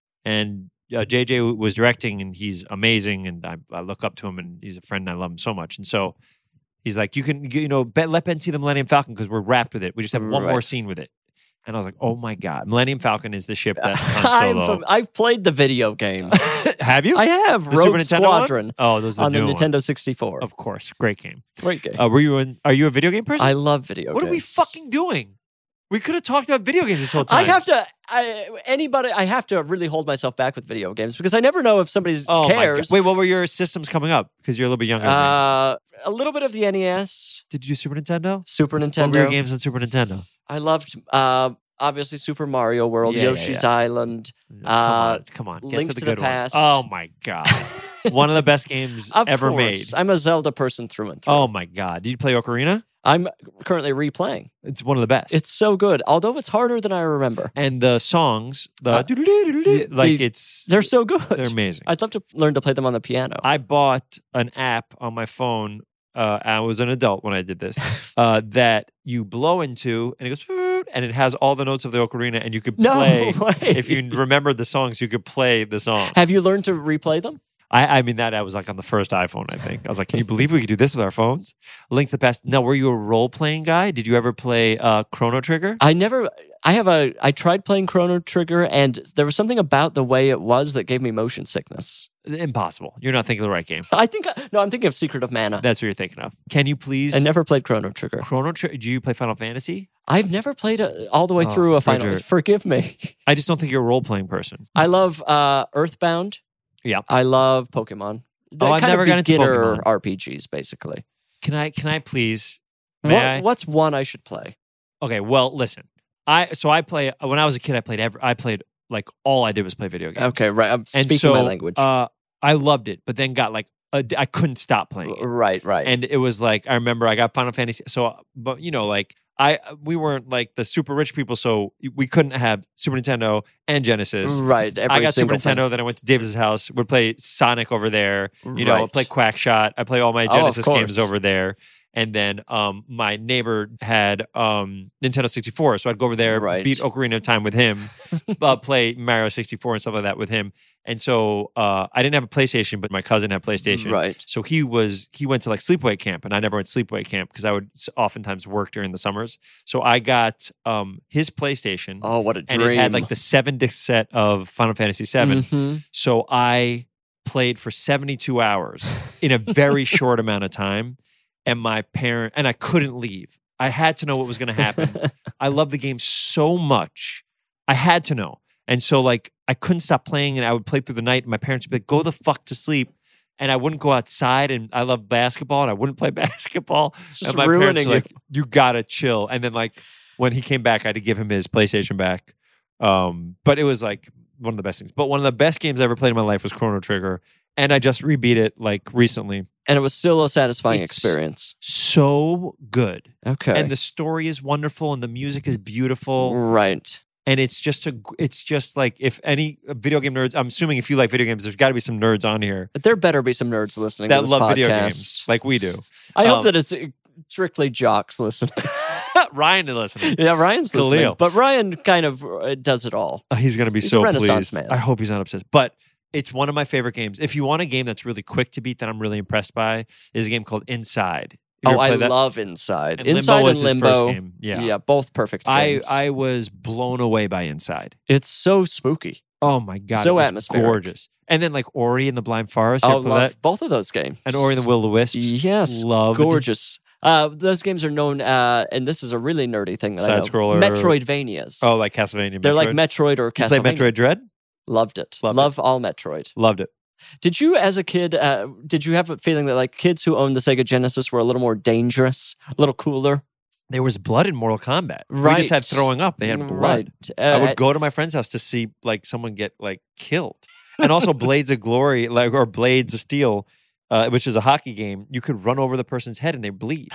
Speaker 6: and uh, J J was directing, and he's amazing, and I, I look up to him, and he's a friend, and I love him so much, and so. He's like, you can, you know, bet, let Ben see the Millennium Falcon because we're wrapped with it. We just have one
Speaker 2: Right.
Speaker 6: more scene with it. And I was like, oh my God. Millennium Falcon is the ship that Han
Speaker 2: I'm
Speaker 6: Solo.
Speaker 2: from, I've played the video game.
Speaker 6: Have you?
Speaker 2: I have
Speaker 6: The Super
Speaker 2: Rogue
Speaker 6: Nintendo one?
Speaker 2: Squadron
Speaker 6: Oh, those are
Speaker 2: on the
Speaker 6: new
Speaker 2: Nintendo
Speaker 6: ones.
Speaker 2: sixty-four.
Speaker 6: Of course. Great game.
Speaker 2: Great game.
Speaker 6: Uh, were you in, are you a video game person?
Speaker 2: I love video
Speaker 6: what
Speaker 2: games.
Speaker 6: are we fucking doing? We could have talked about video games this whole time.
Speaker 2: I have to. I, anybody. I have to really hold myself back with video games because I never know if somebody
Speaker 6: Oh my
Speaker 2: cares.
Speaker 6: God. Wait, what were your systems coming up? Because you're a little bit younger than me.
Speaker 2: Uh, a little bit of the N E S,
Speaker 6: Did you do Super Nintendo?
Speaker 2: Super
Speaker 6: What were your
Speaker 2: Nintendo.
Speaker 6: games on Super Nintendo?
Speaker 2: I loved uh, obviously Super Mario World,
Speaker 6: Yeah, yeah,
Speaker 2: Yoshi's
Speaker 6: yeah.
Speaker 2: Island.
Speaker 6: come
Speaker 2: Uh,
Speaker 6: on. Come on. Get
Speaker 2: Link
Speaker 6: to the
Speaker 2: to the
Speaker 6: good ones.
Speaker 2: Past.
Speaker 6: Oh my God. One of the best games
Speaker 2: Of
Speaker 6: ever
Speaker 2: course,
Speaker 6: made.
Speaker 2: I'm a Zelda person through and through.
Speaker 6: Oh my God. Did you play Ocarina?
Speaker 2: I'm currently replaying.
Speaker 6: It's one of the best.
Speaker 2: It's so good, although it's harder than I remember.
Speaker 6: and the songs, the
Speaker 2: Uh,
Speaker 6: doodle-doo-doodle-doo,
Speaker 2: the-
Speaker 6: like it's
Speaker 2: They're so good.
Speaker 6: they're amazing.
Speaker 2: I'd love to learn to play them on the piano.
Speaker 6: I bought an app on my phone. Uh, I was an adult when I did this. Uh, that you blow into, and it goes, "Boop," and it has all the notes of the ocarina, and you could
Speaker 2: no
Speaker 6: play.
Speaker 2: way.
Speaker 6: If you remembered the songs, you could play the songs.
Speaker 2: Have you learned to replay them?
Speaker 6: I, I mean, that I was like on the first iPhone. I think I was like, can you believe we could do this with our phones? Link to the Past. Now, were you a role playing guy? Did you ever play uh, Chrono Trigger?
Speaker 2: I never. I have a. I tried playing Chrono Trigger, and there was something about the way it was that gave me motion sickness.
Speaker 6: Impossible. You're not thinking of the right game.
Speaker 2: I think. No, I'm thinking of Secret of Mana.
Speaker 6: That's what you're thinking of. Can you please?
Speaker 2: I never played Chrono Trigger.
Speaker 6: Chrono Trigger. Do you play Final Fantasy?
Speaker 2: I've never played a, all the way
Speaker 6: Oh,
Speaker 2: through a final.
Speaker 6: Bridger.
Speaker 2: Forgive me.
Speaker 6: I just don't think you're a role playing person.
Speaker 2: I love uh, Earthbound.
Speaker 6: Yeah.
Speaker 2: I love Pokemon.
Speaker 6: Oh, I've
Speaker 2: kind
Speaker 6: never
Speaker 2: of
Speaker 6: got into
Speaker 2: beginner
Speaker 6: Pokemon.
Speaker 2: R P Gs, basically.
Speaker 6: Can I? Can I please? May
Speaker 2: What,
Speaker 6: I?
Speaker 2: what's one I should play?
Speaker 6: Okay. Well, listen. I so I play when I was a kid. I played every. I played like all I did was play video games.
Speaker 2: Okay, right. I'm
Speaker 6: And
Speaker 2: speaking
Speaker 6: so
Speaker 2: my language.
Speaker 6: Uh, I loved it, but then got like a, I couldn't stop playing it.
Speaker 2: right, right.
Speaker 6: And it was like I remember I got Final Fantasy. So, but you know, like I we weren't like the super rich people, so we couldn't have Super Nintendo and Genesis.
Speaker 2: right. Every
Speaker 6: I got Super
Speaker 2: single
Speaker 6: Nintendo.
Speaker 2: thing.
Speaker 6: Then I went to Davis's house. Would play Sonic over there. You know,
Speaker 2: Right.
Speaker 6: play Quackshot. I play all my
Speaker 2: Oh, of
Speaker 6: Genesis games
Speaker 2: course.
Speaker 6: over there. And then um, my neighbor had um, Nintendo sixty-four, so I'd go over there,
Speaker 2: Right.
Speaker 6: beat Ocarina of Time with him, uh, play Mario sixty-four and stuff like that with him. And so uh, I didn't have a PlayStation, but my cousin had PlayStation.
Speaker 2: Right.
Speaker 6: So he was he went to like sleepaway camp, and I never went to sleepaway camp because I would s- oftentimes work during the summers. So I got um, his PlayStation,
Speaker 2: Oh, what a
Speaker 6: and
Speaker 2: dream.
Speaker 6: it had like the seven disc set of Final Fantasy seven.
Speaker 2: Mhm.
Speaker 6: So I played for seventy-two hours in a very short amount of time. And my parent, and I couldn't leave. I had to know what was going to happen. I love the game so much. I had to know. And so, like, I couldn't stop playing, and I would play through the night. And my parents would be like, go the fuck to sleep. And I wouldn't go outside. And I love basketball, and I wouldn't play basketball.
Speaker 2: It's just
Speaker 6: and my parents
Speaker 2: ruining
Speaker 6: were
Speaker 2: you.
Speaker 6: like, you gotta chill. And then, like, when he came back, I had to give him his PlayStation back. Um, but it was like one of the best things. But one of the best games I ever played in my life was Chrono Trigger, and I just rebeat it like recently.
Speaker 2: And it was still a satisfying
Speaker 6: It's
Speaker 2: experience.
Speaker 6: So good.
Speaker 2: Okay.
Speaker 6: And the story is wonderful, and the music is beautiful.
Speaker 2: Right.
Speaker 6: And it's just a, it's just like if any video game nerds, I'm assuming if you like video games, there's got to be some nerds on here
Speaker 2: But there better be some nerds listening
Speaker 6: that
Speaker 2: to this
Speaker 6: love
Speaker 2: podcast.
Speaker 6: video games like we do.
Speaker 2: I hope
Speaker 6: Um,
Speaker 2: that it's strictly jocks listening.
Speaker 6: Ryan is listening.
Speaker 2: Yeah, Ryan's
Speaker 6: Khalil.
Speaker 2: listening. But Ryan kind of uh, does it all.
Speaker 6: Uh, He's going to be
Speaker 2: He's a
Speaker 6: so
Speaker 2: Renaissance
Speaker 6: pleased.
Speaker 2: man.
Speaker 6: I hope he's not upset. But it's one of my favorite games. If you want a game that's really quick to beat that I'm really impressed by, is a game called Inside. You
Speaker 2: Oh,
Speaker 6: ever
Speaker 2: I
Speaker 6: play that?
Speaker 2: love Inside.
Speaker 6: And
Speaker 2: Inside
Speaker 6: Limbo was
Speaker 2: and
Speaker 6: his first
Speaker 2: Limbo.
Speaker 6: game. Yeah.
Speaker 2: Yeah, both perfect
Speaker 6: I,
Speaker 2: games.
Speaker 6: I was blown away by Inside.
Speaker 2: it's so spooky.
Speaker 6: Oh my God.
Speaker 2: So
Speaker 6: it was
Speaker 2: atmospheric.
Speaker 6: gorgeous. And then like Ori and the Blind Forest. You
Speaker 2: Oh,
Speaker 6: ever play
Speaker 2: love
Speaker 6: that?
Speaker 2: both of those games.
Speaker 6: And Ori and the Will of the Wisps.
Speaker 2: Yes,
Speaker 6: Loved.
Speaker 2: gorgeous. Uh, those games are known, uh, and this is a really nerdy thing that I know.
Speaker 6: Side-scroller.
Speaker 2: Metroidvanias.
Speaker 6: Oh, like Castlevania.
Speaker 2: They're
Speaker 6: Metroid.
Speaker 2: like Metroid or
Speaker 6: You play
Speaker 2: Castlevania.
Speaker 6: Metroid Dread?
Speaker 2: Loved it.
Speaker 6: Loved
Speaker 2: Love all Metroid.
Speaker 6: Loved it.
Speaker 2: Did you, as a kid, uh, did you have a feeling that like kids who owned the Sega Genesis were a little more dangerous, a little cooler?
Speaker 6: There was blood in Mortal Kombat. We just had
Speaker 2: Right.
Speaker 6: throwing up. They had blood.
Speaker 2: Right. Uh,
Speaker 6: I would go to my friend's house to see like someone get like killed. And also Blades of Glory, like or Blades of Steel, uh, which is a hockey game. You could run over the person's head and they bleed.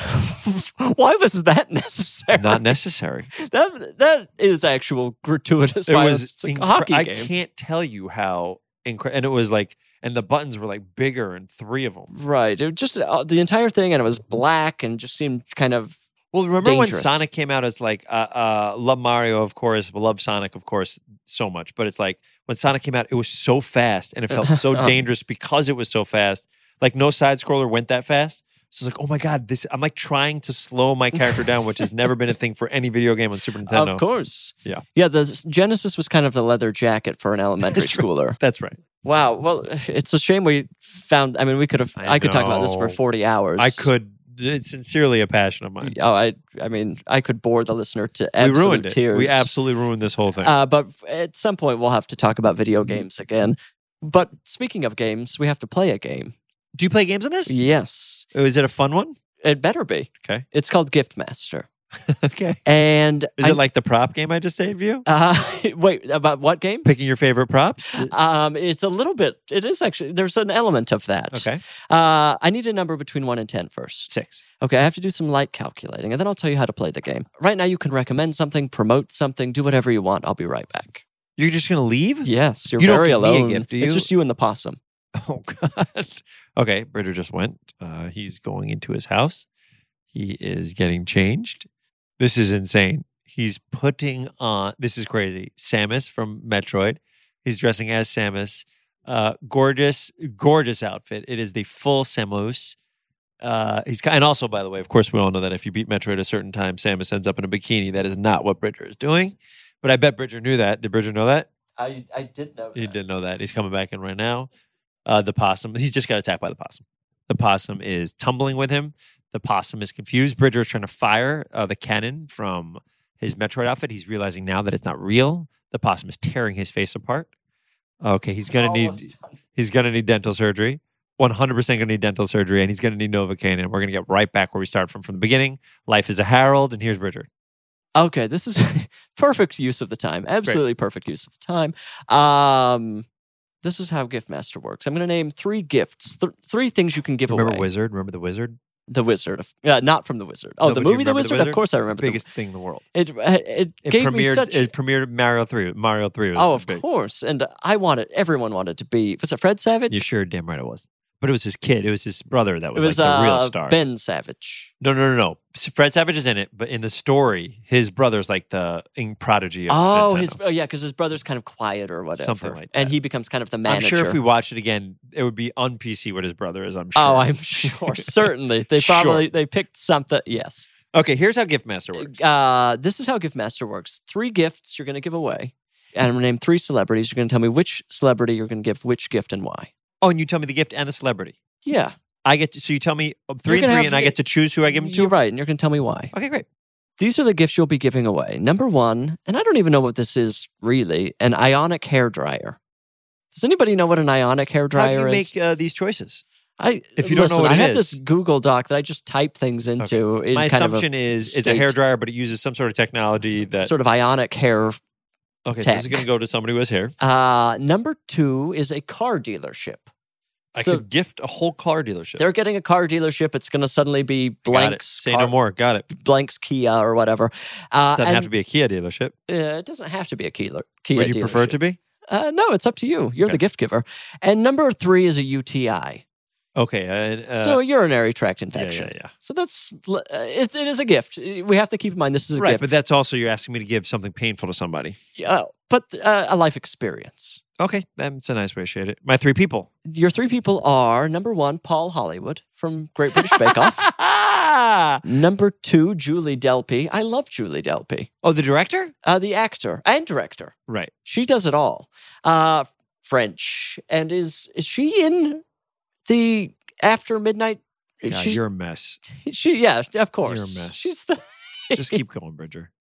Speaker 2: Why was that necessary?
Speaker 6: Not necessary.
Speaker 2: That that is actual gratuitous
Speaker 6: It
Speaker 2: violence.
Speaker 6: was
Speaker 2: It's like a
Speaker 6: incre-
Speaker 2: hockey
Speaker 6: I
Speaker 2: game.
Speaker 6: can't tell you how incredible. And it was like, and the buttons were like bigger and three of them.
Speaker 2: Right. It was just uh, the entire thing, and it was black and just seemed kind of.
Speaker 6: Well, remember when
Speaker 2: Dangerous.
Speaker 6: Sonic came out as like, uh, uh, love Mario, of course, but love Sonic, of course, so much. But it's like when Sonic came out, it was so fast and it felt so dangerous because it was so fast. Like no side scroller went that fast. So it's like, oh my God, this I'm like trying to slow my character down, which has never been a thing for any video game on Super Nintendo.
Speaker 2: Of course.
Speaker 6: Yeah.
Speaker 2: Yeah. The Genesis was kind of the leather jacket for an elementary
Speaker 6: That's right.
Speaker 2: schooler.
Speaker 6: That's right.
Speaker 2: Wow. Well, it's a shame we found. I mean, we could have.
Speaker 6: I
Speaker 2: I, could talk about this for
Speaker 6: know.
Speaker 2: forty hours.
Speaker 6: I could. It's sincerely a passion of mine.
Speaker 2: Oh, I. I mean, I could bore the listener to
Speaker 6: We
Speaker 2: absolute
Speaker 6: ruined it.
Speaker 2: tears.
Speaker 6: We absolutely ruined this whole thing.
Speaker 2: Uh, but f- at some point, we'll have to talk about video games again. But speaking of games, we have to play a game.
Speaker 6: Do you play games on this?
Speaker 2: Yes,
Speaker 6: Oh, is it a fun one?
Speaker 2: it better be.
Speaker 6: Okay.
Speaker 2: It's called Gift Master,
Speaker 6: Okay.
Speaker 2: and
Speaker 6: Is
Speaker 2: I-
Speaker 6: it like the prop game I just saved you?
Speaker 2: Uh, wait, about what game?
Speaker 6: Picking your favorite props?
Speaker 2: Um, it's a little bit. It is actually. There's an element of that.
Speaker 6: Okay.
Speaker 2: Uh, I need a number between one and ten first.
Speaker 6: Six.
Speaker 2: Okay, I have to do some light calculating, and then I'll tell you how to play the game. Right now, you can recommend something, promote something, do whatever you want. I'll be right back.
Speaker 6: You're just going to leave?
Speaker 2: Yes, you're
Speaker 6: You don't
Speaker 2: very
Speaker 6: give me a
Speaker 2: alone.
Speaker 6: gift, do
Speaker 2: It's
Speaker 6: you?
Speaker 2: just you and the possum.
Speaker 6: Oh, God. Okay. Bridger just went. Uh, he's going into his house. He is getting changed. This is insane. He's putting on, this is crazy, Samus from Metroid. He's dressing as Samus. Uh, gorgeous, gorgeous outfit. It is the full Samus. Uh, he's And also, by the way, of course, we all know that if you beat Metroid at a certain time, Samus ends up in a bikini. That is not what Bridger is doing. But I bet Bridger knew that. Did Bridger know that?
Speaker 2: I I did know.
Speaker 6: He didn't know that. He's coming back in right now. Uh, the possum, he's just got attacked by the possum. The possum is tumbling with him. The possum is confused. Bridger is trying to fire uh, the cannon from his Metroid outfit. He's realizing now that it's not real. The possum is tearing his face apart. Okay, he's gonna need he's gonna need dental surgery. one hundred percent gonna need dental surgery, and he's gonna need Novocaine. And we're gonna get right back where we start from from the beginning. Life is a Harold, and here's Bridger.
Speaker 2: Okay, this is perfect use of the time. Absolutely perfect use of the time. Um, this is how Gift Master works. I'm going to name three gifts, th- three things you can give
Speaker 6: Remember
Speaker 2: away.
Speaker 6: Wizard? Remember the Wizard?
Speaker 2: The Wizard, of, uh, not from the Wizard. Oh,
Speaker 6: No,
Speaker 2: the
Speaker 6: but do you
Speaker 2: movie The
Speaker 6: remember
Speaker 2: Wizard.
Speaker 6: The
Speaker 2: Of
Speaker 6: Wizard?
Speaker 2: course, I remember.
Speaker 6: Biggest thing in the world.
Speaker 2: The, it uh, it,
Speaker 6: It
Speaker 2: gave
Speaker 6: premiered.
Speaker 2: me such.
Speaker 6: It premiered Mario three. Mario three. Was
Speaker 2: oh, of
Speaker 6: big.
Speaker 2: course, and I wanted. Everyone wanted to be. Was it Fred Savage?
Speaker 6: You sure damn right it was. But it was his kid. It was his brother that
Speaker 2: It
Speaker 6: was,
Speaker 2: was
Speaker 6: like the
Speaker 2: uh,
Speaker 6: real star.
Speaker 2: Ben Savage.
Speaker 6: No, no, no, no. Fred Savage is in it, but in the story, his brother's like the in prodigy of
Speaker 2: Oh,
Speaker 6: Nintendo.
Speaker 2: his oh yeah, because his brother's kind of quiet or whatever,
Speaker 6: Something like
Speaker 2: and
Speaker 6: that.
Speaker 2: he becomes kind of the
Speaker 6: I'm
Speaker 2: manager.
Speaker 6: sure if we watched it again, it would be on P C what his brother is, I'm sure.
Speaker 2: Oh, I'm sure. Certainly, they probably
Speaker 6: Sure.
Speaker 2: they picked something. Yes.
Speaker 6: Okay, here's how Gift Master works.
Speaker 2: Uh, this is how Gift Master works. Three gifts you're going to give away, and I'm going to name three celebrities. You're going to tell me which celebrity you're going to give which gift and why.
Speaker 6: Oh, and you tell me the gift and the celebrity.
Speaker 2: Yeah,
Speaker 6: I get to, so you tell me uh, three
Speaker 2: You're
Speaker 6: and
Speaker 2: gonna
Speaker 6: three,
Speaker 2: have-
Speaker 6: and I get to choose who I give them to?
Speaker 2: You're right, and you're going to tell me why.
Speaker 6: Okay, great.
Speaker 2: These are the gifts you'll be giving away. Number one, and I don't even know what this is really, an ionic hair dryer. Does anybody know what an ionic hair
Speaker 6: How
Speaker 2: dryer
Speaker 6: do you
Speaker 2: is?
Speaker 6: make uh, these choices?
Speaker 2: I,
Speaker 6: if you don't know
Speaker 2: listen,
Speaker 6: what
Speaker 2: I
Speaker 6: it
Speaker 2: have
Speaker 6: is-
Speaker 2: this Google Doc that I just type things into. In
Speaker 6: My
Speaker 2: kind of a
Speaker 6: assumption is it's a
Speaker 2: state.
Speaker 6: hair dryer, but it uses some sort of technology that
Speaker 2: sort of ionic hair
Speaker 6: Okay, so
Speaker 2: tech.
Speaker 6: this is going to go to somebody who has hair.
Speaker 2: Uh, number two is a car dealership.
Speaker 6: I
Speaker 2: So-
Speaker 6: could gift a whole car dealership.
Speaker 2: They're getting a car dealership. It's going to suddenly be
Speaker 6: Got it.
Speaker 2: Blank's
Speaker 6: Say
Speaker 2: car-
Speaker 6: no more. Got it.
Speaker 2: Blank's Kia or whatever. Uh,
Speaker 6: Doesn't
Speaker 2: and,
Speaker 6: have to be a Kia dealership.
Speaker 2: uh, it doesn't have to be a Kia. Kia
Speaker 6: Would you prefer it
Speaker 2: dealership.
Speaker 6: to be?
Speaker 2: Uh, no, it's up to you. You're
Speaker 6: Okay.
Speaker 2: the gift giver. And number three is a U T I.
Speaker 6: Okay. Uh, uh,
Speaker 2: So a urinary tract
Speaker 6: yeah,
Speaker 2: infection.
Speaker 6: yeah, yeah.
Speaker 2: So that's uh, it, it is a gift. We have to keep in mind this is a
Speaker 6: Right,
Speaker 2: gift.
Speaker 6: but that's also you're asking me to give something painful to somebody.
Speaker 2: Uh, but uh, a life experience.
Speaker 6: Okay, that's a nice way to shade it. My three people.
Speaker 2: Your three people are number one, Paul Hollywood from Great British Bake Off. Number two, Julie Delpy. I love Julie Delpy,
Speaker 6: Oh, the director?
Speaker 2: uh, the actor and director.
Speaker 6: Right.
Speaker 2: She does it all. Uh, French, and is is she in the After Midnight? Is
Speaker 6: God,
Speaker 2: she,
Speaker 6: you're a mess.
Speaker 2: she, yeah, of course.
Speaker 6: mess.
Speaker 2: She's the.
Speaker 6: Just keep going, Bridger.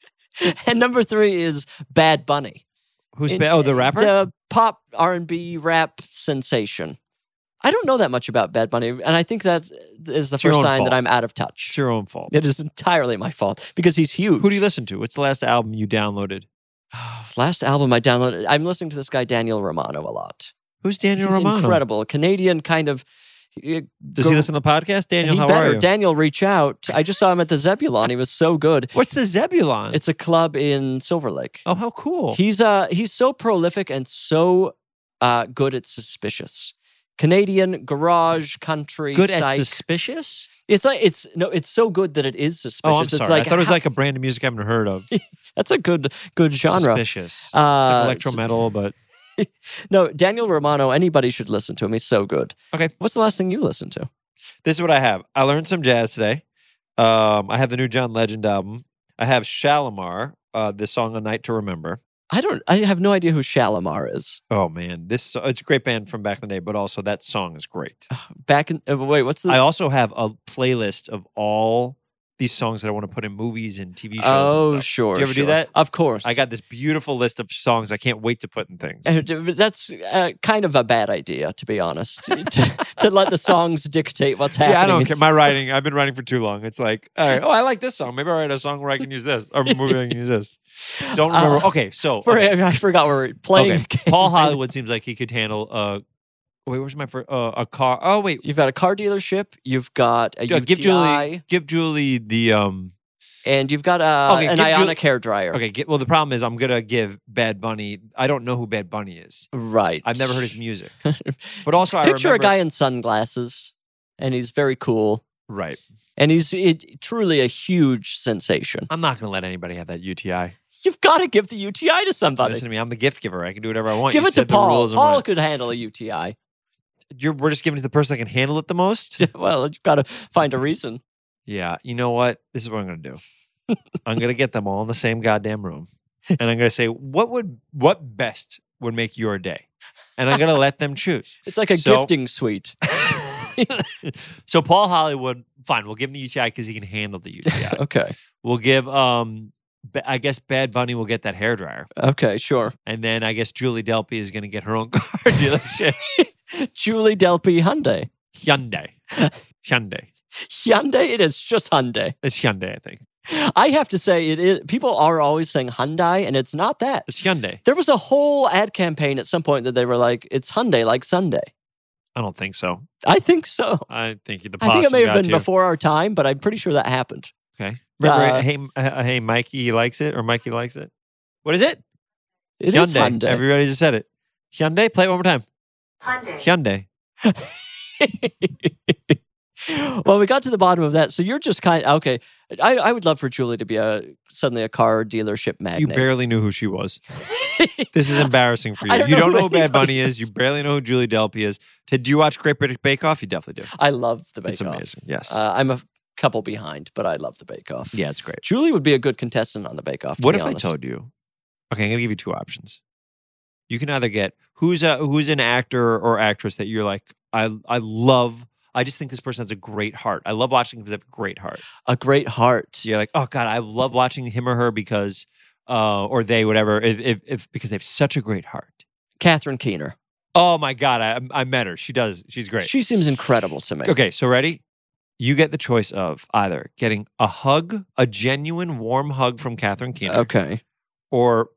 Speaker 2: And number three is Bad Bunny.
Speaker 6: Who's
Speaker 2: In-
Speaker 6: ba- oh the rapper?
Speaker 2: The pop R and B rap sensation. I don't know that much about Bad Bunny, and I think that is the
Speaker 6: It's your
Speaker 2: first
Speaker 6: own
Speaker 2: sign
Speaker 6: fault.
Speaker 2: that I'm out of
Speaker 6: It's
Speaker 2: touch.
Speaker 6: your own fault.
Speaker 2: It is entirely my fault because he's huge.
Speaker 6: Who do you listen to? What's the last album you downloaded?
Speaker 2: Last album I downloaded. I'm listening to this guy Daniel Romano a lot.
Speaker 6: Who's Daniel
Speaker 2: he's
Speaker 6: Romano?
Speaker 2: incredible, Canadian kind of. uh,
Speaker 6: Does
Speaker 2: go-
Speaker 6: he listen to the podcast? Daniel,
Speaker 2: he
Speaker 6: how
Speaker 2: better.
Speaker 6: are you?
Speaker 2: Daniel, reach out. I just saw him at the Zebulon. He was so good.
Speaker 6: What's the Zebulon?
Speaker 2: It's a club in Silver Lake.
Speaker 6: oh, how cool.
Speaker 2: He's uh he's so prolific and so uh good at suspicious. Canadian garage country.
Speaker 6: Good at
Speaker 2: psych.
Speaker 6: suspicious?
Speaker 2: It's like it's no, it's so good that it is suspicious.
Speaker 6: Oh, I'm
Speaker 2: It's
Speaker 6: sorry.
Speaker 2: like
Speaker 6: I thought it was
Speaker 2: how-
Speaker 6: like a brand of music I haven't heard of.
Speaker 2: that's a good good genre.
Speaker 6: Suspicious.
Speaker 2: Uh,
Speaker 6: it's like electro metal, but
Speaker 2: No, Daniel Romano. Anybody should listen to him. He's so good.
Speaker 6: Okay.
Speaker 2: What's the last thing you listened to?
Speaker 6: this is what I have. I learned some jazz today. Um, I have the new John Legend album. I have Shalimar, uh, this song "A Night to Remember."
Speaker 2: I don't. I have no idea who Shalimar is.
Speaker 6: Oh man, this it's a great band from back in the day, but also that song is great.
Speaker 2: Back in uh, wait, what's the?
Speaker 6: I also have a playlist of all these songs that I want to put in movies and T V shows.
Speaker 2: oh,
Speaker 6: and stuff.
Speaker 2: sure.
Speaker 6: Do you ever do
Speaker 2: sure.
Speaker 6: that?
Speaker 2: Of course.
Speaker 6: I got this beautiful list of songs I can't wait to put in things.
Speaker 2: Uh, d- That's uh, kind of a bad idea, to be honest. to, to let the songs dictate what's happening.
Speaker 6: Yeah, I don't care. My writing, I've been writing for too long. It's like, all right, oh, I like this song. Maybe I'll write a song where I can use this, or a movie I can use this. Don't remember.
Speaker 2: Uh,
Speaker 6: okay, so
Speaker 2: For,
Speaker 6: okay.
Speaker 2: I forgot we were playing.
Speaker 6: Okay.
Speaker 2: a game.
Speaker 6: Paul Hollywood seems like he could handle. Uh, wait, where's my first? Uh, a car. Oh wait,
Speaker 2: You've got a car dealership. You've got a
Speaker 6: Yeah,
Speaker 2: U T I,
Speaker 6: give Julie, give Julie the um.
Speaker 2: and you've got a,
Speaker 6: Okay,
Speaker 2: an
Speaker 6: give Ju-
Speaker 2: ionic hair dryer.
Speaker 6: Okay, get, well the problem is I'm gonna give Bad Bunny. I don't know who Bad Bunny is.
Speaker 2: Right.
Speaker 6: I've never heard his music, but also I
Speaker 2: Picture
Speaker 6: remember,
Speaker 2: a guy in sunglasses, and he's very cool,
Speaker 6: Right.
Speaker 2: and he's it, truly a huge sensation.
Speaker 6: I'm not gonna let anybody have that U T I.
Speaker 2: You've got to give the U T I to somebody.
Speaker 6: Listen to me. I'm the gift giver. I can do whatever I want.
Speaker 2: Give
Speaker 6: You
Speaker 2: it to
Speaker 6: set the
Speaker 2: Paul.
Speaker 6: rules and
Speaker 2: Paul
Speaker 6: what-
Speaker 2: could handle a U T I.
Speaker 6: You're, we're just giving it to the person that can handle it the most.
Speaker 2: Well, you've got to find a reason.
Speaker 6: Yeah, you know what? This is what I'm going to do. I'm going to get them all in the same goddamn room, and I'm going to say, what would what best would make your day, and I'm going to let them choose.
Speaker 2: It's like a
Speaker 6: So-
Speaker 2: gifting suite.
Speaker 6: So Paul Hollywood, fine, we'll give him the U T I because he can handle the U T I.
Speaker 2: Okay.
Speaker 6: We'll give, um, ba- I guess Bad Bunny will get that hairdryer,
Speaker 2: Okay, sure.
Speaker 6: and then I guess Julie Delpy is going to get her own car dealership.
Speaker 2: Julie Delpy Hyundai.
Speaker 6: Hyundai, Hyundai.
Speaker 2: Hyundai? It is just Hyundai.
Speaker 6: It's Hyundai, I think.
Speaker 2: I have to say, it is. People are always saying Hyundai, and it's not that.
Speaker 6: It's Hyundai.
Speaker 2: There was a whole ad campaign at some point that they were like, "It's Hyundai like Sunday."
Speaker 6: I don't think so.
Speaker 2: I think so.
Speaker 6: I think the
Speaker 2: I think it
Speaker 6: possum
Speaker 2: may have
Speaker 6: got
Speaker 2: been
Speaker 6: you.
Speaker 2: before our time, but I'm pretty sure that happened.
Speaker 6: Okay. Remember,
Speaker 2: Uh,
Speaker 6: hey, uh, hey, Mikey likes it, or Mikey likes it. What is it?
Speaker 2: It is Hyundai.
Speaker 6: Everybody just said it. Hyundai. Play it one more time. Hyundai.
Speaker 2: Well, we got to the bottom of that. So you're just kind of, okay. I, I would love for Julie to be a suddenly a car dealership magnate.
Speaker 6: You barely knew who she was. This is embarrassing for you.
Speaker 2: I don't
Speaker 6: you
Speaker 2: know
Speaker 6: don't
Speaker 2: who
Speaker 6: know who Bad
Speaker 2: anybody
Speaker 6: Bunny is.
Speaker 2: is.
Speaker 6: You barely know who Julie Delpy is. Did you watch Great British Bake Off? You definitely do.
Speaker 2: I love the Bake
Speaker 6: It's
Speaker 2: Off.
Speaker 6: amazing. Yes.
Speaker 2: Uh, I'm a couple behind, but I love the Bake Off.
Speaker 6: yeah, it's great.
Speaker 2: Julie would be a good contestant on the Bake Off. to
Speaker 6: What
Speaker 2: be
Speaker 6: if
Speaker 2: honest.
Speaker 6: I told you? Okay, I'm gonna give you two options. You can either get who's a who's an actor or actress that you're like, I I love. I just think this person has a great heart. I love watching because they have a great heart.
Speaker 2: a great heart?
Speaker 6: You're like, oh God, I love watching him or her because, uh, or they, whatever, if, if, if because they have such a great heart.
Speaker 2: Catherine Keener.
Speaker 6: Oh my God, I I met her. She does. She's great.
Speaker 2: She seems incredible to me.
Speaker 6: Okay, so ready? You get the choice of either getting a hug, a genuine warm hug from Catherine Keener,
Speaker 2: Okay.
Speaker 6: or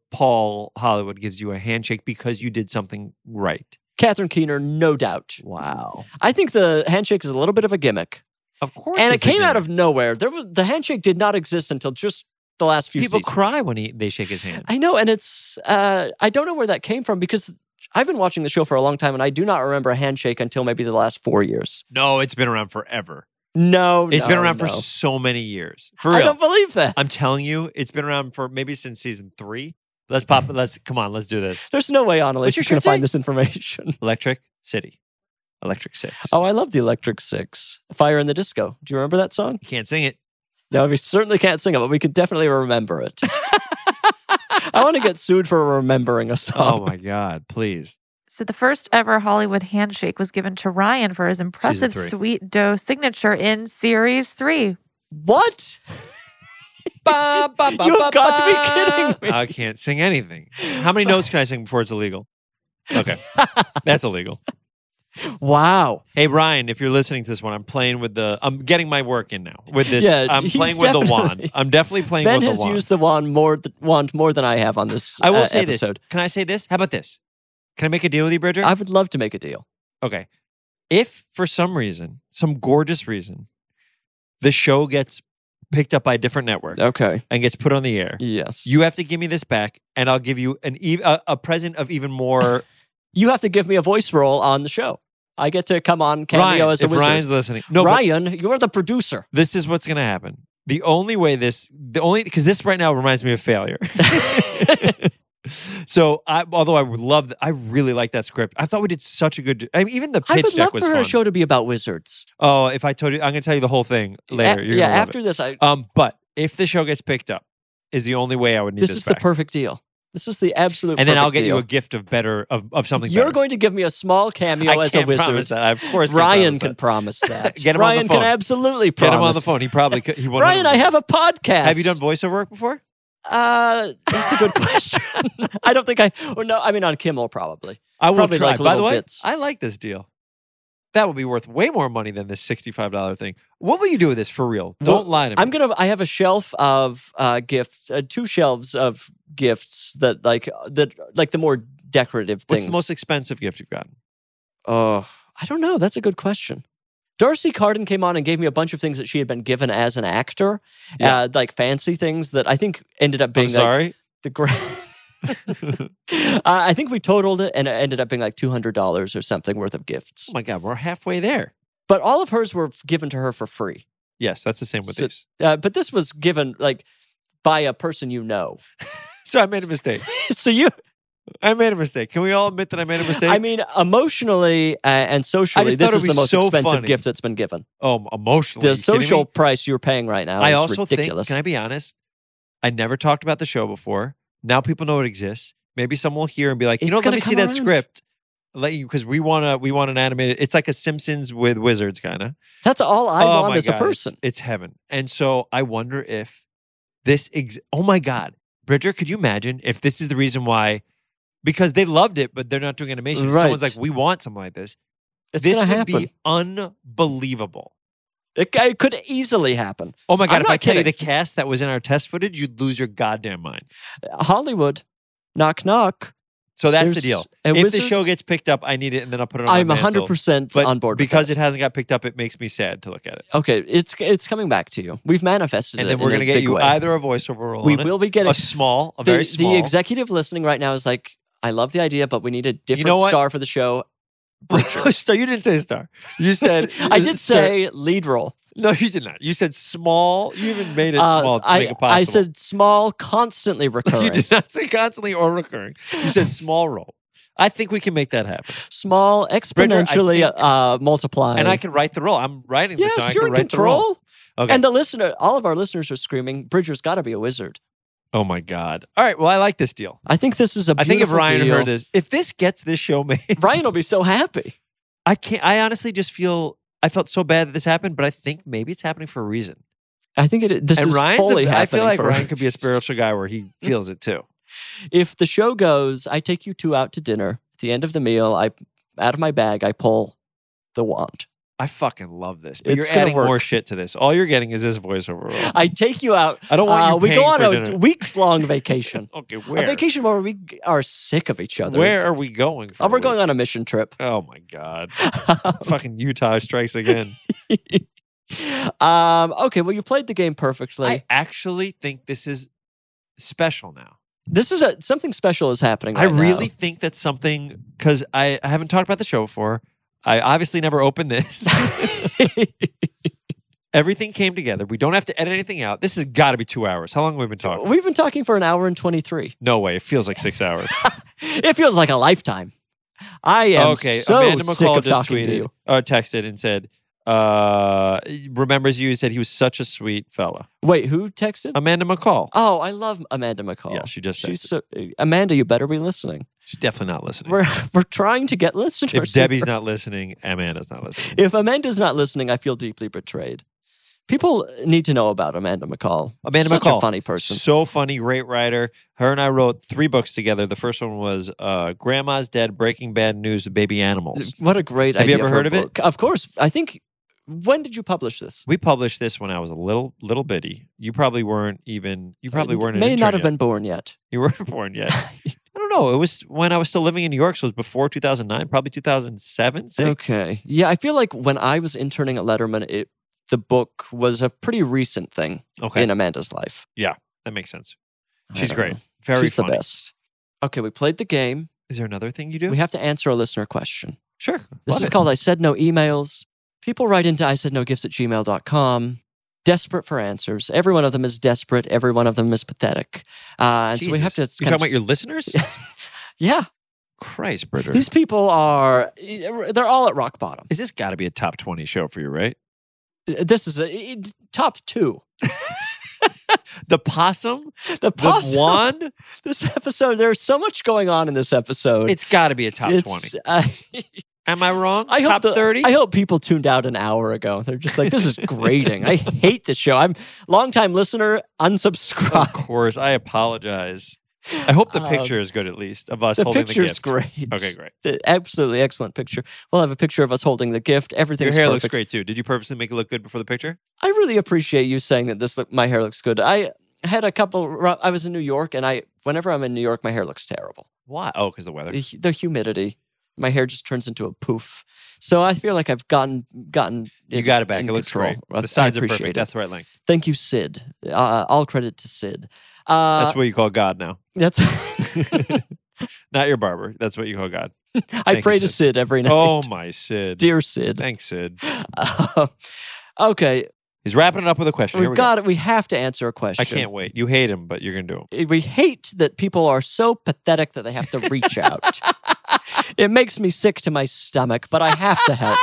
Speaker 6: Paul Hollywood gives you a handshake because you did something right.
Speaker 2: Catherine Keener, no doubt.
Speaker 6: Wow.
Speaker 2: I think the handshake is a little bit of a gimmick.
Speaker 6: Of course.
Speaker 2: And it
Speaker 6: it's a
Speaker 2: came out
Speaker 6: gimmick.
Speaker 2: of nowhere. There was the handshake did not exist until just the last few
Speaker 6: People
Speaker 2: seasons.
Speaker 6: cry when he, they shake his hand.
Speaker 2: I know, and it's uh, I don't know where that came from because I've been watching the show for a long time, and I do not remember a handshake until maybe the last four years.
Speaker 6: No, it's been around forever.
Speaker 2: No,
Speaker 6: It's
Speaker 2: no,
Speaker 6: been around
Speaker 2: no.
Speaker 6: for so many years. For
Speaker 2: I
Speaker 6: real.
Speaker 2: don't believe that.
Speaker 6: I'm telling you, it's been around for maybe since season three. Let's pop it. Let's come on. Let's do this.
Speaker 2: There's no way Annalise
Speaker 6: What's your
Speaker 2: is going to
Speaker 6: shirt say?
Speaker 2: find this information.
Speaker 6: Electric City. Electric Six.
Speaker 2: Oh, I love the Electric Six. Fire in the Disco. Do you remember that song?
Speaker 6: You can't sing it.
Speaker 2: No, we certainly can't sing it, but we could definitely remember it. I want to get sued for remembering a
Speaker 6: Oh
Speaker 2: song.
Speaker 6: my God, please.
Speaker 1: So the first ever Hollywood handshake was given to Ryan for his impressive
Speaker 6: three.
Speaker 1: sweet dough signature in series three.
Speaker 2: What?
Speaker 6: Ba, ba, ba,
Speaker 2: You've
Speaker 6: ba,
Speaker 2: got to be
Speaker 6: ba.
Speaker 2: kidding me.
Speaker 6: I can't sing anything. How many notes can I sing before it's illegal? Okay. That's illegal.
Speaker 2: Wow.
Speaker 6: Hey, Ryan, if you're listening to this one, I'm playing with the, I'm getting my work in now with this.
Speaker 2: Yeah,
Speaker 6: I'm
Speaker 2: he's
Speaker 6: playing with the wand.
Speaker 2: definitely-
Speaker 6: I'm definitely playing
Speaker 2: Ben
Speaker 6: with
Speaker 2: has
Speaker 6: the wand.
Speaker 2: used the wand more, th- wand more than I have on this
Speaker 6: I will
Speaker 2: uh,
Speaker 6: say
Speaker 2: episode.
Speaker 6: this. Can I say this? How about this? Can I make a deal with you, Bridger?
Speaker 2: I would love to make a deal.
Speaker 6: Okay. If for some reason, some gorgeous reason, the show gets picked up by a different network
Speaker 2: Okay.
Speaker 6: and gets put on the air,
Speaker 2: Yes.
Speaker 6: you have to give me this back, and I'll give you an ev- a, a present of even more.
Speaker 2: You have to give me a voice role on the show. I get to come on cameo
Speaker 6: Ryan,
Speaker 2: as a
Speaker 6: if
Speaker 2: wizard.
Speaker 6: Ryan's listening, no, but
Speaker 2: Ryan, you're the producer.
Speaker 6: this is what's going to happen. The only way this, the only because this right now reminds me of failure. So, I, although I would love, I really like that script. I thought we did such a good. I mean, even the
Speaker 2: I
Speaker 6: pitch
Speaker 2: would
Speaker 6: deck
Speaker 2: love
Speaker 6: was
Speaker 2: for
Speaker 6: fun.
Speaker 2: her show to be about wizards.
Speaker 6: Oh, if I told you, I'm going to tell you the whole thing later.
Speaker 2: A-
Speaker 6: You're
Speaker 2: yeah,
Speaker 6: gonna love
Speaker 2: after
Speaker 6: it.
Speaker 2: this, I
Speaker 6: Um, but if the show gets picked up, is the only way I would need
Speaker 2: this
Speaker 6: this,
Speaker 2: is
Speaker 6: back.
Speaker 2: the perfect deal. This is the absolute
Speaker 6: and then I'll
Speaker 2: perfect
Speaker 6: get
Speaker 2: deal.
Speaker 6: you a gift of better of, of something.
Speaker 2: You're
Speaker 6: better.
Speaker 2: going to give me a small cameo
Speaker 6: I
Speaker 2: as
Speaker 6: can't
Speaker 2: a wizard.
Speaker 6: promise that. I, of course, can't
Speaker 2: Ryan
Speaker 6: promise
Speaker 2: can
Speaker 6: that.
Speaker 2: promise that.
Speaker 6: Get him on the
Speaker 2: Ryan
Speaker 6: phone.
Speaker 2: can absolutely
Speaker 6: Get
Speaker 2: promise.
Speaker 6: him on the phone. He probably could. He won't
Speaker 2: Ryan, I have a podcast.
Speaker 6: Have you done voiceover work before?
Speaker 2: Uh, that's a good question. I don't think I. Or no, I mean on Kimmel probably.
Speaker 6: I will
Speaker 2: Probably
Speaker 6: try.
Speaker 2: like
Speaker 6: By the
Speaker 2: little
Speaker 6: way,
Speaker 2: bits.
Speaker 6: I like this deal. That would be worth way more money than this sixty-five dollars thing. What will you do with this for real? Don't
Speaker 2: Well,
Speaker 6: lie to me.
Speaker 2: I'm gonna. I have a shelf of uh, gifts, uh, two shelves of gifts that like that like the more decorative
Speaker 6: What's
Speaker 2: things.
Speaker 6: the most expensive gift you've gotten?
Speaker 2: Oh, I don't know. That's a good question. Darcy Carden came on and gave me a bunch of things that she had been given as an actor,
Speaker 6: Yeah.
Speaker 2: uh, like fancy things that I think ended up being
Speaker 6: I'm
Speaker 2: like
Speaker 6: sorry.
Speaker 2: the great. uh, I think we totaled it, and it ended up being like two hundred dollars or something worth of gifts.
Speaker 6: Oh my God, we're halfway there.
Speaker 2: But all of hers were given to her for free.
Speaker 6: Yes, that's the same with
Speaker 2: So-
Speaker 6: these.
Speaker 2: Uh, but this was given like by a person you know.
Speaker 6: So I made a mistake.
Speaker 2: So you,
Speaker 6: I made a mistake. Can we all admit that I made a mistake?
Speaker 2: I mean, emotionally uh, and socially,
Speaker 6: just
Speaker 2: this
Speaker 6: thought it
Speaker 2: is
Speaker 6: would
Speaker 2: the
Speaker 6: be
Speaker 2: most
Speaker 6: so
Speaker 2: expensive
Speaker 6: funny.
Speaker 2: gift that's been given.
Speaker 6: oh, emotionally.
Speaker 2: The
Speaker 6: Are you kidding
Speaker 2: social
Speaker 6: me?
Speaker 2: price you're paying right now
Speaker 6: I
Speaker 2: is
Speaker 6: also
Speaker 2: ridiculous.
Speaker 6: think, can I be honest? I never talked about the show before. Now people know it exists. Maybe someone will hear and be like, you
Speaker 2: It's
Speaker 6: know, let
Speaker 2: gonna
Speaker 6: me see
Speaker 2: come
Speaker 6: that
Speaker 2: around.
Speaker 6: script. Let you because we want to we want an animated. It's like a Simpsons with wizards kind of.
Speaker 2: That's all I
Speaker 6: oh
Speaker 2: want
Speaker 6: my
Speaker 2: as
Speaker 6: God,
Speaker 2: a person.
Speaker 6: It's, it's heaven. And so I wonder if this. Ex- oh my God, Bridger, could you imagine if this is the reason why? Because they loved it, but they're not doing animation. If Someone's
Speaker 2: Right.
Speaker 6: like, we want something like this.
Speaker 2: It's
Speaker 6: this
Speaker 2: gonna
Speaker 6: would
Speaker 2: happen.
Speaker 6: be unbelievable.
Speaker 2: It, it could easily happen.
Speaker 6: Oh my God,
Speaker 2: I'm
Speaker 6: if
Speaker 2: not
Speaker 6: I tell you the
Speaker 2: kidding.
Speaker 6: cast that was in our test footage, you'd lose your goddamn mind.
Speaker 2: Hollywood, knock knock.
Speaker 6: So that's the
Speaker 2: There's
Speaker 6: deal.
Speaker 2: a
Speaker 6: If
Speaker 2: wizard-
Speaker 6: the show gets picked up, I need it, and then I'll put it on
Speaker 2: I'm
Speaker 6: my
Speaker 2: one hundred
Speaker 6: mantle.
Speaker 2: percent
Speaker 6: But
Speaker 2: on board with
Speaker 6: because
Speaker 2: that.
Speaker 6: it hasn't got picked up, it makes me sad to look at it.
Speaker 2: Okay, it's it's coming back to you. We've manifested
Speaker 6: And
Speaker 2: it
Speaker 6: then we're
Speaker 2: in a
Speaker 6: gonna get
Speaker 2: big
Speaker 6: you
Speaker 2: way.
Speaker 6: either a voiceover role
Speaker 2: We
Speaker 6: on it,
Speaker 2: will be getting
Speaker 6: a small, a
Speaker 2: the,
Speaker 6: very small.
Speaker 2: the executive listening right now is like, I love the idea, but we need a different
Speaker 6: know what?
Speaker 2: star for the show.
Speaker 6: star. You didn't say star. You said
Speaker 2: I did
Speaker 6: Sir-
Speaker 2: say lead role.
Speaker 6: no. You did not. You said small. You even made it
Speaker 2: Uh,
Speaker 6: small to
Speaker 2: I,
Speaker 6: make it possible.
Speaker 2: I said small, constantly recurring.
Speaker 6: you did not say constantly or recurring. You said small role. I think we can make that happen.
Speaker 2: Small,
Speaker 6: Bridger, I
Speaker 2: exponentially
Speaker 6: think-
Speaker 2: uh, multiplying.
Speaker 6: And I can write the role. I'm writing this,
Speaker 2: Yes,
Speaker 6: so I
Speaker 2: you're
Speaker 6: can
Speaker 2: in
Speaker 6: write the role.
Speaker 2: control.
Speaker 6: Okay.
Speaker 2: And the listener, all of our listeners are screaming, Bridger's got to be a wizard.
Speaker 6: oh my God. All right. Well, I like this deal.
Speaker 2: I think this is a
Speaker 6: I think if
Speaker 2: beautiful
Speaker 6: Ryan
Speaker 2: deal.
Speaker 6: heard this, if this gets this show made,
Speaker 2: Ryan will be so happy.
Speaker 6: I can't. I honestly just feel. I felt so bad that this happened, but I think maybe it's happening for a reason.
Speaker 2: I think it. This
Speaker 6: and
Speaker 2: is
Speaker 6: Ryan's.
Speaker 2: fully
Speaker 6: A, I feel
Speaker 2: happening
Speaker 6: like
Speaker 2: for-
Speaker 6: Ryan could be a spiritual guy where he feels it too.
Speaker 2: If the show goes, I take you two out to dinner. At the end of the meal, I out of my bag, I pull the wand.
Speaker 6: I fucking love this. But
Speaker 2: It's
Speaker 6: you're
Speaker 2: gonna
Speaker 6: adding
Speaker 2: work.
Speaker 6: more shit to this. All you're getting is this voiceover role.
Speaker 2: I take you out.
Speaker 6: I don't want you
Speaker 2: Uh, we
Speaker 6: paying
Speaker 2: go on
Speaker 6: for
Speaker 2: a
Speaker 6: dinner.
Speaker 2: weeks long vacation.
Speaker 6: Okay,
Speaker 2: A
Speaker 6: where?
Speaker 2: vacation where we are sick of each other.
Speaker 6: Where are we going? For
Speaker 2: Oh,
Speaker 6: a
Speaker 2: we're
Speaker 6: week?
Speaker 2: going on a mission trip.
Speaker 6: Oh my god! Fucking Utah strikes again.
Speaker 2: um, okay, well, you played the game perfectly.
Speaker 6: I actually think this is special now.
Speaker 2: this is a something special is happening.
Speaker 6: I
Speaker 2: Right
Speaker 6: really think that's something because I, I haven't talked about the show before. I obviously never opened this.
Speaker 2: now.
Speaker 6: Everything came together. We don't have to edit anything out. This has got to be two hours. How long have we been talking?
Speaker 2: We've been talking for an hour and twenty-three.
Speaker 6: No way. It feels like six hours.
Speaker 2: It feels like a lifetime. I am
Speaker 6: Okay.
Speaker 2: so
Speaker 6: Amanda
Speaker 2: sick
Speaker 6: McCall
Speaker 2: of
Speaker 6: just
Speaker 2: talking to
Speaker 6: tweeted
Speaker 2: you.
Speaker 6: or texted and said, uh, remembers you, said he was such a sweet fella.
Speaker 2: Wait, who texted?
Speaker 6: Amanda McCall.
Speaker 2: oh, I love Amanda McCall.
Speaker 6: Yeah, she just
Speaker 2: She's
Speaker 6: texted.
Speaker 2: so, Amanda, you better be listening.
Speaker 6: She's definitely not listening.
Speaker 2: We're we're trying to get listeners.
Speaker 6: If Debbie's
Speaker 2: here.
Speaker 6: not listening, Amanda's not listening.
Speaker 2: If Amanda's not listening, I feel deeply betrayed. People need to know about Amanda McCall.
Speaker 6: Amanda
Speaker 2: Such
Speaker 6: McCall,
Speaker 2: a funny person.
Speaker 6: So funny, great writer. Her and I wrote three books together. The first one was uh, Grandma's Dead, Breaking Bad News of Baby Animals.
Speaker 2: What a great
Speaker 6: Have you
Speaker 2: idea
Speaker 6: ever
Speaker 2: for a
Speaker 6: heard of it?
Speaker 2: book. Of course. I think, when did you publish this?
Speaker 6: We published this when I was a little little bitty. You probably weren't even, you probably weren't an
Speaker 2: May
Speaker 6: intern
Speaker 2: not have
Speaker 6: yet.
Speaker 2: been born yet.
Speaker 6: You weren't born yet. I don't know. It was when I was still living in New York, so it was before two thousand nine, probably two thousand seven, six.
Speaker 2: Okay. Yeah, I feel like when I was interning at Letterman, it, the book was a pretty recent thing
Speaker 6: Okay.
Speaker 2: in Amanda's life.
Speaker 6: That makes sense.
Speaker 2: I
Speaker 6: She's
Speaker 2: don't
Speaker 6: great.
Speaker 2: know.
Speaker 6: Very
Speaker 2: She's
Speaker 6: funny.
Speaker 2: the best. Okay, we played the game.
Speaker 6: Is there another thing you do?
Speaker 2: We have to answer a listener question.
Speaker 6: sure.
Speaker 2: This
Speaker 6: Love
Speaker 2: is
Speaker 6: it.
Speaker 2: called I Said No Emails. People write into I said no gifts at gmail dot com. Desperate for answers. Every one of them is desperate. Every one of them is pathetic. Uh, and so we have to.
Speaker 6: Jesus. You're
Speaker 2: kind
Speaker 6: talking
Speaker 2: of-
Speaker 6: about your listeners?
Speaker 2: Yeah.
Speaker 6: Christ, Bridger.
Speaker 2: These people are, they're all at rock bottom.
Speaker 6: Is this got to be a top twenty show for you, right?
Speaker 2: This is a it- top two.
Speaker 6: The possum?
Speaker 2: The,
Speaker 6: The
Speaker 2: possum-
Speaker 6: wand?
Speaker 2: This episode, there's so much going on in this episode.
Speaker 6: It's got to be a top
Speaker 2: It's,
Speaker 6: twenty.
Speaker 2: uh,
Speaker 6: Am I wrong?
Speaker 2: I
Speaker 6: top
Speaker 2: hope the-
Speaker 6: thirty?
Speaker 2: I hope people tuned out an hour ago. They're just like, this is grating. I hate this show. I'm longtime listener, unsubscribe.
Speaker 6: Of course. I apologize. I hope the
Speaker 2: Um,
Speaker 6: picture is good, at least, of us
Speaker 2: The
Speaker 6: holding the
Speaker 2: picture's
Speaker 6: gift.
Speaker 2: great.
Speaker 6: Okay, great.
Speaker 2: The absolutely excellent picture. We'll have a picture of us holding the gift.
Speaker 6: Your
Speaker 2: Everything's
Speaker 6: hair
Speaker 2: perfect.
Speaker 6: looks great, too. Did you purposely make it look good before the picture?
Speaker 2: I really appreciate you saying that this look, my hair looks good. I had a couple. ru- I was in New York, and I whenever I'm in New York, my hair looks terrible.
Speaker 6: Why? Oh, because the weather.
Speaker 2: The, the humidity, my hair just turns into a poof. So I feel like I've gotten gotten.
Speaker 6: You
Speaker 2: in-
Speaker 6: got it back.
Speaker 2: in
Speaker 6: It looks
Speaker 2: control.
Speaker 6: great.
Speaker 2: I-
Speaker 6: The sides
Speaker 2: I
Speaker 6: are
Speaker 2: appreciate
Speaker 6: perfect.
Speaker 2: it.
Speaker 6: That's the right length.
Speaker 2: Thank you, Sid. Uh, all credit to Sid. Uh,
Speaker 6: That's what you call God now.
Speaker 2: that's.
Speaker 6: Not your barber. That's what you call God.
Speaker 2: I
Speaker 6: Thank you,
Speaker 2: pray to
Speaker 6: Sid.
Speaker 2: Sid every night.
Speaker 6: Oh, my Sid.
Speaker 2: Dear Sid.
Speaker 6: Thanks, Sid.
Speaker 2: Uh, okay,
Speaker 6: He's wrapping it up with a question. Here
Speaker 2: we've
Speaker 6: we go.
Speaker 2: got it. We have to answer a question.
Speaker 6: I can't wait. You hate him, but you're going to do him.
Speaker 2: We hate that people are so pathetic that they have to reach out. It makes me sick to my stomach, but I have to help.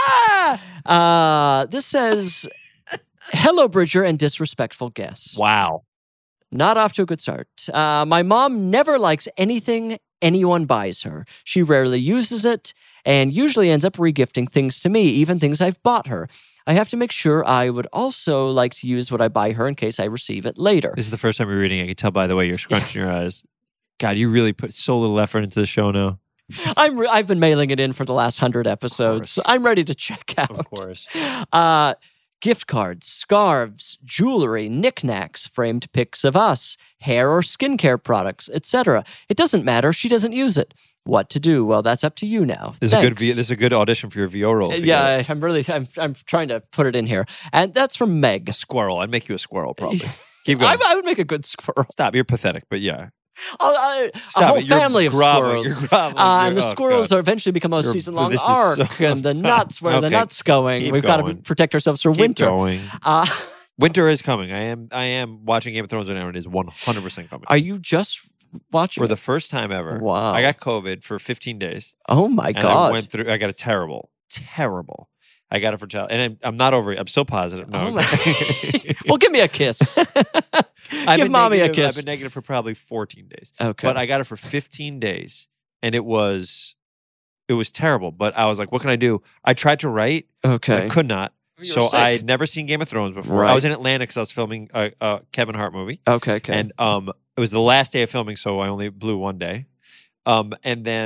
Speaker 2: Uh, this says, "Hello, Bridger and disrespectful guest.
Speaker 6: Wow.
Speaker 2: Not off to a good start. Uh, my mom never likes anything anyone buys her. She rarely uses it and usually ends up regifting things to me, even things I've bought her. I have to make sure I would also like to use what I buy her in case I receive it later."
Speaker 6: This is the first time you're reading. I can tell by the way you're scrunching your eyes. God, you really put so little effort into the show now.
Speaker 2: I'm re- I've been mailing it in for the last hundred episodes.
Speaker 6: course.
Speaker 2: I'm ready to check out.
Speaker 6: Of course.
Speaker 2: Uh, gift cards, scarves, jewelry, knickknacks, framed pics of us, hair or skincare products, et cetera. It doesn't matter. She doesn't use it. What to do? Well, that's up to you now.
Speaker 6: This is a good.
Speaker 2: Thanks.
Speaker 6: V- this is a good audition for your V O role. if you get it.
Speaker 2: Yeah, I- I'm really. I'm. I'm trying to put it in here, and that's from Meg.
Speaker 6: A squirrel. I'd make you a squirrel, probably. Keep going.
Speaker 2: I, I would make a good squirrel.
Speaker 6: Stop. You're pathetic, but yeah.
Speaker 2: I'll- I- a
Speaker 6: Stop
Speaker 2: whole
Speaker 6: it. You're
Speaker 2: family of
Speaker 6: groveling.
Speaker 2: squirrels.
Speaker 6: You're groveling.
Speaker 2: Uh,
Speaker 6: You're-
Speaker 2: and the
Speaker 6: oh,
Speaker 2: squirrels
Speaker 6: God.
Speaker 2: are eventually become a
Speaker 6: You're-
Speaker 2: season-long
Speaker 6: this is
Speaker 2: arc,
Speaker 6: so-
Speaker 2: and the nuts where the
Speaker 6: Okay.
Speaker 2: nuts going.
Speaker 6: Keep
Speaker 2: We've got to
Speaker 6: going.
Speaker 2: protect ourselves for
Speaker 6: Keep
Speaker 2: winter.
Speaker 6: going.
Speaker 2: Uh,
Speaker 6: Winter is coming. I am. I am watching Game of Thrones right now, and it is one hundred percent coming.
Speaker 2: are you just watching?
Speaker 6: For
Speaker 2: it?
Speaker 6: the first time ever.
Speaker 2: Wow.
Speaker 6: I got COVID for fifteen days.
Speaker 2: Oh my
Speaker 6: and
Speaker 2: god!
Speaker 6: I went through. I got a terrible, terrible. I got it for child, and I'm, I'm not over it. I'm still positive. No,
Speaker 2: Oh
Speaker 6: I'm
Speaker 2: my-
Speaker 6: kidding.
Speaker 2: Well, give me a kiss.
Speaker 6: I've
Speaker 2: Give
Speaker 6: been
Speaker 2: mommy a
Speaker 6: negative-
Speaker 2: kiss.
Speaker 6: I've been negative for probably fourteen days,
Speaker 2: Okay.
Speaker 6: but I got it for fifteen days, and it was, it was terrible. But I was like, what can I do? I tried to write,
Speaker 2: okay.
Speaker 6: I could not.
Speaker 2: You were
Speaker 6: So
Speaker 2: sick.
Speaker 6: I had never seen Game of Thrones before.
Speaker 2: Right.
Speaker 6: I was in Atlanta because I was filming a, a Kevin Hart movie.
Speaker 2: Okay. Okay.
Speaker 6: And um, it was the last day of filming, so I only blew one day. Um, and then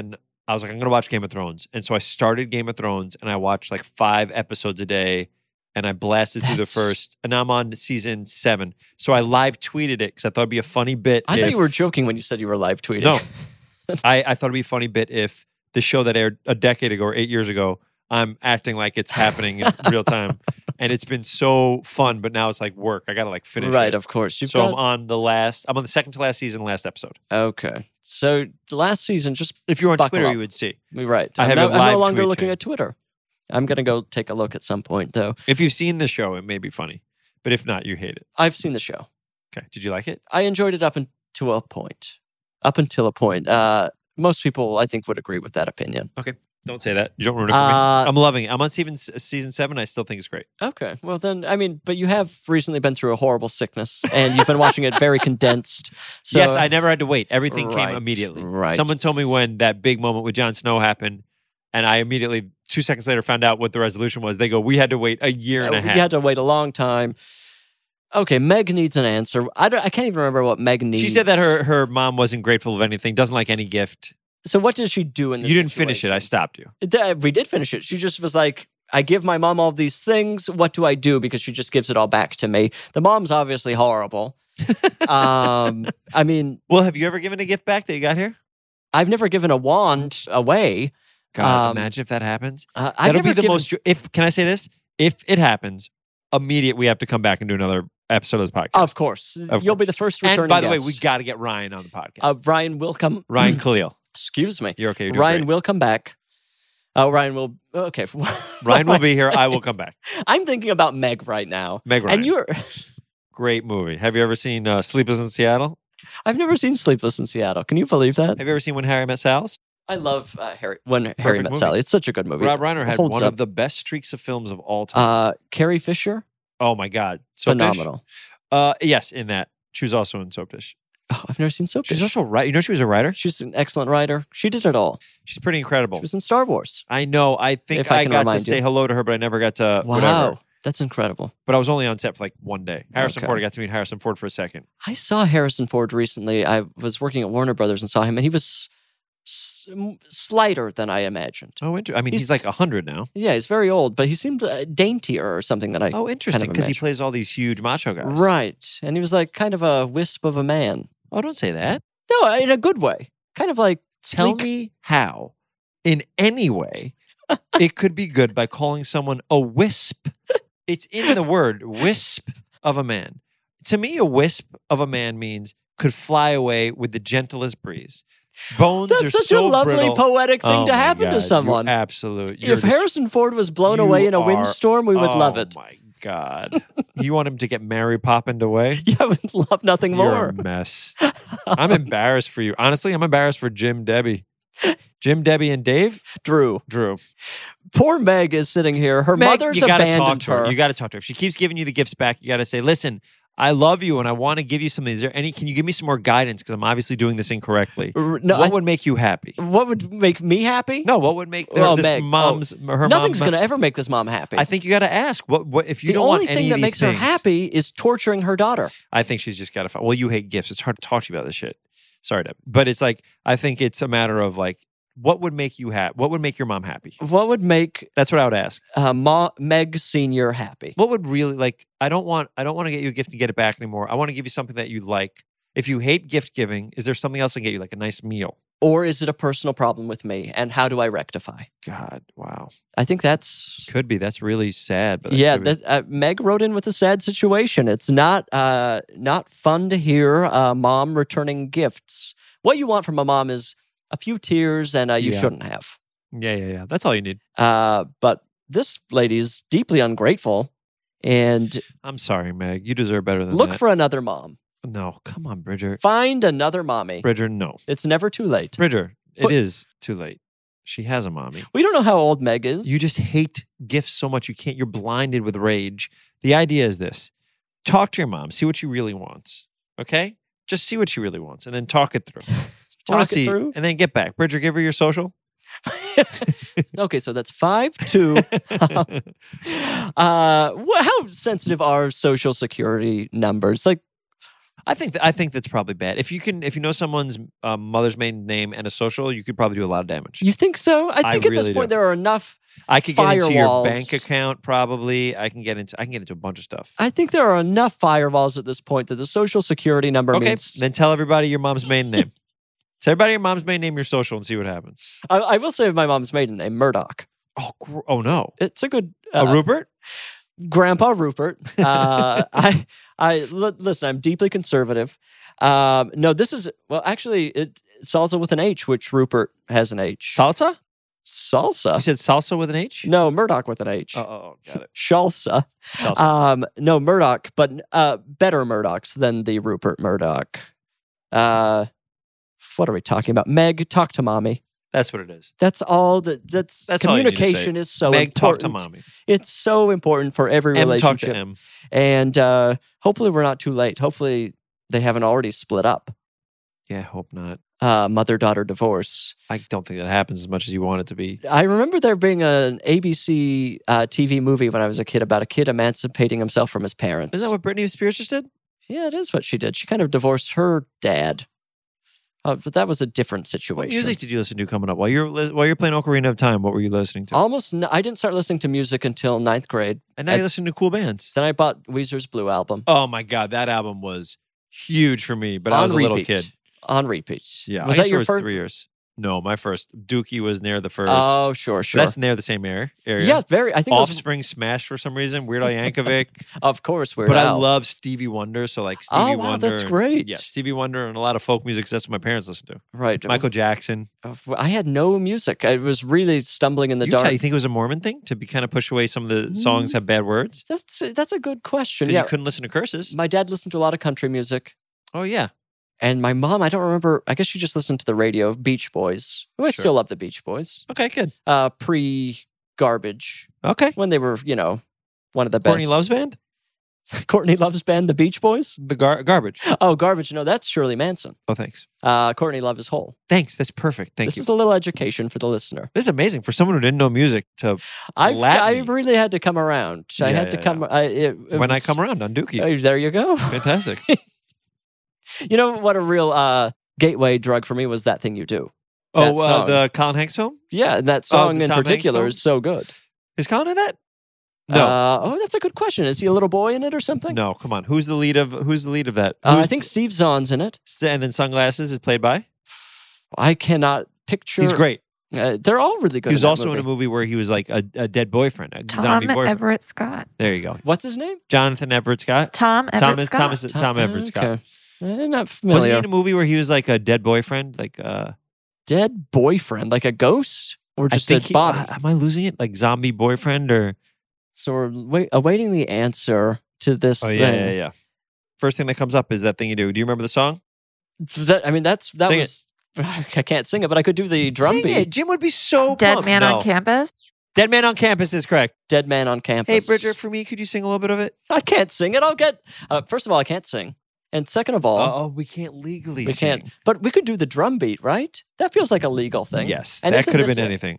Speaker 6: I was like, I'm going to watch Game of Thrones. And so I started Game of Thrones and I watched like five episodes a day and I blasted through the
Speaker 2: That's-
Speaker 6: first. And now I'm on season seven. So I live tweeted it because I thought it'd be a funny bit.
Speaker 2: I thought
Speaker 6: if-
Speaker 2: you were joking when you said you were live tweeting.
Speaker 6: No. I, I thought it'd be a funny bit if the show that aired a decade ago or eight years ago, I'm acting like it's happening in real time. And it's been so fun, but now it's like work. I got to like finish
Speaker 2: Right,
Speaker 6: it.
Speaker 2: of course. You've
Speaker 6: So
Speaker 2: got,
Speaker 6: I'm on the last, I'm on the second to last season, last episode.
Speaker 2: okay. So the last season, just
Speaker 6: If you're on
Speaker 2: Buckle
Speaker 6: Twitter,
Speaker 2: up.
Speaker 6: you would see.
Speaker 2: right.
Speaker 6: I
Speaker 2: I'm
Speaker 6: have
Speaker 2: no,
Speaker 6: a
Speaker 2: I'm no
Speaker 6: live
Speaker 2: longer
Speaker 6: tweet
Speaker 2: looking
Speaker 6: chain.
Speaker 2: at Twitter. I'm gonna go take a look at some point, though.
Speaker 6: If you've seen the show, it may be funny. But if not, you hate it.
Speaker 2: I've seen the show.
Speaker 6: Okay. Did you like it?
Speaker 2: I enjoyed it up until a point. Up until a point. Uh, most people, I think, would agree with that opinion.
Speaker 6: Don't say that. You don't ruin it for me.
Speaker 2: Uh,
Speaker 6: I'm loving it. I'm on season, season seven. I still think it's great.
Speaker 2: Okay. Well, then, I mean, but you have recently been through a horrible sickness, and you've been watching it very condensed. So,
Speaker 6: yes, I never had to wait. Everything
Speaker 2: Right,
Speaker 6: came immediately.
Speaker 2: right.
Speaker 6: Someone told me when that big moment with Jon Snow happened, and I immediately, two seconds later, found out what the resolution was. They go, we had to wait a year and a
Speaker 2: Uh,
Speaker 6: half.
Speaker 2: You had to wait a long time. Okay, Meg needs an answer. I, don't, I can't even remember what Meg needs.
Speaker 6: She said that her, her mom wasn't grateful of anything, doesn't like any gift.
Speaker 2: So what did she do in this
Speaker 6: You didn't finish it. I
Speaker 2: situation?
Speaker 6: stopped you.
Speaker 2: Th- We did finish it. She just was like, I give my mom all these things. What do I do? Because she just gives it all back to me. The mom's obviously horrible. um, I mean,
Speaker 6: Well, have you ever given a gift back that you got here?
Speaker 2: I've never given a wand away.
Speaker 6: God,
Speaker 2: Um,
Speaker 6: imagine if that happens.
Speaker 2: Uh, I've
Speaker 6: That'll
Speaker 2: never
Speaker 6: be the
Speaker 2: given-
Speaker 6: most. If can I say this? If it happens, immediate we have to come back and do another episode of this podcast.
Speaker 2: Of course.
Speaker 6: Of
Speaker 2: You'll be
Speaker 6: course.
Speaker 2: the first returning
Speaker 6: And by the way,
Speaker 2: guest.
Speaker 6: we got to get Ryan on the podcast.
Speaker 2: Uh, Ryan will come.
Speaker 6: Ryan Khalil,
Speaker 2: Excuse me.
Speaker 6: you're okay. You're doing
Speaker 2: Ryan
Speaker 6: great.
Speaker 2: will come back. Oh, Ryan will. Okay.
Speaker 6: Ryan will be here. I will come back.
Speaker 2: I'm thinking about Meg right now.
Speaker 6: Meg Ryan.
Speaker 2: And you're.
Speaker 6: Great movie. Have you ever seen uh, Sleepless in Seattle?
Speaker 2: I've never seen Sleepless in Seattle. Can you believe that?
Speaker 6: Have you ever seen When Harry Met Sal's?
Speaker 2: I love uh, Harry. When Harry Met
Speaker 6: movie.
Speaker 2: Sally. It's such a good movie.
Speaker 6: Rob Reiner had
Speaker 2: Holds
Speaker 6: one
Speaker 2: up.
Speaker 6: of the best streaks of films of all time.
Speaker 2: Uh, Carrie Fisher.
Speaker 6: oh my God. Soap Dish?
Speaker 2: Phenomenal.
Speaker 6: Uh, yes, in that. She was also in Soap Dish.
Speaker 2: Oh, I've never seen Soap
Speaker 6: She's
Speaker 2: Dish.
Speaker 6: also right. You know she was a writer?
Speaker 2: She's an excellent writer. She did it all.
Speaker 6: She's pretty
Speaker 2: She
Speaker 6: incredible.
Speaker 2: was in Star Wars.
Speaker 6: I know. I think
Speaker 2: If I
Speaker 6: I,
Speaker 2: can
Speaker 6: got to
Speaker 2: remind
Speaker 6: say
Speaker 2: you.
Speaker 6: hello to her, but I never got to
Speaker 2: Wow.
Speaker 6: whatever.
Speaker 2: That's incredible.
Speaker 6: But I was only on set for like one day. Harrison
Speaker 2: Okay.
Speaker 6: Ford, I got to meet Harrison Ford for a second.
Speaker 2: I saw Harrison Ford recently. I was working at Warner Brothers and saw him, and he was s- m- slighter than I imagined.
Speaker 6: Oh, inter- I mean, he's,
Speaker 2: He's-
Speaker 6: like one hundred now.
Speaker 2: Yeah, he's very old, but he seemed uh, daintier or something that I.
Speaker 6: Oh, interesting. Because he
Speaker 2: imagine.
Speaker 6: plays all these huge macho guys.
Speaker 2: Right. And he was like kind of a wisp of a man.
Speaker 6: Oh, don't say that.
Speaker 2: No, in a good way. Kind of like
Speaker 6: Tell
Speaker 2: sleek.
Speaker 6: me how, in any way, it could be good by calling someone a wisp. It's in the word wisp of a man. To me, a wisp of a man means could fly away with the gentlest breeze. Bones
Speaker 2: That's
Speaker 6: are
Speaker 2: such
Speaker 6: so
Speaker 2: a lovely
Speaker 6: brittle.
Speaker 2: poetic thing
Speaker 6: Oh
Speaker 2: to
Speaker 6: my
Speaker 2: happen
Speaker 6: God,
Speaker 2: to someone.
Speaker 6: You're absolute. You're
Speaker 2: If
Speaker 6: just-
Speaker 2: Harrison Ford was blown
Speaker 6: you
Speaker 2: away in a
Speaker 6: are-
Speaker 2: windstorm, we would love
Speaker 6: Oh
Speaker 2: it.
Speaker 6: my God. You want him to get Mary Poppined away?
Speaker 2: Yeah, I would love nothing
Speaker 6: You're
Speaker 2: more.
Speaker 6: a mess. I'm embarrassed for you. Honestly, I'm embarrassed for Jim, Debbie. Jim, Debbie, and Dave?
Speaker 2: Drew.
Speaker 6: Drew.
Speaker 2: Poor Meg is sitting here. Her
Speaker 6: Meg,
Speaker 2: mother's
Speaker 6: you gotta talk
Speaker 2: abandoned
Speaker 6: to her.
Speaker 2: her.
Speaker 6: You got to talk to her. If she keeps giving you the gifts back, you got to say, listen, I love you and I want to give you something. Is there any, can you give me some more guidance? Because I'm obviously doing this incorrectly.
Speaker 2: R- no,
Speaker 6: what
Speaker 2: I-
Speaker 6: would make you happy?
Speaker 2: What would make me happy?
Speaker 6: No, what would make her,
Speaker 2: Oh,
Speaker 6: this
Speaker 2: Meg.
Speaker 6: mom's, her
Speaker 2: Nothing's
Speaker 6: mom,
Speaker 2: going to ever make this mom happy.
Speaker 6: I think you got to ask, what, what, if you
Speaker 2: the
Speaker 6: don't
Speaker 2: only
Speaker 6: want any
Speaker 2: thing
Speaker 6: of
Speaker 2: that
Speaker 6: these
Speaker 2: makes her
Speaker 6: things-
Speaker 2: happy is torturing her daughter.
Speaker 6: I think she's just got to find. Well, you hate gifts. It's hard to talk to you about this shit. Sorry, Deb. But it's like, I think it's a matter of like, what would make you happy? What would make your mom happy?
Speaker 2: What would make
Speaker 6: That's what I would ask.
Speaker 2: uh, Ma- Meg Senior happy?
Speaker 6: What would really like, I don't want, I don't want to get you a gift and get it back anymore. I want to give you something that you like. If you hate gift giving, is there something else I can get you, like a nice meal?
Speaker 2: Or is it a personal problem with me? And how do I rectify?
Speaker 6: God, wow.
Speaker 2: I think that's.
Speaker 6: Could be. That's really sad. But that
Speaker 2: Yeah,
Speaker 6: could be.
Speaker 2: that, uh, Meg wrote in with a sad situation. It's not uh, not fun to hear a mom returning gifts. What you want from a mom is a few tears, and uh, you
Speaker 6: Yeah.
Speaker 2: shouldn't have.
Speaker 6: yeah, yeah, yeah. That's all you need.
Speaker 2: Uh, but this lady is deeply ungrateful, and
Speaker 6: I'm sorry, Meg. You deserve better than
Speaker 2: look
Speaker 6: that.
Speaker 2: for another mom.
Speaker 6: No, come on, Bridger.
Speaker 2: Find another mommy.
Speaker 6: Bridger, no.
Speaker 2: It's never too late.
Speaker 6: Bridger,
Speaker 2: But-
Speaker 6: it is too late. She has a mommy.
Speaker 2: We don't know how old Meg is.
Speaker 6: You just hate gifts so much you can't. You're blinded with rage. The idea is this: talk to your mom, see what she really wants. Okay, just see what she really wants, and then talk it through. I wanna
Speaker 2: Talk it
Speaker 6: see,
Speaker 2: through?
Speaker 6: and then get back. Bridger, give her your social.
Speaker 2: Okay, so that's five two. uh, wh- how sensitive are social security numbers? Like,
Speaker 6: I think th- I think that's probably bad. If you can, if you know someone's um, mother's maiden name and a social, you could probably do a lot of damage.
Speaker 2: You think so? I think
Speaker 6: I
Speaker 2: at this
Speaker 6: really
Speaker 2: point
Speaker 6: do.
Speaker 2: there are enough.
Speaker 6: I could get into your
Speaker 2: firewalls.
Speaker 6: bank account. Probably, I can get into. I can get into a bunch of stuff.
Speaker 2: I think there are enough firewalls at this point that the social security number
Speaker 6: Okay,
Speaker 2: means.
Speaker 6: then tell everybody your mom's maiden name. Tell everybody your mom's maiden name, your social, and see what happens.
Speaker 2: I, I will say my mom's maiden name, Murdoch.
Speaker 6: Oh, gr- oh no,
Speaker 2: It's a good. Uh,
Speaker 6: a Rupert.
Speaker 2: Grandpa Rupert. Uh, I, I l- listen. I'm deeply conservative. Um, no, this is well. Actually, it salsa with an H, which Rupert has an H.
Speaker 6: Salsa?
Speaker 2: Salsa.
Speaker 6: You said salsa with an H?
Speaker 2: No, Murdoch with an H.
Speaker 6: Oh, oh, oh, got it.
Speaker 2: Shalsa.
Speaker 6: Salsa.
Speaker 2: Um, no, Murdoch, but uh, better Murdochs than the Rupert Murdoch. Uh, what are we talking about? Meg, talk to mommy.
Speaker 6: That's what it is.
Speaker 2: That's all that. That's,
Speaker 6: That's all you need to
Speaker 2: communication
Speaker 6: say.
Speaker 2: is so
Speaker 6: Meg, talk
Speaker 2: important.
Speaker 6: to mommy.
Speaker 2: It's so important for every
Speaker 6: M,
Speaker 2: relationship.
Speaker 6: talk to M.
Speaker 2: And uh, hopefully, we're not too late. Hopefully, they haven't already split up.
Speaker 6: Yeah, hope not.
Speaker 2: Uh, Mother daughter divorce.
Speaker 6: I don't think that happens as much as you want it to be.
Speaker 2: I remember there being an A B C uh, T V movie when I was a kid about a kid emancipating himself from his parents.
Speaker 6: Isn't that what Britney Spears just did?
Speaker 2: Yeah, it is what she did. She kind of divorced her dad. Uh, but that was a different situation.
Speaker 6: What music did you listen to coming up while you're li- while you're playing Ocarina of Time? What were you listening to?
Speaker 2: Almost, n- I didn't start listening to music until ninth grade.
Speaker 6: and now
Speaker 2: I-
Speaker 6: you're listening to cool bands.
Speaker 2: Then I bought Weezer's Blue album.
Speaker 6: Oh my god, that album was huge for me. But
Speaker 2: on
Speaker 6: I was a little
Speaker 2: repeat.
Speaker 6: kid.
Speaker 2: On repeat.
Speaker 6: Yeah,
Speaker 2: Was
Speaker 6: I
Speaker 2: that
Speaker 6: guess it
Speaker 2: your
Speaker 6: was
Speaker 2: first?
Speaker 6: three years? No, my first. Dookie was near the first.
Speaker 2: Oh, sure,
Speaker 6: But
Speaker 2: sure.
Speaker 6: That's near the same area. area.
Speaker 2: Yeah, very. I think it was,
Speaker 6: Offspring smashed for some reason. Weird Al Yankovic.
Speaker 2: of course, Weird
Speaker 6: but I
Speaker 2: Al.
Speaker 6: love Stevie Wonder. So like Stevie
Speaker 2: Oh, wow,
Speaker 6: Wonder.
Speaker 2: that's
Speaker 6: and-
Speaker 2: great.
Speaker 6: Yeah, Stevie Wonder and a lot of folk music. 'Cause that's what my parents listened to.
Speaker 2: Right.
Speaker 6: Michael Jackson.
Speaker 2: I had no music. I was really stumbling in the
Speaker 6: You,
Speaker 2: dark.
Speaker 6: tell, you think it was a Mormon thing to be kind of push away some of the songs have bad words?
Speaker 2: That's that's a good question.
Speaker 6: Because
Speaker 2: Yeah,
Speaker 6: you couldn't listen to curses.
Speaker 2: my dad listened to a lot of country music,
Speaker 6: Oh yeah.
Speaker 2: and my mom, I don't remember. I guess she just listened to the radio. Beach Boys. Oh, I
Speaker 6: Sure.
Speaker 2: still love the Beach Boys.
Speaker 6: Okay, good.
Speaker 2: Uh, pre garbage
Speaker 6: Okay.
Speaker 2: when they were, you know, one of the best.
Speaker 6: Courtney Love's band?
Speaker 2: Courtney Love's band, the Beach Boys.
Speaker 6: The gar- garbage.
Speaker 2: Oh, garbage. No, that's Shirley Manson.
Speaker 6: Oh, thanks.
Speaker 2: Uh, Courtney Love is whole.
Speaker 6: Thanks. That's perfect. Thank
Speaker 2: this
Speaker 6: you.
Speaker 2: is a little education for the listener.
Speaker 6: This is amazing for someone who didn't know music to
Speaker 2: I've
Speaker 6: Latin.
Speaker 2: I've really had to come around. I
Speaker 6: Yeah,
Speaker 2: had to
Speaker 6: yeah,
Speaker 2: come. I, it, it
Speaker 6: when I
Speaker 2: was-
Speaker 6: come around on Dookie.
Speaker 2: Oh, there you go.
Speaker 6: Fantastic.
Speaker 2: You know what a real uh, gateway drug for me was That Thing You Do. That
Speaker 6: oh, uh,
Speaker 2: song.
Speaker 6: the Colin Hanks film?
Speaker 2: Yeah, and that
Speaker 6: Oh,
Speaker 2: song
Speaker 6: the
Speaker 2: in
Speaker 6: Tom Hanks
Speaker 2: particular
Speaker 6: film?
Speaker 2: is so good.
Speaker 6: Is Colin in that? No.
Speaker 2: Uh, oh, that's a good question. Is he a little boy in it or something?
Speaker 6: no, come on. Who's the lead of who's the lead of that?
Speaker 2: Uh, I
Speaker 6: Who's-
Speaker 2: think Steve Zahn's in it.
Speaker 6: and then Sunglasses is played by?
Speaker 2: I cannot picture.
Speaker 6: He's great.
Speaker 2: Uh, they're all really good.
Speaker 6: He was
Speaker 2: in that
Speaker 6: also
Speaker 2: movie.
Speaker 6: in a movie where he was like a, a dead boyfriend, a
Speaker 1: Tom
Speaker 6: zombie boyfriend.
Speaker 1: Everett Scott.
Speaker 6: There you go.
Speaker 2: What's his name?
Speaker 6: Jonathan Everett Scott.
Speaker 1: Tom Everett
Speaker 6: Thomas
Speaker 1: Scott.
Speaker 6: Thomas Tom, Everett Scott.
Speaker 2: Okay. Eh, not
Speaker 6: Was he
Speaker 2: familiar.
Speaker 6: in a movie where he was like a dead boyfriend? Like uh
Speaker 2: Dead boyfriend, like a ghost, or
Speaker 6: I
Speaker 2: just
Speaker 6: think
Speaker 2: a
Speaker 6: he-
Speaker 2: body.
Speaker 6: uh, am I losing it? Like zombie boyfriend or
Speaker 2: So we're wait, awaiting the answer to this
Speaker 6: Oh
Speaker 2: thing.
Speaker 6: yeah, yeah, yeah. First thing that comes up is That Thing You Do. Do you remember the song?
Speaker 2: That, I mean, that's that
Speaker 6: Sing it.
Speaker 2: was. I can't sing it, but I could do the drum
Speaker 6: Sing
Speaker 2: beat.
Speaker 6: it. Jim would be so
Speaker 1: Dead
Speaker 6: pumped.
Speaker 1: Man
Speaker 6: No.
Speaker 1: on Campus.
Speaker 6: Dead Man on Campus is correct.
Speaker 2: Dead Man on Campus.
Speaker 6: Hey, Bridger, for me, could you sing a little bit of it?
Speaker 2: I can't sing it. I'll get. Uh, first of all, I can't sing, and second of all,
Speaker 6: Oh, we can't legally
Speaker 2: we
Speaker 6: sing.
Speaker 2: can't. But we could do the drum beat, right? That feels like a legal thing.
Speaker 6: Yes,
Speaker 2: And
Speaker 6: that
Speaker 2: isn't
Speaker 6: could have
Speaker 2: this
Speaker 6: been
Speaker 2: it?
Speaker 6: anything.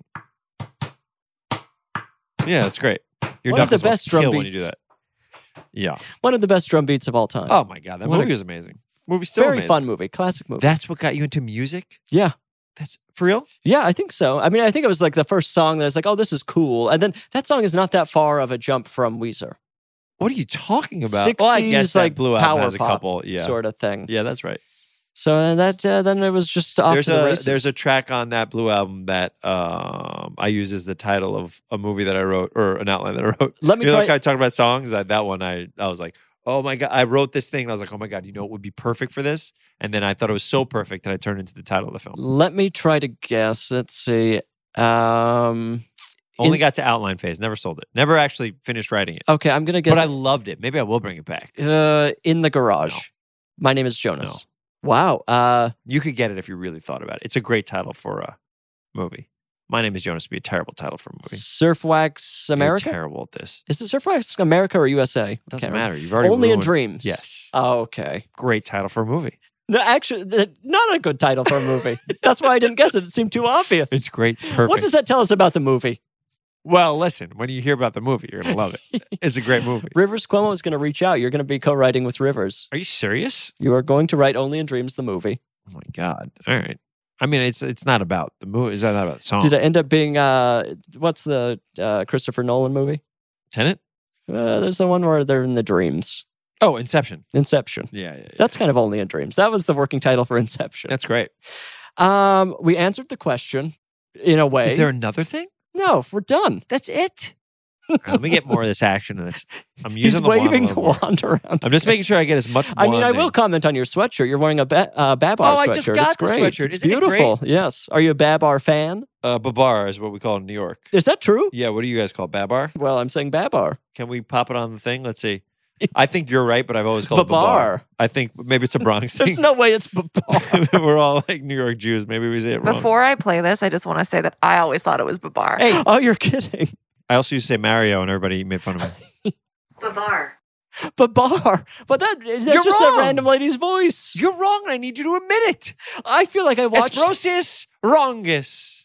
Speaker 6: Yeah, that's great. Your
Speaker 2: One of the
Speaker 6: knuckles must
Speaker 2: best drum
Speaker 6: kill when you
Speaker 2: beats.
Speaker 6: do that. Yeah.
Speaker 2: One of the best drum beats of all time.
Speaker 6: Oh my god, that
Speaker 2: What a-
Speaker 6: movie was amazing. Movie still
Speaker 2: Very
Speaker 6: amazing.
Speaker 2: fun movie, classic movie.
Speaker 6: That's what got you into music?
Speaker 2: yeah.
Speaker 6: That's for real?
Speaker 2: Yeah, I think so. I mean, I think it was like the first song that I was like, oh, this is cool. And then that song is not that far of a jump from Weezer.
Speaker 6: What are you talking about?
Speaker 2: sixties,
Speaker 6: well, I guess that
Speaker 2: like
Speaker 6: Blue
Speaker 2: power
Speaker 6: Album has a
Speaker 2: pop
Speaker 6: couple. Yeah.
Speaker 2: sort of thing.
Speaker 6: Yeah, that's right.
Speaker 2: So uh, that uh, then it was just off
Speaker 6: There's
Speaker 2: to the
Speaker 6: a
Speaker 2: races.
Speaker 6: there's a track on that Blue Album that um, I use as the title of a movie that I wrote or an outline that I wrote.
Speaker 2: Let me
Speaker 6: You know,
Speaker 2: try.
Speaker 6: like I talked about songs. I, that one, I I was like, oh my god, I wrote this thing, and I was like, oh my god, you know, it would be perfect for this. And then I thought it was so perfect that I turned it into the title of the film.
Speaker 2: Let me try to guess. Let's see. Um,
Speaker 6: Only
Speaker 2: in-
Speaker 6: got to outline phase, never sold it, never actually finished writing it.
Speaker 2: okay, I'm gonna guess.
Speaker 6: But I loved it. Maybe I will bring it back.
Speaker 2: uh, in the garage.
Speaker 6: No.
Speaker 2: My name is Jonas. Wow. Uh,
Speaker 6: You could get it if you really thought about it. It's a great title for a movie. My Name is Jonas would be a terrible title for a movie.
Speaker 2: Surfwax
Speaker 6: You're
Speaker 2: America.
Speaker 6: terrible at this.
Speaker 2: Is it Surfwax America or U S A?
Speaker 6: Doesn't
Speaker 2: Can't
Speaker 6: matter. You've already
Speaker 2: Only in
Speaker 6: ruined-
Speaker 2: dreams.
Speaker 6: Yes.
Speaker 2: Oh, okay.
Speaker 6: Great title for a movie.
Speaker 2: No, actually, th- not a good title for a movie. That's why I didn't guess it. It seemed too obvious.
Speaker 6: It's great. It's perfect.
Speaker 2: What does that tell us about the movie?
Speaker 6: Well, listen, when you hear about the movie, you're going to love it. It's a great movie.
Speaker 2: Rivers Cuomo is going to reach out. You're going to be co-writing with Rivers.
Speaker 6: Are you serious?
Speaker 2: You are going to write Only in Dreams, the movie.
Speaker 6: Oh, my God. All right. I mean, it's it's not about the movie. It's not about the song.
Speaker 2: Did it end up being, uh, what's the uh, Christopher Nolan movie?
Speaker 6: Tenet?
Speaker 2: Uh, there's the one where they're in the dreams.
Speaker 6: Oh, Inception.
Speaker 2: Inception.
Speaker 6: Yeah, yeah, yeah.
Speaker 2: That's kind of Only in Dreams. That was the working title for Inception.
Speaker 6: That's great.
Speaker 2: Um, we answered the question in a way.
Speaker 6: Is there another thing?
Speaker 2: No, we're done.
Speaker 6: That's it. All right, let me get more of this action in this. I'm
Speaker 2: He's
Speaker 6: using the wand a
Speaker 2: waving the
Speaker 6: little more.
Speaker 2: wand around.
Speaker 6: I'm just making sure I get as much
Speaker 2: I mean, I
Speaker 6: wand
Speaker 2: will
Speaker 6: in.
Speaker 2: comment on your sweatshirt. You're wearing a ba- uh, Babar
Speaker 6: Oh, I
Speaker 2: sweatshirt.
Speaker 6: just got
Speaker 2: it's
Speaker 6: the
Speaker 2: great.
Speaker 6: sweatshirt.
Speaker 2: It's
Speaker 6: Isn't it
Speaker 2: beautiful. Yes. Are you a Babar fan?
Speaker 6: Uh, Babar is what we call it in New York.
Speaker 2: Is that true?
Speaker 6: Yeah, what do you guys call it? Babar?
Speaker 2: Well, I'm saying Babar.
Speaker 6: Can we pop it on the thing? Let's see. I think you're right, but I've always called
Speaker 2: Babar.
Speaker 6: it Babar. I think maybe it's a Bronx thing.
Speaker 2: There's no way it's Babar.
Speaker 6: We're all like New York Jews. Maybe we say it wrong.
Speaker 1: Before I play this, I just want to say that I always thought it was Babar.
Speaker 6: Hey,
Speaker 2: Oh, you're kidding.
Speaker 6: I also used to say Mario, and everybody made fun of me.
Speaker 1: Babar.
Speaker 2: Babar. But that, that's
Speaker 6: You're
Speaker 2: just
Speaker 6: wrong.
Speaker 2: a random lady's voice.
Speaker 6: You're wrong, and I need you to admit it.
Speaker 2: I feel like I watched
Speaker 6: Esprosis wrongus.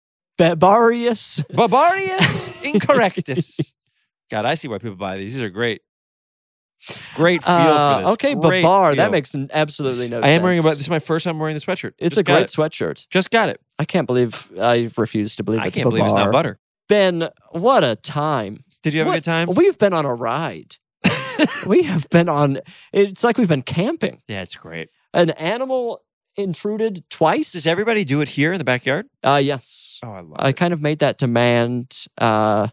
Speaker 2: Babarius.
Speaker 6: Barbarius incorrectus. God, I see why people buy these. These are great. Great feel
Speaker 2: Uh,
Speaker 6: for this.
Speaker 2: okay,
Speaker 6: Great
Speaker 2: Babar.
Speaker 6: feel.
Speaker 2: That makes n- absolutely no
Speaker 6: I
Speaker 2: sense.
Speaker 6: am wearing about this is my first time wearing the sweatshirt.
Speaker 2: It's
Speaker 6: Just
Speaker 2: a
Speaker 6: got
Speaker 2: great
Speaker 6: it.
Speaker 2: sweatshirt.
Speaker 6: Just got it.
Speaker 2: I can't believe I refuse to believe
Speaker 6: I
Speaker 2: it's
Speaker 6: can't believe it's
Speaker 2: Babar.
Speaker 6: not butter.
Speaker 2: Ben, what a time.
Speaker 6: Did you have
Speaker 2: What-
Speaker 6: a good time?
Speaker 2: We've been on a ride. we have been on, it's like we've been camping.
Speaker 6: Yeah, it's great.
Speaker 2: An animal intruded twice.
Speaker 6: Does everybody do it here in the backyard?
Speaker 2: Uh, yes.
Speaker 6: Oh, I love
Speaker 2: I
Speaker 6: it.
Speaker 2: kind of made that demand. Uh,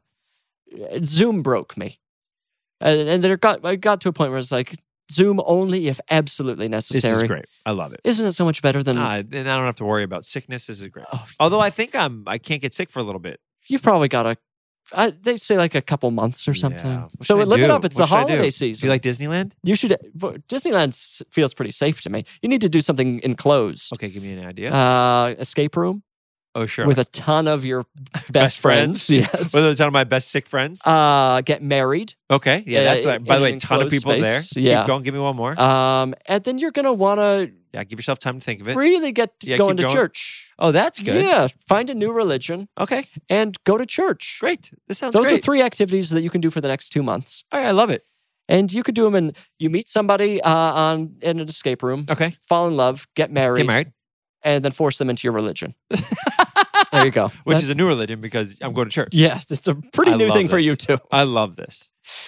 Speaker 2: Zoom broke me. And, and there got, I got to a point where it's like, Zoom only if absolutely
Speaker 6: This
Speaker 2: necessary.
Speaker 6: is great. I love it.
Speaker 2: Isn't it so much better than,
Speaker 6: Ah, and I don't have to worry about sickness. This is great.
Speaker 2: oh,
Speaker 6: Although I think I'm, I can't get sick for a little bit.
Speaker 2: you've probably got a, I, they say like a couple months or something.
Speaker 6: Yeah. What
Speaker 2: So
Speaker 6: should I
Speaker 2: live it
Speaker 6: do?
Speaker 2: up. It's
Speaker 6: What
Speaker 2: the
Speaker 6: should I do?
Speaker 2: holiday
Speaker 6: Do
Speaker 2: season.
Speaker 6: you like Disneyland?
Speaker 2: You should. Disneyland s- feels pretty safe to me. You need to do something enclosed.
Speaker 6: Okay, give me an idea.
Speaker 2: Uh, escape room
Speaker 6: oh, sure.
Speaker 2: with a ton of your best,
Speaker 6: Best
Speaker 2: friends.
Speaker 6: friends?
Speaker 2: Yes.
Speaker 6: With a ton of my best sick friends.
Speaker 2: Uh, get married.
Speaker 6: Okay, yeah, that's
Speaker 2: uh,
Speaker 6: like, by
Speaker 2: in
Speaker 6: the way,
Speaker 2: an
Speaker 6: ton of
Speaker 2: enclosed
Speaker 6: people
Speaker 2: space.
Speaker 6: there.
Speaker 2: Yeah.
Speaker 6: Keep going. Give me one more.
Speaker 2: Um, and then you're gonna want to
Speaker 6: yeah, give yourself time to think of it.
Speaker 2: really get
Speaker 6: Yeah,
Speaker 2: going
Speaker 6: keep
Speaker 2: to
Speaker 6: going.
Speaker 2: church.
Speaker 6: Oh, that's good.
Speaker 2: Yeah, find a new religion
Speaker 6: Okay,
Speaker 2: and go to church.
Speaker 6: great. This sounds
Speaker 2: Those
Speaker 6: great.
Speaker 2: are three activities that you can do for the next two months,
Speaker 6: All right, I love it.
Speaker 2: and you could do them. And you meet somebody uh, on in an escape room,
Speaker 6: Okay,
Speaker 2: fall in love, get married,
Speaker 6: get married.
Speaker 2: and then force them into your religion. There you go.
Speaker 6: Which
Speaker 2: That's-
Speaker 6: is a new religion because I'm going to church.
Speaker 2: yes, it's a pretty
Speaker 6: I
Speaker 2: new
Speaker 6: love
Speaker 2: thing for
Speaker 6: this.
Speaker 2: you too.
Speaker 6: I love this.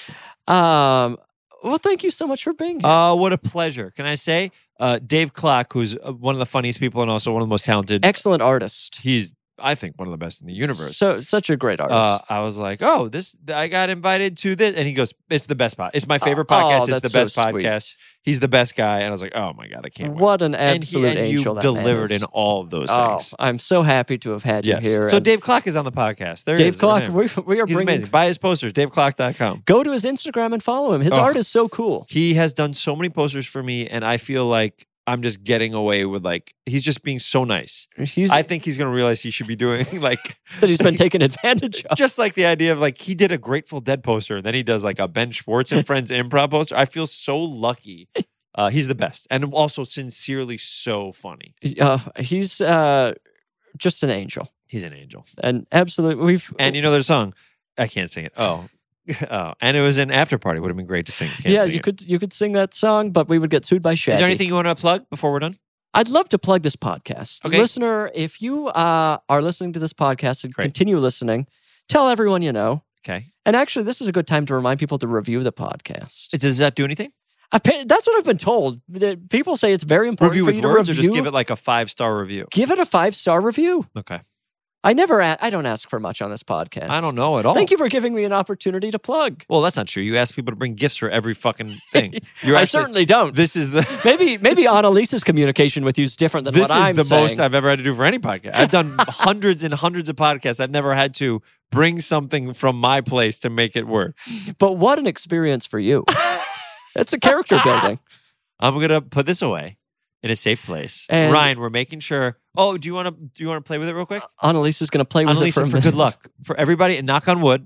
Speaker 2: Um, well, thank you so much for being here.
Speaker 6: Uh, what a pleasure. Can I say, uh, Dave Clark, who's uh, one of the funniest people and also one of the most talented.
Speaker 2: Excellent artist.
Speaker 6: He's, I think, one of the best in the universe.
Speaker 2: So such a great artist.
Speaker 6: Uh, I was like, oh, this, I got invited to this. And he goes, it's the best podcast. It's my favorite
Speaker 2: Oh,
Speaker 6: podcast. it's
Speaker 2: that's
Speaker 6: the
Speaker 2: so
Speaker 6: best
Speaker 2: sweet.
Speaker 6: podcast. He's the best guy. And I was like, oh my God, I can't wait.
Speaker 2: what an
Speaker 6: And he-
Speaker 2: absolute
Speaker 6: and
Speaker 2: angel
Speaker 6: you
Speaker 2: that man
Speaker 6: delivered
Speaker 2: is.
Speaker 6: in all of those
Speaker 2: Oh,
Speaker 6: things.
Speaker 2: I'm so happy to have had
Speaker 6: Yes.
Speaker 2: you here.
Speaker 6: So
Speaker 2: and
Speaker 6: Dave Clark is on the podcast. There he
Speaker 2: Dave
Speaker 6: is, right
Speaker 2: Clark,
Speaker 6: there.
Speaker 2: we, we are
Speaker 6: He's
Speaker 2: bringing.
Speaker 6: amazing. Buy his posters, dave clark dot com.
Speaker 2: Go to his Instagram and follow him. His
Speaker 6: Oh.
Speaker 2: art is so cool.
Speaker 6: He has done so many posters for me, and I feel like I'm just getting away with like, he's just being so nice.
Speaker 2: He's
Speaker 6: I think he's going to realize he should be doing like,
Speaker 2: that he's been taken advantage of.
Speaker 6: just like the idea of like, he did a Grateful Dead poster, and then he does like a Ben Schwartz and Friends improv poster. I feel so lucky. Uh, he's the best, and also sincerely so funny.
Speaker 2: Uh, he's uh, just an angel,
Speaker 6: He's an angel.
Speaker 2: and absolutely we've.
Speaker 6: And you know, there's a song, I can't sing it. Oh, oh, and it was an after party. Would have been great to sing. Can't
Speaker 2: yeah,
Speaker 6: sing
Speaker 2: you
Speaker 6: it.
Speaker 2: could you could sing that song, but we would get sued by Shaggy.
Speaker 6: Is there anything you want to plug before we're done?
Speaker 2: I'd love to plug this podcast.
Speaker 6: Okay.
Speaker 2: Listener, if you uh, are listening to this podcast and
Speaker 6: Great.
Speaker 2: continue listening, tell everyone you know.
Speaker 6: Okay.
Speaker 2: And actually, this is a good time to remind people to review the podcast.
Speaker 6: Does that do anything?
Speaker 2: Appa- That's what I've been told. That people say it's very important
Speaker 6: Review
Speaker 2: for
Speaker 6: with
Speaker 2: you to
Speaker 6: words,
Speaker 2: review.
Speaker 6: or just give it like a five star review?
Speaker 2: Give it a five star review.
Speaker 6: Okay.
Speaker 2: I never. A- I don't ask for much on this podcast.
Speaker 6: I don't know at all.
Speaker 2: Thank you for giving me an opportunity to plug.
Speaker 6: Well, that's not true. You ask people to bring gifts for every fucking thing. You're
Speaker 2: I
Speaker 6: actually,
Speaker 2: certainly don't.
Speaker 6: This is the
Speaker 2: maybe maybe Annalise's communication with you is different than
Speaker 6: this
Speaker 2: what
Speaker 6: is
Speaker 2: I'm
Speaker 6: the
Speaker 2: saying.
Speaker 6: most I've ever had to do for any podcast. I've done hundreds and hundreds of podcasts. I've never had to bring something from my place to make it work.
Speaker 2: But what an experience for you. It's a character building.
Speaker 6: I'm gonna put this away in a safe place.
Speaker 2: And-
Speaker 6: Ryan, we're making sure. Oh, do you want to do you want to play with it real quick?
Speaker 2: Annalisa's going to play with
Speaker 6: Annalisa,
Speaker 2: it for, a
Speaker 6: for
Speaker 2: minute.
Speaker 6: good luck for everybody, and knock on wood.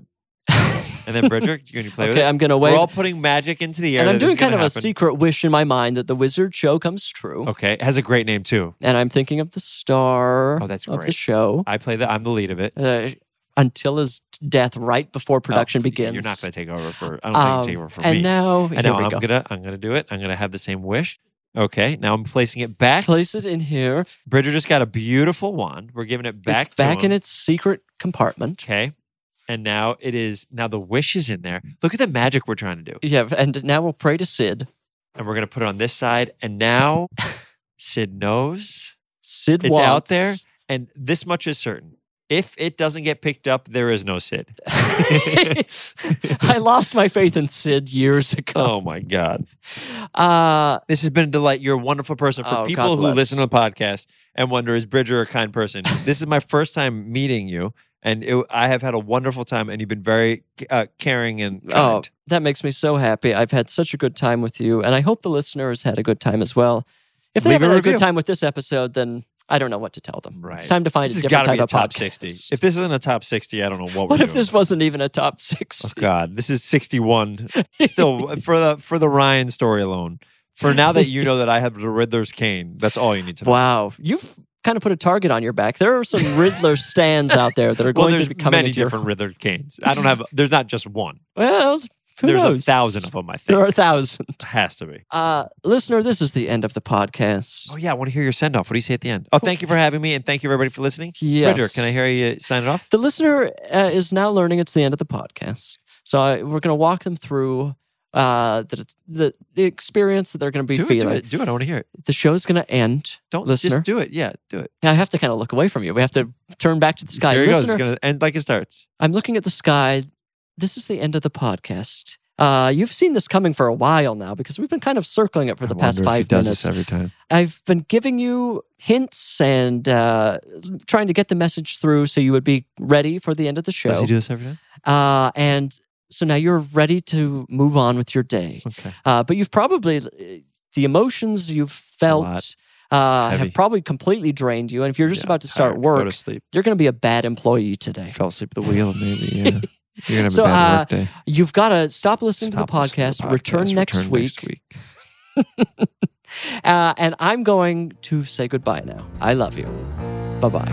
Speaker 6: And then Bridget, you're gonna play with
Speaker 2: Okay,
Speaker 6: it.
Speaker 2: I'm going to
Speaker 6: We're
Speaker 2: wait.
Speaker 6: all putting magic into the air.
Speaker 2: And I'm
Speaker 6: that this
Speaker 2: doing
Speaker 6: is gonna
Speaker 2: kind of a
Speaker 6: happen.
Speaker 2: secret wish in my mind that the Wizard show comes true.
Speaker 6: Okay, it has a great name too.
Speaker 2: And I'm thinking of the star
Speaker 6: Oh, that's
Speaker 2: of the
Speaker 6: great.
Speaker 2: show.
Speaker 6: I play the. I'm the lead of it.
Speaker 2: Uh, until his death right before production
Speaker 6: Oh,
Speaker 2: begins.
Speaker 6: You're not going to take over for. I don't
Speaker 2: Um,
Speaker 6: think you take over for
Speaker 2: and
Speaker 6: me.
Speaker 2: now,
Speaker 6: and
Speaker 2: here
Speaker 6: now
Speaker 2: we
Speaker 6: I'm
Speaker 2: go.
Speaker 6: gonna I'm gonna do it. I'm gonna have the same wish. Okay, now I'm placing it back.
Speaker 2: Place it in here.
Speaker 6: Bridger just got a beautiful wand. We're giving it back
Speaker 2: It's back
Speaker 6: to him.
Speaker 2: in its secret compartment.
Speaker 6: Okay. And now it is, now the wish is in there. Look at the magic we're trying to do.
Speaker 2: Yeah, and now we'll pray to Sid.
Speaker 6: And we're going to put it on this side. And now Sid knows
Speaker 2: Sid
Speaker 6: it's
Speaker 2: wants.
Speaker 6: out there. And this much is certain. If it doesn't get picked up, there is no Sid.
Speaker 2: I lost my faith in Sid years ago.
Speaker 6: Oh my God.
Speaker 2: Uh,
Speaker 6: This has been a delight. You're a wonderful person. For
Speaker 2: Oh,
Speaker 6: people
Speaker 2: God
Speaker 6: who
Speaker 2: bless.
Speaker 6: listen to the podcast and wonder, is Bridger a kind person? This is my first time meeting you. And it, I have had a wonderful time, and you've been very uh, caring and
Speaker 2: oh,
Speaker 6: kind.
Speaker 2: that makes me so happy. I've had such a good time with you, and I hope the listener has had a good time as well. If they
Speaker 6: Leave a
Speaker 2: haven't had a good
Speaker 6: review.
Speaker 2: time with this episode, then I don't know what to tell them.
Speaker 6: Right.
Speaker 2: It's time to find
Speaker 6: This
Speaker 2: a
Speaker 6: has
Speaker 2: different
Speaker 6: got to
Speaker 2: type
Speaker 6: be a
Speaker 2: of
Speaker 6: top
Speaker 2: podcast.
Speaker 6: sixty. If this isn't a top sixty, I don't know what,
Speaker 2: What
Speaker 6: we're
Speaker 2: if
Speaker 6: doing.
Speaker 2: this wasn't even a top sixty?
Speaker 6: Oh God, this is sixty-one. Still, for the for the Ryan story alone. For now that you know that I have the Riddler's cane, that's all you need to know.
Speaker 2: Wow, you've kind of put a target on your back. There are some Riddler stands out there that are
Speaker 6: Well,
Speaker 2: going
Speaker 6: there's
Speaker 2: to be coming
Speaker 6: many
Speaker 2: into your...
Speaker 6: different Riddler canes. I don't have. There's not just one.
Speaker 2: Well, who
Speaker 6: There's
Speaker 2: knows?
Speaker 6: a thousand of them. I think
Speaker 2: There are a thousand.
Speaker 6: has to be.
Speaker 2: Uh, listener, this is the end of the podcast.
Speaker 6: Oh yeah, I want to hear your send off. What do you say at the end? Oh, thank you for having me, and thank you everybody for listening.
Speaker 2: Yes.
Speaker 6: Bridger, can I hear you sign it off?
Speaker 2: The listener uh, is now learning it's the end of the podcast. So I, we're going to walk them through uh, the, the the experience that they're going to be
Speaker 6: Do it, do
Speaker 2: feeling.
Speaker 6: it, do it. I want to hear it.
Speaker 2: The show's going to end.
Speaker 6: Don't
Speaker 2: listener.
Speaker 6: just do it. Yeah, do it.
Speaker 2: Yeah, I have to kind of look away from you. We have to turn back to the sky.
Speaker 6: Here it goes.
Speaker 2: Listener,
Speaker 6: It's gonna end like it starts.
Speaker 2: I'm looking at the sky. This is the end of the podcast. Uh, you've seen this coming for a while now because we've been kind of circling it for the
Speaker 6: I
Speaker 2: past
Speaker 6: wonder if he
Speaker 2: five
Speaker 6: does
Speaker 2: minutes.
Speaker 6: this every time.
Speaker 2: I've been giving you hints and uh, trying to get the message through so you would be ready for the end of the show.
Speaker 6: Does he do this every time?
Speaker 2: Uh, and so now you're ready to move on with your day.
Speaker 6: Okay.
Speaker 2: Uh, but you've probably, the emotions you've felt
Speaker 6: lot.
Speaker 2: uh,
Speaker 6: Heavy.
Speaker 2: have probably completely drained you. And if you're just
Speaker 6: Yeah,
Speaker 2: about to start
Speaker 6: tired.
Speaker 2: work,
Speaker 6: Go to sleep.
Speaker 2: you're going to be a bad employee today.
Speaker 6: Fell asleep at the wheel, maybe. Yeah. You're gonna have
Speaker 2: So,
Speaker 6: a bad
Speaker 2: uh,
Speaker 6: work day.
Speaker 2: You've got to stop listening
Speaker 6: Stop
Speaker 2: to the
Speaker 6: listening
Speaker 2: podcast,
Speaker 6: to the
Speaker 2: return,
Speaker 6: podcast,
Speaker 2: next,
Speaker 6: return
Speaker 2: week,
Speaker 6: next week.
Speaker 2: uh, and I'm going to say goodbye now. I love you. Bye-bye.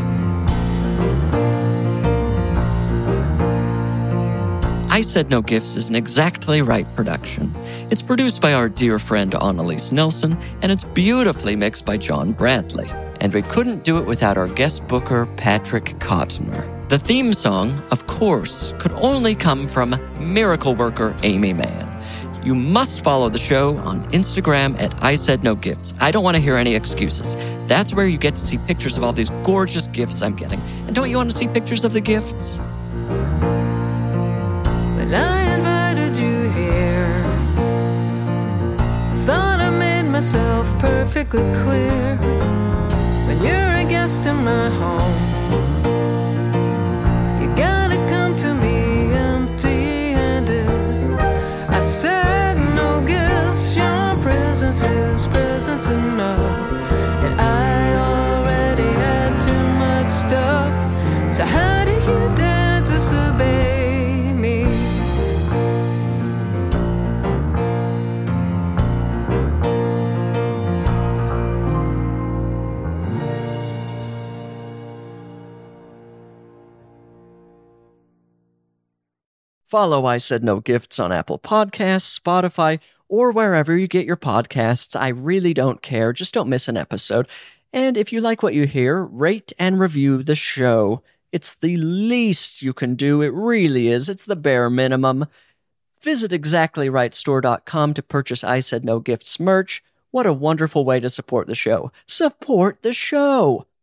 Speaker 2: I Said No Gifts is an Exactly Right production. It's produced by our dear friend Annalise Nelson, and it's beautifully mixed by John Bradley. And we couldn't do it without our guest booker, Patrick Kottner. The theme song, of course, could only come from miracle worker Amy Mann. You must follow the show on Instagram at I Said No Gifts. I don't want to hear any excuses. That's where you get to see pictures of all these gorgeous gifts I'm getting. And don't you want to see pictures of the gifts?
Speaker 4: When I invited you here, thought I made myself perfectly clear. When you're a guest in my home, you gotta come to me empty-handed. I said no gifts, your presence is presence enough. And I already had too much stuff, so how do you dare disobey me?
Speaker 2: Follow I Said No Gifts on Apple Podcasts, Spotify, or wherever you get your podcasts. I really don't care. Just don't miss an episode. And if you like what you hear, rate and review the show. It's the least you can do. It really is. It's the bare minimum. Visit exactly right store dot com to purchase I Said No Gifts merch. What a wonderful way to support the show. Support the show!